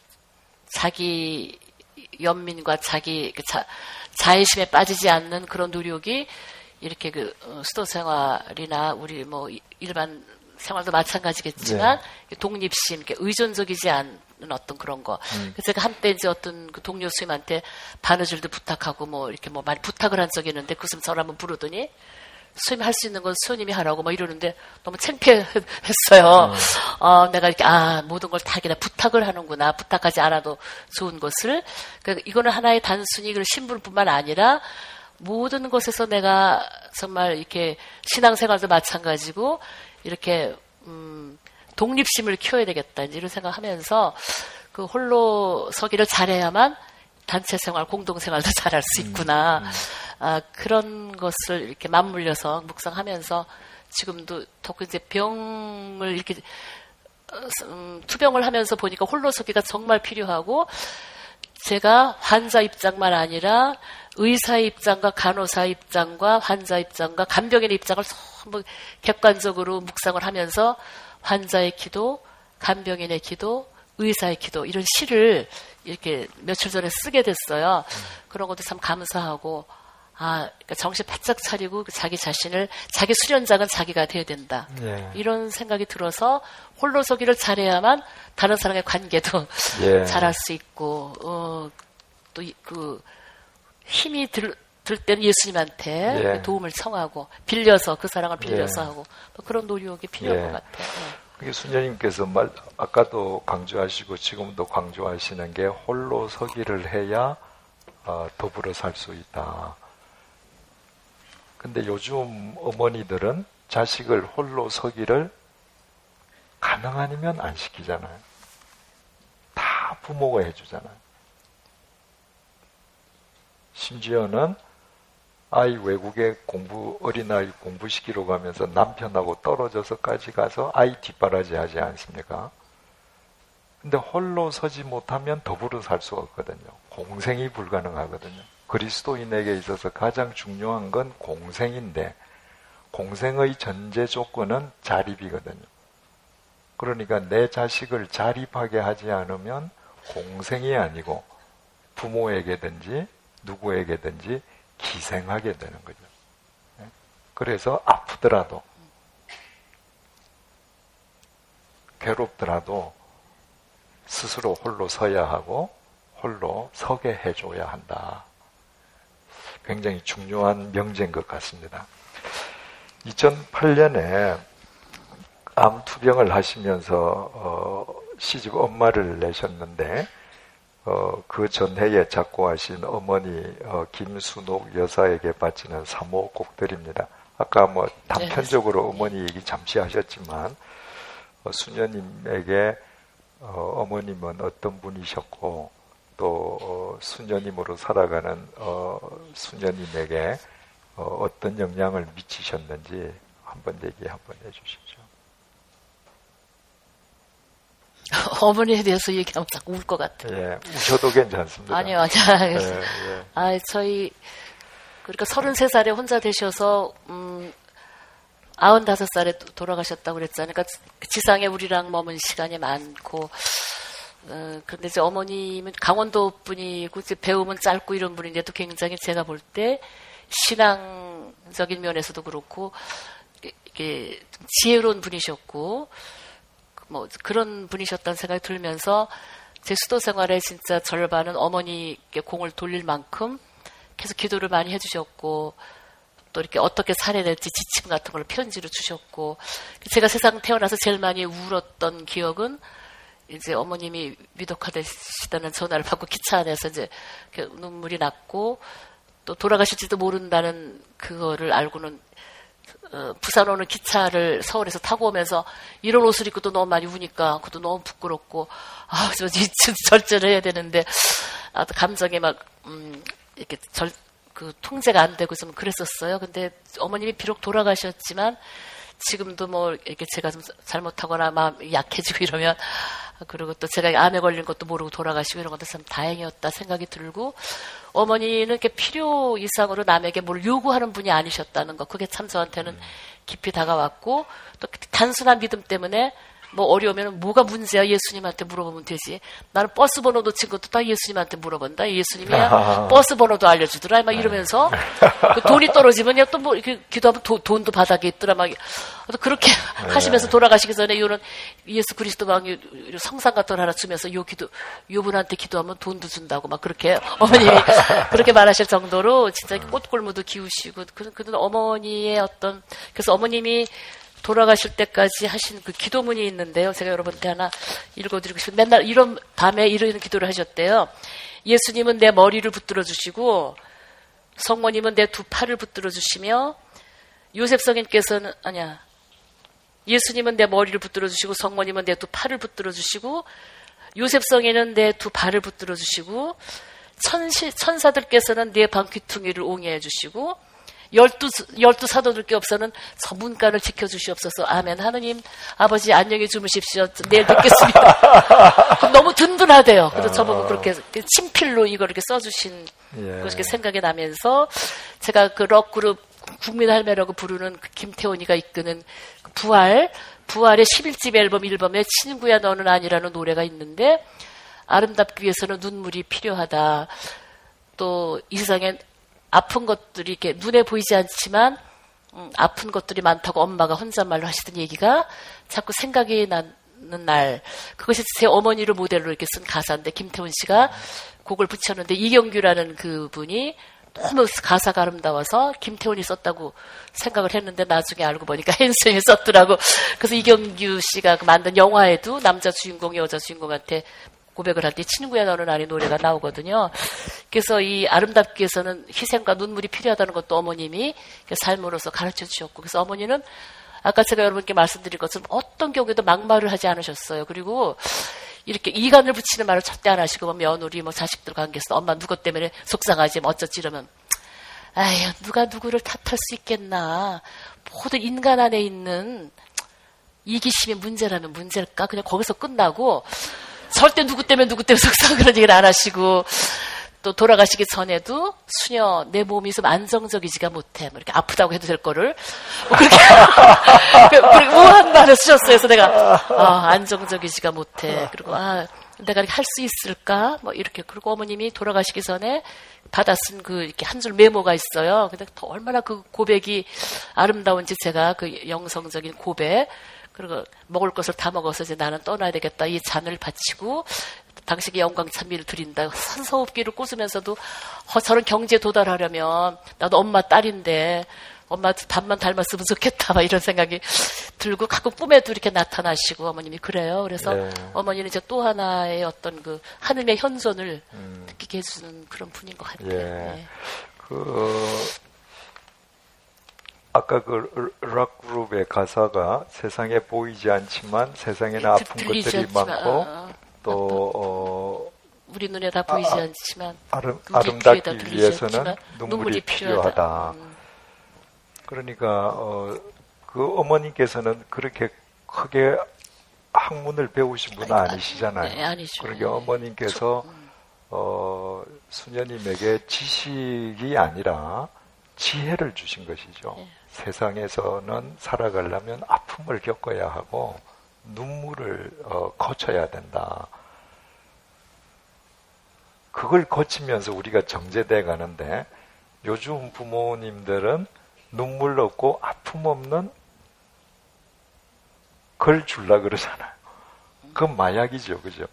자기 연민과 자기 그 자, 자애심에 빠지지 않는 그런 노력이 이렇게 그 수도 생활이나 우리 뭐 일반 생활도 마찬가지겠지만 네. 독립심, 이렇게 의존적이지 않는 어떤 그런 거. 음. 그래서 제가 한때 이제 어떤 그 동료 수임한테 바느질도 부탁하고 뭐 이렇게 뭐 많이 부탁을 한 적이 있는데 그 수임 저를 한번 부르더니 수임이 할 수 있는 건 수님이 하라고 뭐 이러는데 너무 창피했어요. 음. 어, 내가 이렇게 아 모든 걸 다 그냥 부탁을 하는구나. 부탁하지 않아도 좋은 것을. 그러니까 이거는 하나의 단순히 그 신분뿐만 아니라 모든 것에서 내가 정말 이렇게 신앙생활도 마찬가지고 이렇게 음, 독립심을 키워야 되겠다 이런 생각하면서 그 홀로 서기를 잘해야만 단체 생활, 공동 생활도 잘할 수 있구나. 음, 음. 아, 그런 것을 이렇게 맞물려서 묵상하면서 지금도 더욱 이제 병을 이렇게 음, 투병을 하면서 보니까 홀로 서기가 정말 필요하고, 제가 환자 입장만 아니라 의사의 입장과 간호사의 입장과 환자 입장과 간병인의 입장을 전부 객관적으로 묵상을 하면서 환자의 기도, 간병인의 기도, 의사의 기도 이런 시를 이렇게 며칠 전에 쓰게 됐어요. 음. 그런 것도 참 감사하고, 아, 그러니까 정신 바짝 차리고 자기 자신을, 자기 수련장은 자기가 돼야 된다. 예. 이런 생각이 들어서 홀로 서기를 잘해야만 다른 사람의 관계도 예. 잘할 수 있고, 어, 또 그 힘이 들, 들 때는 예수님한테 예. 도움을 청하고 빌려서 그 사랑을 빌려서 예. 하고 또 그런 노력이 필요한 예. 것 같아요. 예. 수녀님께서 말, 아까도 강조하시고 지금도 강조하시는 게 홀로 서기를 해야 어, 더불어 살 수 있다. 근데 요즘 어머니들은 자식을 홀로 서기를 가능 아니면 안 시키잖아요. 다 부모가 해주잖아요. 심지어는 아이 외국에 공부, 어린아이 공부시키러 가면서 남편하고 떨어져서까지 가서 아이 뒷바라지 하지 않습니까? 근데 홀로 서지 못하면 더불어 살 수가 없거든요. 공생이 불가능하거든요. 그리스도인에게 있어서 가장 중요한 건 공생인데, 공생의 전제 조건은 자립이거든요. 그러니까 내 자식을 자립하게 하지 않으면 공생이 아니고 부모에게든지 누구에게든지 기생하게 되는 거죠. 그래서 아프더라도 괴롭더라도 스스로 홀로 서야 하고 홀로 서게 해줘야 한다. 굉장히 중요한 명제인 것 같습니다. 이천팔 년에 암 투병을 하시면서 어, 시집 엄마를 내셨는데 어, 그 전해에 작고하신 어머니 어, 김순옥 여사에게 바치는 사모곡들입니다. 아까 뭐 단편적으로 어머니 얘기 잠시 하셨지만 어, 수녀님에게 어, 어머님은 어떤 분이셨고 또 어, 수녀님으로 살아가는 어, 수녀님에게 어, 어떤 영향을 미치셨는지 한번 얘기 한번 해주시죠. 어머니에 대해서 얘기하면 자꾸 울 것 같아요. 예, 우셔도 괜찮습니다. 아니요, 아니요. 예, 예. 아, 저희, 그러니까 서른세 살에 혼자 되셔서, 음, 아흔다섯 살에 돌아가셨다고 그랬잖아요. 그러니까 지상에 우리랑 머문 시간이 많고, 어, 그런데 이제 어머님은 강원도 분이고, 이제 배움은 짧고 이런 분인데도 굉장히 제가 볼 때 신앙적인 면에서도 그렇고, 이게 지혜로운 분이셨고, 뭐 그런 분이셨다는 생각이 들면서 제 수도 생활의 진짜 절반은 어머니께 공을 돌릴 만큼 계속 기도를 많이 해주셨고 또 이렇게 어떻게 살아야 될지 지침 같은 걸 편지로 주셨고 제가 세상 태어나서 제일 많이 울었던 기억은 이제 어머님이 위독하시다는 전화를 받고 기차 안에서 이제 눈물이 났고 또 돌아가실지도 모른다는 그거를 알고는 어, 부산 오는 기차를 서울에서 타고 오면서 이런 옷을 입고 또 너무 많이 우니까 그것도 너무 부끄럽고 아, 저 절제를 해야 되는데 아, 감정이 막 음, 이렇게 절, 그 통제가 안 되고 좀 그랬었어요. 근데 어머님이 비록 돌아가셨지만 지금도 뭐 이렇게 제가 좀 잘못하거나 마음이 약해지고 이러면 그리고 또 제가 암에 걸린 것도 모르고 돌아가시고 이런 것도 참 다행이었다 생각이 들고 어머니는 이렇게 필요 이상으로 남에게 뭘 요구하는 분이 아니셨다는 거 그게 참 저한테는 깊이 다가왔고 또 단순한 믿음 때문에 뭐 어려우면 뭐가 문제야 예수님한테 물어보면 되지. 나는 버스 번호 놓친 것도 다 예수님한테 물어본다. 예수님이야 버스 번호도 알려주더라. 막 이러면서 그 돈이 떨어지면 또 뭐 이렇게 기도하면 도, 돈도 바닥에 있더라. 막 그렇게 하시면서 돌아가시기 전에 이런 예수 그리스도 막 성상 같은 걸 하나 주면서 요 기도 요분한테 기도하면 돈도 준다고 막 그렇게 어머님이 그렇게 말하실 정도로 진짜 꽃골무도 기우시고 그, 그 어머니의 어떤 그래서 어머님이 돌아가실 때까지 하신 그 기도문이 있는데요. 제가 여러분한테 하나 읽어드리고 싶어요. 맨날 이런 밤에 이런 기도를 하셨대요. 예수님은 내 머리를 붙들어 주시고 성모님은 내 두 팔을 붙들어 주시며 요셉 성인께서는 아니야. 예수님은 내 머리를 붙들어 주시고 성모님은 내 두 팔을 붙들어 주시고 요셉 성인은 내 두 발을 붙들어 주시고 천시, 천사들께서는 내 방 귀퉁이를 옹해해 주시고 열두, 열두 사도들께 없어는 저 문간을 지켜주시옵소서. 아멘. 하느님, 아버지 안녕히 주무십시오. 내일 뵙겠습니다. 너무 든든하대요. 그래서 저보고 그렇게 친필로 이걸 이렇게 써주신 예. 그렇게 생각이 나면서 제가 그 록그룹 국민할매라고 부르는 그 김태원이가 이끄는 부활, 부활의 십일 집 앨범 일 번에 친구야 너는 아니라는 노래가 있는데 아름답기 위해서는 눈물이 필요하다. 또 이 세상에 아픈 것들이 이렇게 눈에 보이지 않지만 음, 아픈 것들이 많다고 엄마가 혼잣말로 하시던 얘기가 자꾸 생각이 나는 날 그것이 제 어머니를 모델로 이렇게 쓴 가사인데 김태훈 씨가 곡을 붙였는데 이경규라는 그분이 너무 가사가 아름다워서 김태훈이 썼다고 생각을 했는데 나중에 알고 보니까 헨슨이 썼더라고. 그래서 이경규 씨가 만든 영화에도 남자 주인공이 여자 주인공한테 고백을 할 때 친구야 너는 아니 노래가 나오거든요. 그래서 이 아름답기 위해서는 희생과 눈물이 필요하다는 것도 어머님이 삶으로서 가르쳐 주셨고 그래서 어머니는 아까 제가 여러분께 말씀드린 것처럼 어떤 경우에도 막말을 하지 않으셨어요. 그리고 이렇게 이간을 붙이는 말을 절대 안 하시고 뭐 며느리 뭐 자식들 관계에서 엄마 누구 때문에 속상하지 뭐 어쩌지 이러면 아휴 누가 누구를 탓할 수 있겠나. 모든 인간 안에 있는 이기심이 문제라면 문제일까 그냥 거기서 끝나고 절대 누구 때문에 누구 때문에 속상 그런 얘기를 안 하시고 또 돌아가시기 전에도 수녀 내 몸이 좀 안정적이지가 못해 뭐 이렇게 아프다고 해도 될 거를 뭐 그렇게 그렇게 무한 말을 쓰셨어요. 그래서 내가 아, 안정적이지가 못해 그리고 아 내가 할 수 있을까 뭐 이렇게 그리고 어머님이 돌아가시기 전에 받아 쓴 그 이렇게 한 줄 메모가 있어요. 근데 더 얼마나 그 고백이 아름다운지 제가 그 영성적인 고백 그리고 먹을 것을 다 먹어서 이제 나는 떠나야 되겠다. 이 잔을 바치고 당신께 영광 찬미를 드린다. 산소호흡기를 꽂으면서도 어, 저런 경지에 도달하려면 나도 엄마 딸인데 엄마 밥만 닮았으면 좋겠다. 막 이런 생각이 들고 가끔 꿈에도 이렇게 나타나시고 어머님이 그래요. 그래서 네. 어머니는 이제 또 하나의 어떤 그 하느님의 현존을 음. 느끼게 해주는 그런 분인 것 같아요. 예. 네. 그 아까 그 락그룹의 가사가 세상에 보이지 않지만 세상에는 아픈 것들이 않지만, 많고 어, 또 어, 우리 눈에 다 보이지 아, 않지만 아름, 아름답기 위해서는 눈물이, 눈물이 필요하다. 필요하다. 음. 그러니까 어, 그 어머니께서는 그렇게 크게 학문을 배우신 분은 아니, 아니시잖아요. 네, 아니죠. 그러니까 네. 어머님께서 어, 수녀님에게 지식이 아니라 지혜를 주신 것이죠. 네. 세상에서는 살아가려면 아픔을 겪어야 하고 눈물을 어, 거쳐야 된다. 그걸 거치면서 우리가 정제돼 가는데 요즘 부모님들은 눈물 없고 아픔 없는 걸 줄라 그러잖아요. 그건 마약이죠. 그죠?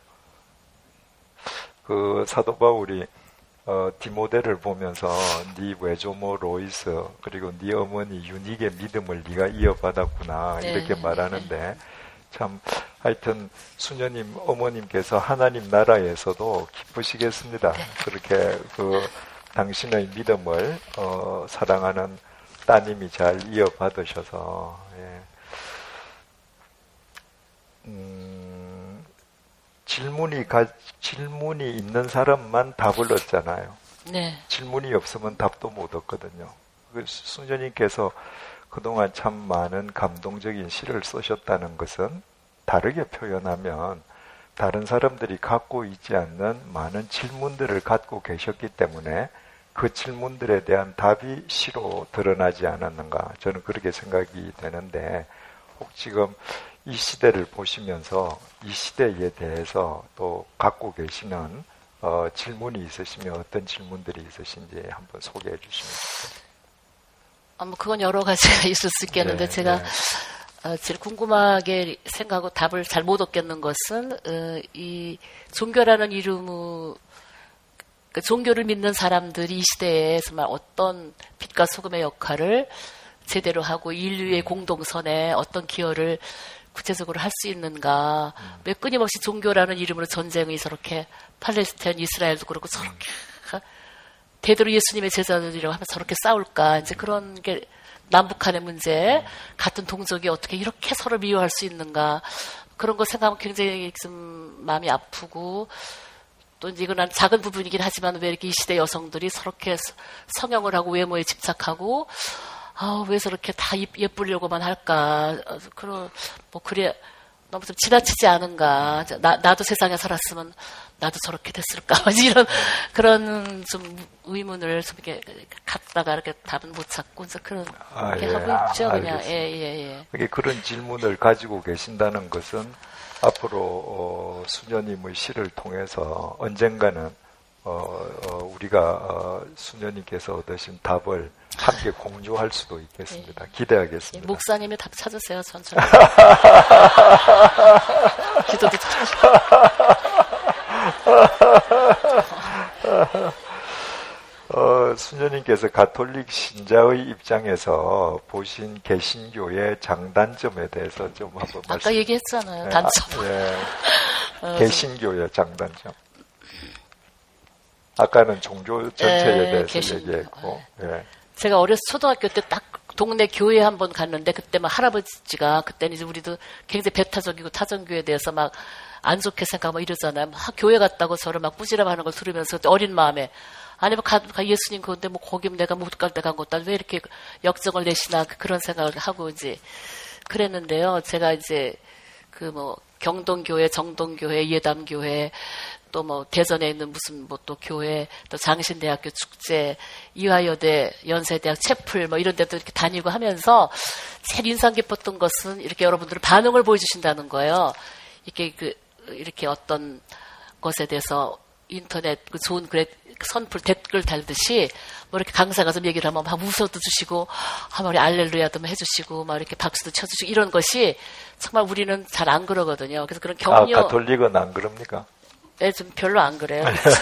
그 사도 바울이 어, 디모데를 보면서 네 외조모 로이스 그리고 네 어머니 유닉의 믿음을 네가 이어받았구나 네. 이렇게 말하는데 참 하여튼 수녀님 어머님께서 하나님 나라에서도 기쁘시겠습니다. 네. 그렇게 그 당신의 믿음을 어, 사랑하는 따님이 잘 이어받으셔서 예. 음, 질문이 가, 질문이 있는 사람만 답을 얻잖아요. 네. 질문이 없으면 답도 못 얻거든요. 수녀님께서 그동안 참 많은 감동적인 시를 쓰셨다는 것은 다르게 표현하면 다른 사람들이 갖고 있지 않는 많은 질문들을 갖고 계셨기 때문에 그 질문들에 대한 답이 시로 드러나지 않았는가, 저는 그렇게 생각이 되는데, 혹 지금 이 시대를 보시면서 이 시대에 대해서 또 갖고 계시는 어, 질문이 있으시면 어떤 질문들이 있으신지 한번 소개해 주시면 좋겠습니다. 아, 뭐 그건 여러 가지가 있을 수 있겠는데 네, 제가 네. 어, 제일 궁금하게 생각하고 답을 잘 못 얻겠는 것은 어, 이 종교라는 이름의 그 종교를 믿는 사람들이 이 시대에 정말 어떤 빛과 소금의 역할을 제대로 하고 인류의 공동선에 어떤 기여를 구체적으로 할 수 있는가. 음. 왜 끊임없이 종교라는 이름으로 전쟁이 저렇게 팔레스타인, 이스라엘도 그렇고 저렇게 음. 대대로 예수님의 제자들이라고 하면 저렇게 싸울까. 이제 그런 게 남북한의 문제, 음. 같은 동족이 어떻게 이렇게 서로 미워할 수 있는가. 그런 거 생각하면 굉장히 좀 마음이 아프고, 또 이제 이건 작은 부분이긴 하지만 왜 이렇게 이 시대 여성들이 저렇게 성형을 하고 외모에 집착하고, 아, 왜 저렇게 다 예쁘려고만 할까. 그런, 뭐, 그래, 너무 좀 지나치지 않은가. 나, 나도 세상에 살았으면 나도 저렇게 됐을까. 이런, 그런 좀 의문을 좀 이렇게 갖다가 이렇게 답은 못 찾고, 이제 그런, 아, 게 예. 하고 있죠, 아, 그냥. 예, 예, 예. 그런 질문을 가지고 계신다는 것은 앞으로, 어, 수녀님의 시를 통해서 언젠가는, 어, 어, 우리가, 어, 수녀님께서 얻으신 답을 함께 공유할 수도 있겠습니다. 네. 기대하겠습니다. 네, 목사님이 답 찾으세요, 천천히. 기도도 어, 수녀님께서 가톨릭 신자의 입장에서 보신 개신교의 장단점에 대해서 좀 한번 말씀. 아까 얘기했잖아요. 네, 단점. 아, 예. 어, 개신교의 장단점. 아까는 종교 전체에 에, 대해서 개신, 얘기했고. 예. 제가 어렸을 초등학교 때 딱 동네 교회 한번 갔는데 그때 막 할아버지가 그때는 이제 우리도 굉장히 배타적이고 타전교에 대해서 막 안 좋게 생각하고 이러잖아요. 막 교회 갔다고 저를 막 뿌지람하는 걸 들으면서 어린 마음에 아니 뭐 가, 가 예수님 그런데 뭐 거기 내가 못 갈 때 간 것도 왜 이렇게 역정을 내시나 그런 생각을 하고 이제 그랬는데요. 제가 이제 그 뭐 경동교회, 정동교회, 예담교회 또 뭐 대전에 있는 무슨 뭐 또 교회, 또 장신대학교 축제, 이화여대, 연세대학 채플 뭐 이런 데도 이렇게 다니고 하면서 제일 인상 깊었던 것은 이렇게 여러분들은 반응을 보여주신다는 거예요. 이렇게 그 이렇게 어떤 것에 대해서 인터넷 그 좋은 글에 선풀 댓글 달듯이 뭐 이렇게 강사가 좀 얘기를 하면 막 웃어도 주시고 아, 막 알렐루야도 해주시고 막 이렇게 박수도 쳐주시고 이런 것이 정말 우리는 잘 안 그러거든요. 그래서 그런 격려. 아, 가톨릭은 안 그럽니까? 네, 좀 별로 안 그래요.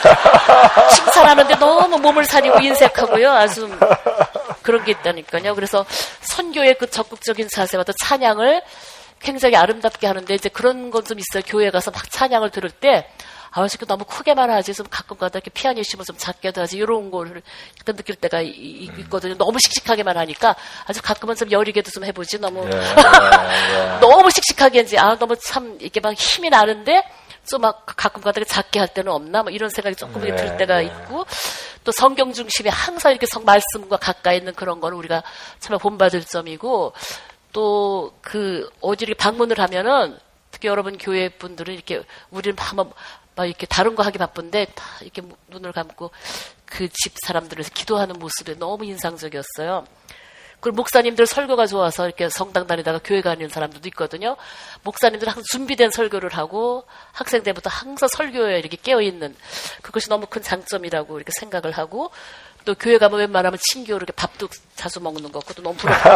칭찬하는데 너무 몸을 사리고 인색하고요. 아주 그런 게 있다니까요. 그래서 선교의 그 적극적인 자세와 또 찬양을 굉장히 아름답게 하는데 이제 그런 건 좀 있어요. 교회 가서 막 찬양을 들을 때 아, 왜 너무 크게만 하지? 좀 가끔 가다 이렇게 피아니시면 좀 작게도 하지. 이런 거를 일단 느낄 때가 이, 이, 있거든요. 너무 씩씩하게만 하니까 아주 가끔은 좀 여리게도 좀 해보지. 너무, 예, 예, 예. 너무 씩씩하게 이제 아, 너무 참 이렇게 막 힘이 나는데 좀 막 가끔 가다가 작게 할 때는 없나? 뭐 이런 생각이 조금 네, 들 때가 네. 있고 또 성경 중심에 항상 이렇게 성 말씀과 가까이 있는 그런 거는 우리가 정말 본받을 점이고 또 그 어디 이렇게 방문을 하면은 특히 여러분 교회 분들은 이렇게 우리는 막, 막 이렇게 다른 거 하기 바쁜데 다 이렇게 눈을 감고 그 집 사람들을 기도하는 모습이 너무 인상적이었어요. 그리고 목사님들 설교가 좋아서 이렇게 성당 다니다가 교회 가는 사람들도 있거든요. 목사님들 항상 준비된 설교를 하고 학생 때부터 항상 설교에 이렇게 깨어있는 그것이 너무 큰 장점이라고 이렇게 생각을 하고 또 교회 가면 웬만하면 친교로 이렇게 밥도 자주 먹는 것 같고 또 너무 부럽고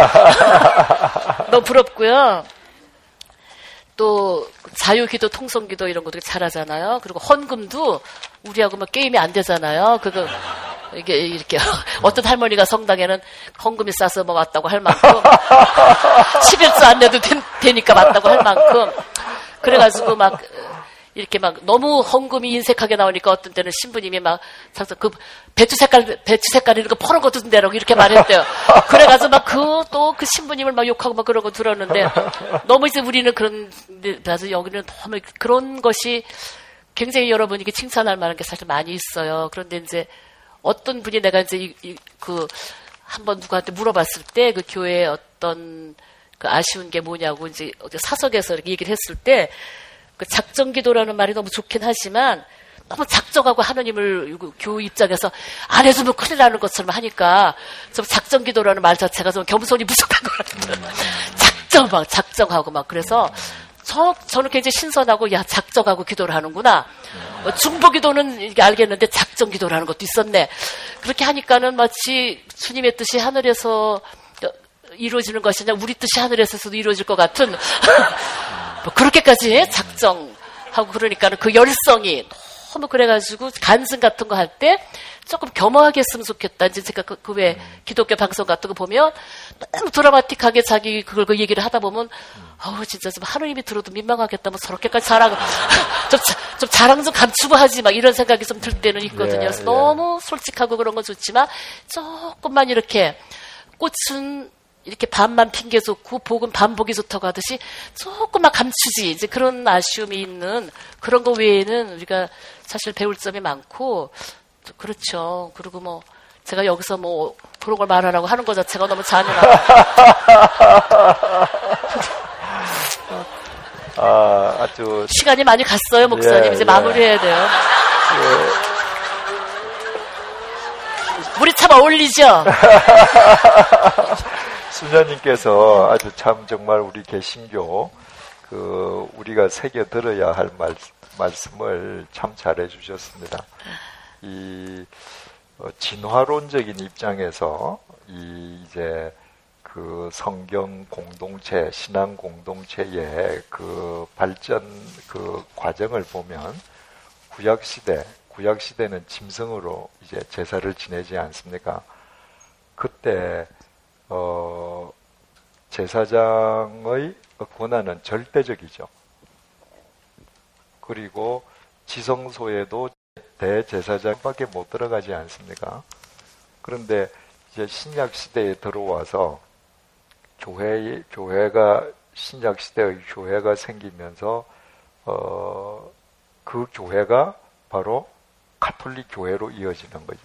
너무 부럽고요. 또 자유기도, 통성기도 이런 것도 잘하잖아요. 그리고 헌금도 우리하고 뭐 게임이 안 되잖아요. 그거 이게 이렇게 어떤 할머니가 성당에는 헌금이 싸서 뭐 왔다고 할 만큼 십일조 안 내도 되, 되니까 왔다고 할 만큼 그래가지고 막 이렇게 막 너무 헌금이 인색하게 나오니까 어떤 때는 신부님이 막 그 배추 색깔 배추 색깔 이런 거 퍼는 거 든대라고 이렇게 말했대요. 그래가지고 막 그 또 그 신부님을 막 욕하고 막 그러고 들었는데 너무 이제 우리는 그런 그래서 여기는 너무 그런 것이 굉장히 여러분에게 칭찬할 만한 게 사실 많이 있어요. 그런데 이제 어떤 분이 내가 이제 이, 이, 그 한번 누구한테 물어봤을 때 그 교회에 어떤 그 아쉬운 게 뭐냐고 이제 사석에서 이렇게 얘기를 했을 때 그 작정기도라는 말이 너무 좋긴 하지만 너무 작정하고 하느님을 교우 입장에서 안 해주면 큰일 나는 것처럼 하니까 좀 작정기도라는 말 자체가 좀 겸손이 부족한 것 같아요. 작정 막 작정하고 막 그래서 저, 저는 굉장히 신선하고 야 작정하고 기도를 하는구나. 어, 중보기도는 이게 알겠는데 작정기도라는 것도 있었네. 그렇게 하니까는 마치 주님의 뜻이 하늘에서 이루어지는 것이냐 우리 뜻이 하늘에서도 이루어질 것 같은 뭐 그렇게까지 작정하고 그러니까는 그 열성이 너무 그래가지고 간증 같은 거 할 때 조금 겸허하게 했으면 좋겠다. 이제 제가 그, 그 외 기독교 방송 같은 거 보면 너무 드라마틱하게 자기 그걸 그 얘기를 하다 보면 아우 진짜 좀 하느님이 들어도 민망하겠다. 뭐 저렇게까지 자랑 좀, 좀 자랑 좀 감추고 하지 막 이런 생각이 좀 들 때는 있거든요. 그래서 예, 예. 너무 솔직하고 그런 건 좋지만 조금만 이렇게 꽃은 이렇게 반만 핑계 좋고 복은 반 보기 좋다고 하듯이 조금만 감추지 이제 그런 아쉬움이 있는 그런 거 외에는 우리가 사실 배울 점이 많고 그렇죠. 그리고 뭐 제가 여기서 뭐 그런 걸 말하라고 하는 것 자체가 너무 잔인하고 아, 아주 시간이 많이 갔어요, 목사님. 예, 이제 예. 마무리해야 돼요. 예. 우리 참 어울리죠? 수녀님께서 아주 참 정말 우리 개신교 그 우리가 새겨 들어야 할 말, 말씀을 참 잘해 주셨습니다. 이 어, 진화론적인 입장에서 이 이제 그 성경 공동체, 신앙 공동체의 그 발전 그 과정을 보면 구약 시대, 구약 시대는 짐승으로 이제 제사를 지내지 않습니까? 그때 어, 제사장의 권한은 절대적이죠. 그리고 지성소에도 대제사장밖에 못 들어가지 않습니까? 그런데 이제 신약 시대에 들어와서 교회, 교회가, 신약 시대의 교회가 생기면서, 어, 그 교회가 바로 가톨릭 교회로 이어지는 거죠.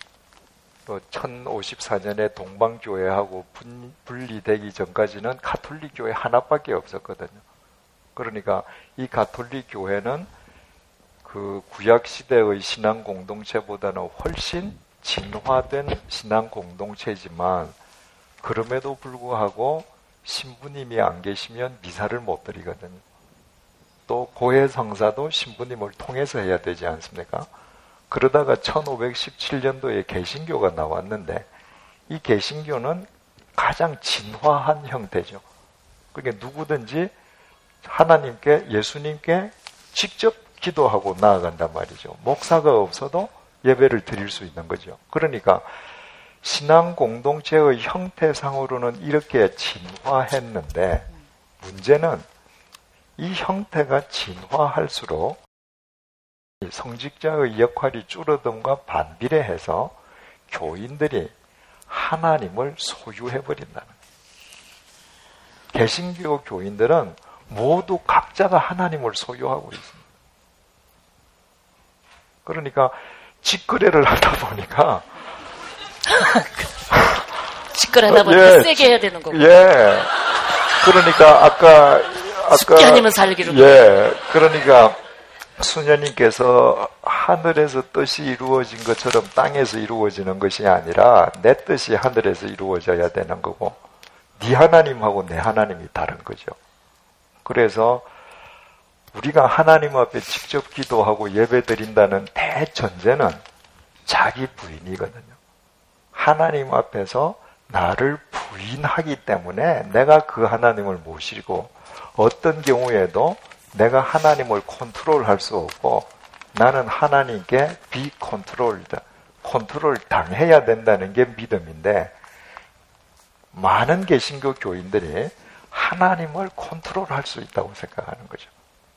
천오십사 년에 동방교회하고 분, 분리되기 전까지는 가톨릭 교회 하나밖에 없었거든요. 그러니까 이 가톨릭 교회는 그 구약 시대의 신앙 공동체보다는 훨씬 진화된 신앙 공동체지만 그럼에도 불구하고 신부님이 안 계시면 미사를 못 드리거든요. 또 고해 성사도 신부님을 통해서 해야 되지 않습니까? 그러다가 천오백십칠 년도에 개신교가 나왔는데 이 개신교는 가장 진화한 형태죠. 그러니까 누구든지 하나님께 예수님께 직접 기도하고 나아간단 말이죠. 목사가 없어도 예배를 드릴 수 있는 거죠. 그러니까 신앙 공동체의 형태상으로는 이렇게 진화했는데 문제는 이 형태가 진화할수록 성직자의 역할이 줄어듦과 반비례해서 교인들이 하나님을 소유해버린다는 거예요. 개신교 교인들은 모두 각자가 하나님을 소유하고 있습니다. 그러니까 직거래를 하다 보니까 직거래 하다 보니까 예, 세게 해야 되는 거고. 예. 그러니까 아까 아까 죽게 아니면 살기로. 예. 그러니까 수녀님께서 하늘에서 뜻이 이루어진 것처럼 땅에서 이루어지는 것이 아니라 내 뜻이 하늘에서 이루어져야 되는 거고 네 하나님하고 내 하나님이 다른 거죠. 그래서 우리가 하나님 앞에 직접 기도하고 예배드린다는 대전제는 자기 부인이거든요. 하나님 앞에서 나를 부인하기 때문에 내가 그 하나님을 모시고 어떤 경우에도 내가 하나님을 컨트롤할 수 없고 나는 하나님께 비컨트롤드, 컨트롤 당해야 된다는 게 믿음인데 많은 개신교 교인들이 하나님을 컨트롤할 수 있다고 생각하는 거죠.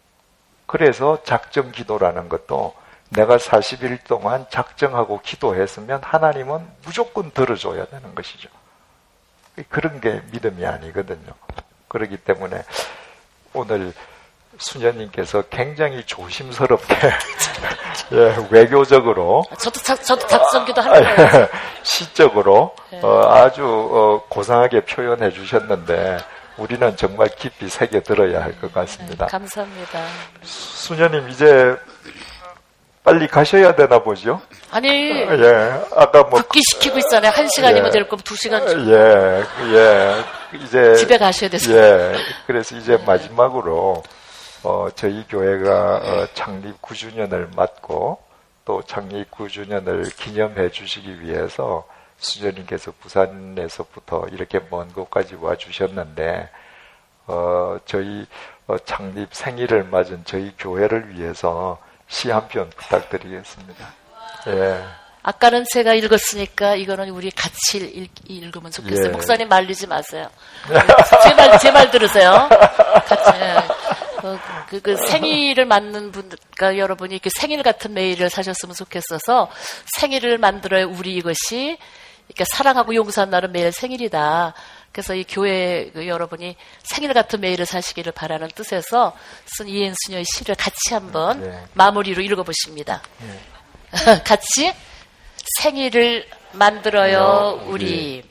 그래서 작정 기도라는 것도 내가 사십 일 동안 작정하고 기도했으면 하나님은 무조건 들어줘야 되는 것이죠. 그런 게 믿음이 아니거든요. 그렇기 때문에 오늘 수녀님께서 굉장히 조심스럽게 예, 외교적으로 저도 작, 저도 작정기도 하는 거예요. 시적으로 네. 어, 아주 어, 고상하게 표현해 주셨는데 우리는 정말 깊이 새겨 들어야 할 것 같습니다. 네, 감사합니다. 수녀님 이제 빨리 가셔야 되나 보죠? 아니, 예, 아까 뭐 급기시키고 있잖아요. 한 시간이면 예, 될 거면 두 시간쯤. 예, 예, 이제 집에 가셔야 돼서. 예, 그래서 이제 마지막으로 어, 저희 교회가 어, 창립 구 주년을 맞고 또 창립 구 주년을 기념해 주시기 위해서 수녀님께서 부산에서부터 이렇게 먼 곳까지 와 주셨는데 어, 저희 어, 창립 생일을 맞은 저희 교회를 위해서 시 한 편 부탁드리겠습니다. 예. 아까는 제가 읽었으니까 이거는 우리 같이 읽, 읽으면 좋겠어요. 예. 목사님 말리지 마세요. 제 말, 제 말 들으세요. 같이. 예. 그, 그, 그 생일을 맞는 분, 그러니까 여러분이 그 생일 같은 메일을 사셨으면 좋겠어서 생일을 만들어야 우리 이것이 그러니까 사랑하고 용서한다는 매일 생일이다. 그래서 이 교회 그 여러분이 생일 같은 메일을 사시기를 바라는 뜻에서 쓴 이혜인 수녀의 시를 같이 한번 네. 마무리로 읽어보십니다. 네. 같이 생일을 만들어요 우리.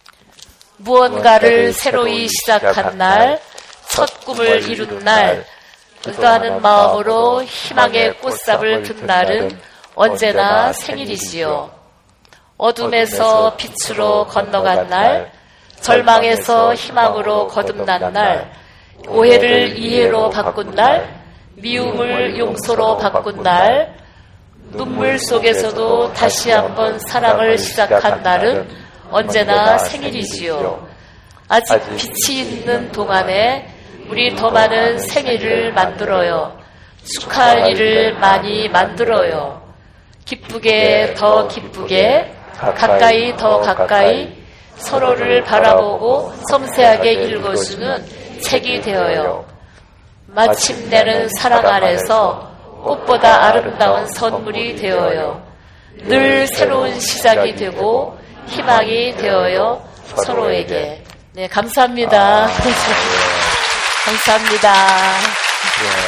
무언가를 새로이 시작한 날, 첫 꿈을 이룬 날, 기도하는 마음으로 희망의 꽃삽을 든 날은 언제나 생일이지요. 어둠에서 빛으로 건너간 날, 절망에서 희망으로 거듭난 날, 오해를 이해로 바꾼 날, 미움을 용서로 바꾼 날, 눈물 속에서도 다시 한번 사랑을 시작한 날은 언제나 생일이지요. 아직 빛이 있는 동안에 우리 더 많은 생일을 만들어요. 축하할 일을 많이 만들어요. 기쁘게 더 기쁘게, 가까이 더 가까이 서로를 바라보고 섬세하게 읽어주는 책이 되어요. 마침내는 사랑 안에서 꽃보다 아름다운 선물이 되어요. 늘 새로운 시작이 되고 희망이 되어요. 서로에게. 네, 감사합니다. 아, 네. 감사합니다. 네.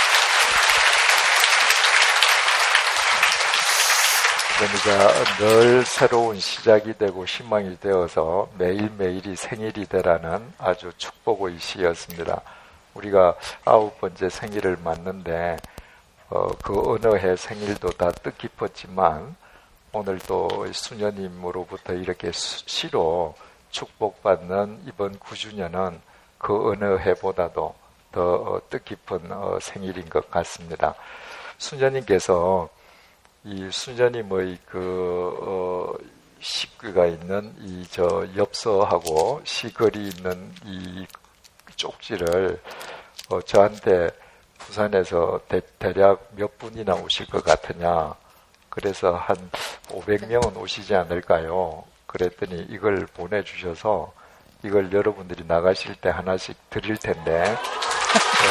그러니까 늘 새로운 시작이 되고 희망이 되어서 매일매일이 생일이 되라는 아주 축복의 시였습니다. 우리가 아홉 번째 생일을 맞는데 어, 그 어느 해 생일도 다 뜻깊었지만 오늘 또 수녀님으로부터 이렇게 시로 축복받는 이번 구 주년은 그 어느 해보다도 더 뜻깊은 어, 생일인 것 같습니다. 수녀님께서 이 수녀님의 그 어, 식구가 있는 이 저 엽서하고 시글이 있는 이 쪽지를 어, 저한테 부산에서 대, 대략 몇 분이나 오실 것 같으냐. 그래서 한 오백 명은 오시지 않을까요? 그랬더니 이걸 보내주셔서 이걸 여러분들이 나가실 때 하나씩 드릴 텐데 어,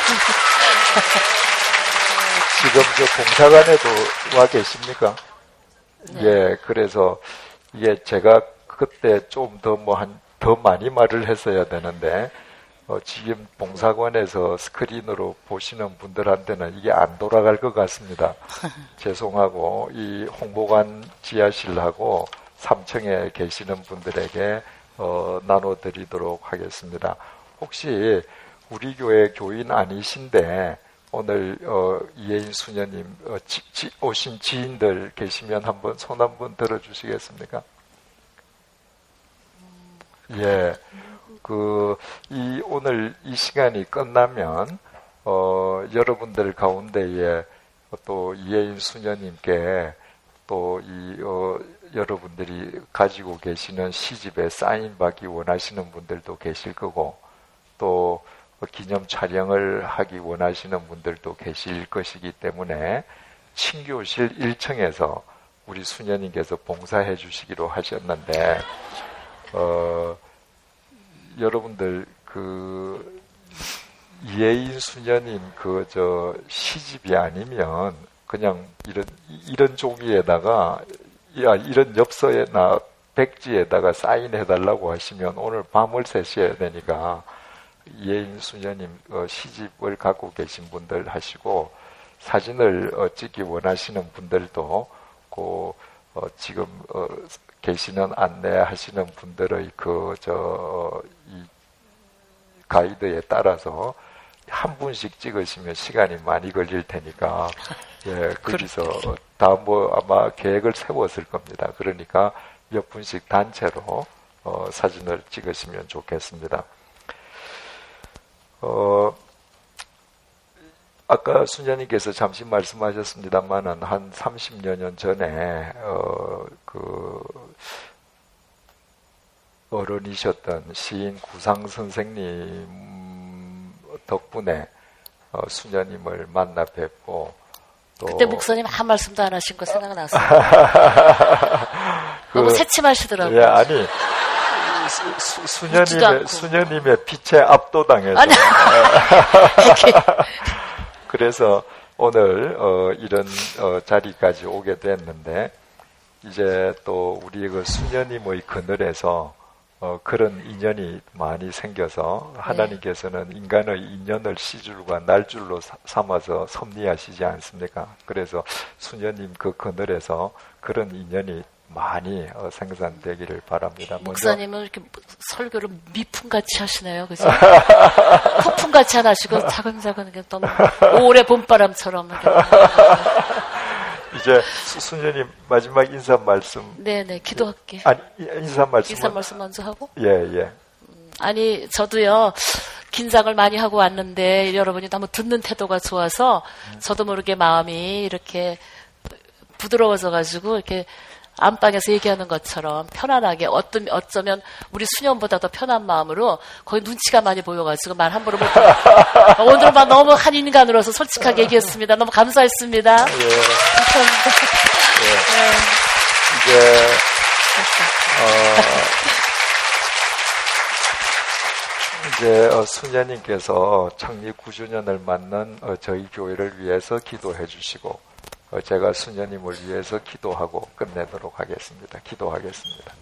지금 저 공사관에도 와 계십니까? 네. 예, 그래서 이게 제가 그때 좀 더 뭐 한 더 많이 말을 했어야 되는데 어, 지금 봉사관에서 스크린으로 보시는 분들한테는 이게 안 돌아갈 것 같습니다. 죄송하고 이 홍보관 지하실하고 삼 층에 계시는 분들에게 어, 나눠드리도록 하겠습니다. 혹시 우리 교회 교인 아니신데 오늘 어, 이혜인 수녀님 어, 지, 지, 오신 지인들 계시면 한번 손 한번 들어주시겠습니까? 예. 그, 이, 오늘 이 시간이 끝나면, 어, 여러분들 가운데에 또 이혜인 수녀님께 또 이, 어, 여러분들이 가지고 계시는 시집에 사인받기 원하시는 분들도 계실 거고, 또 기념 촬영을 하기 원하시는 분들도 계실 것이기 때문에, 친교실 일 층에서 우리 수녀님께서 봉사해 주시기로 하셨는데, 어, 여러분들 그 이혜인 수녀님 그 저 시집이 아니면 그냥 이런 이런 종이에다가 야 이런 엽서에나 백지에다가 사인해달라고 하시면 오늘 밤을 새셔야 되니까 이혜인 수녀님 어, 시집을 갖고 계신 분들 하시고 사진을 어, 찍기 원하시는 분들도 그 어, 지금 어, 계시는 안내하시는 분들의 그 저 이 가이드에 따라서 한 분씩 찍으시면 시간이 많이 걸릴 테니까 예 거기서 다 뭐 아마 계획을 세웠을 겁니다. 그러니까 몇 분씩 단체로 어, 사진을 찍으시면 좋겠습니다. 어, 아까 수녀님께서 잠시 말씀하셨습니다만은 한 삼십여 년 전에 어, 그 어른이셨던 시인 구상 선생님 덕분에 어, 수녀님을 만나 뵙고 또 그때 목사님 한 말씀도 안 하신 거 생각났어요. 그, 너무 새침하시더라고요. 예, 아니 수, 수, 수녀님의 수녀님의 빛에 압도당해서. 아니. 그래서 오늘 어, 이런 어, 자리까지 오게 됐는데 이제 또 우리 그 수녀님의 그늘에서 어, 그런 인연이 많이 생겨서 하나님께서는 네. 인간의 인연을 시줄과 날줄로 사, 삼아서 섭리하시지 않습니까? 그래서 수녀님 그 그늘에서 그런 인연이 많이 어, 생산되기를 바랍니다. 목사님은 이렇게 설교를 미풍같이 하시네요. 그죠? 폭풍같이 안 하시고 차근차근 너무 오래 봄바람처럼. 이제 수녀님 마지막 인사 말씀. 네네 기도할게. 아니 인사 말씀. 인사 말씀 먼저 하고. 예예. 예. 음, 아니 저도요 긴장을 많이 하고 왔는데 여러분이 너무 듣는 태도가 좋아서 저도 모르게 마음이 이렇게 부드러워져가지고 이렇게 안방에서 얘기하는 것처럼 편안하게 어떤 어쩌면 우리 수녀보다 더 편한 마음으로 거의 눈치가 많이 보여가지고 말 함부로 못. 오늘은 막 너무 한 인간으로서 솔직하게 얘기했습니다. 너무 감사했습니다. 예. 감사합니다. 예. 네. 이제 어, 이제 어, 수녀님께서 창립 구 주년을 맞는 어, 저희 교회를 위해서 기도해 주시고. 제가 수녀님을 위해서 기도하고 끝내도록 하겠습니다. 기도하겠습니다.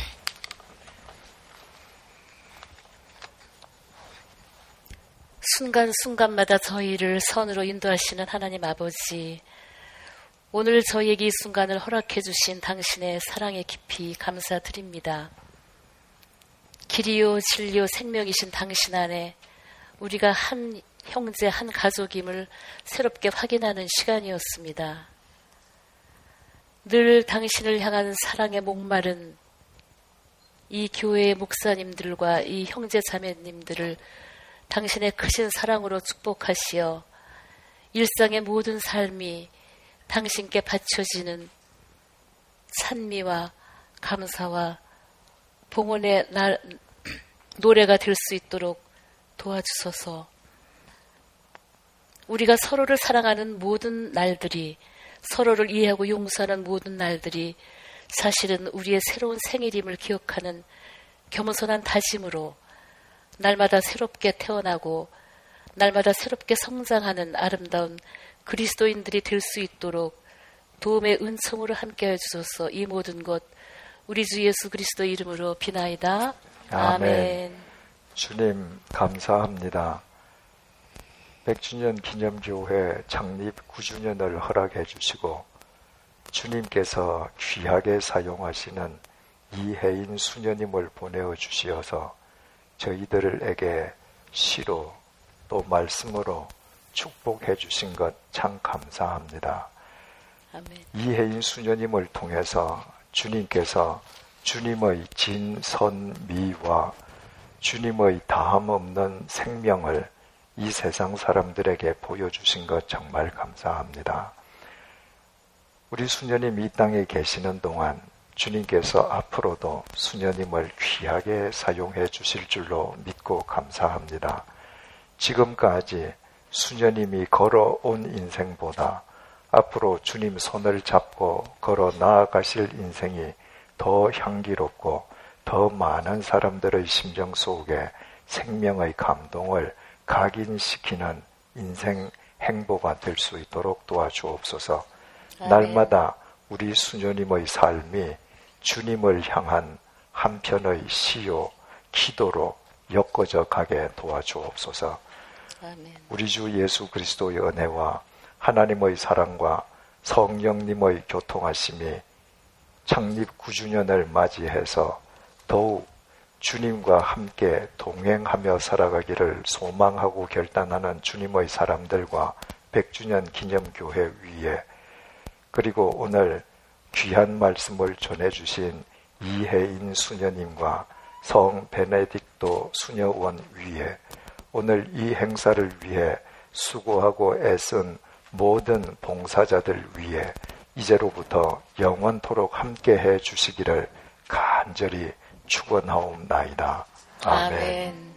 순간순간마다 저희를 선으로 인도하시는 하나님 아버지, 오늘 저희에게 이 순간을 허락해 주신 당신의 사랑에 깊이 감사드립니다. 길이요 진리요 생명이신 당신 안에 우리가 한 형제 한 가족임을 새롭게 확인하는 시간이었습니다. 늘 당신을 향한 사랑의 목마른 이 교회의 목사님들과 이 형제 자매님들을 당신의 크신 사랑으로 축복하시어 일상의 모든 삶이 당신께 바쳐지는 찬미와 감사와 봉헌의 날, 노래가 될 수 있도록 도와주소서. 우리가 서로를 사랑하는 모든 날들이, 서로를 이해하고 용서하는 모든 날들이 사실은 우리의 새로운 생일임을 기억하는 겸손한 다짐으로 날마다 새롭게 태어나고 날마다 새롭게 성장하는 아름다운 그리스도인들이 될 수 있도록 도움의 은총으로 함께해 주소서. 이 모든 것 우리 주 예수 그리스도 이름으로 비나이다. 아멘. 아멘. 주님 감사합니다. 백 주년 기념교회 창립 구 주년을 허락해 주시고 주님께서 귀하게 사용하시는 이혜인 수녀님을 보내어 주시어서 저희들에게 시로 또 말씀으로 축복해 주신 것 참 감사합니다. 아멘. 이혜인 수녀님을 통해서 주님께서 주님의 진선미와 주님의 다함 없는 생명을 이 세상 사람들에게 보여주신 것 정말 감사합니다. 우리 수녀님 이 땅에 계시는 동안 주님께서 앞으로도 수녀님을 귀하게 사용해 주실 줄로 믿고 감사합니다. 지금까지 수녀님이 걸어온 인생보다 앞으로 주님 손을 잡고 걸어 나아가실 인생이 더 향기롭고 더 많은 사람들의 심정 속에 생명의 감동을 각인시키는 인생 행보가 될 수 있도록 도와주옵소서. 아멘. 날마다 우리 수녀님의 삶이 주님을 향한 한편의 시요, 기도로 엮어져 가게 도와주옵소서. 아멘. 우리 주 예수 그리스도의 은혜와 하나님의 사랑과 성령님의 교통하심이 창립 구 주년을 맞이해서 더욱 주님과 함께 동행하며 살아가기를 소망하고 결단하는 주님의 사람들과 백 주년 기념교회 위에, 그리고 오늘 귀한 말씀을 전해주신 이혜인 수녀님과 성 베네딕토 수녀원 위에, 오늘 이 행사를 위해 수고하고 애쓴 모든 봉사자들 위해 이제로부터 영원토록 함께해 주시기를 간절히 축원하옵나이다. 아멘. 아멘.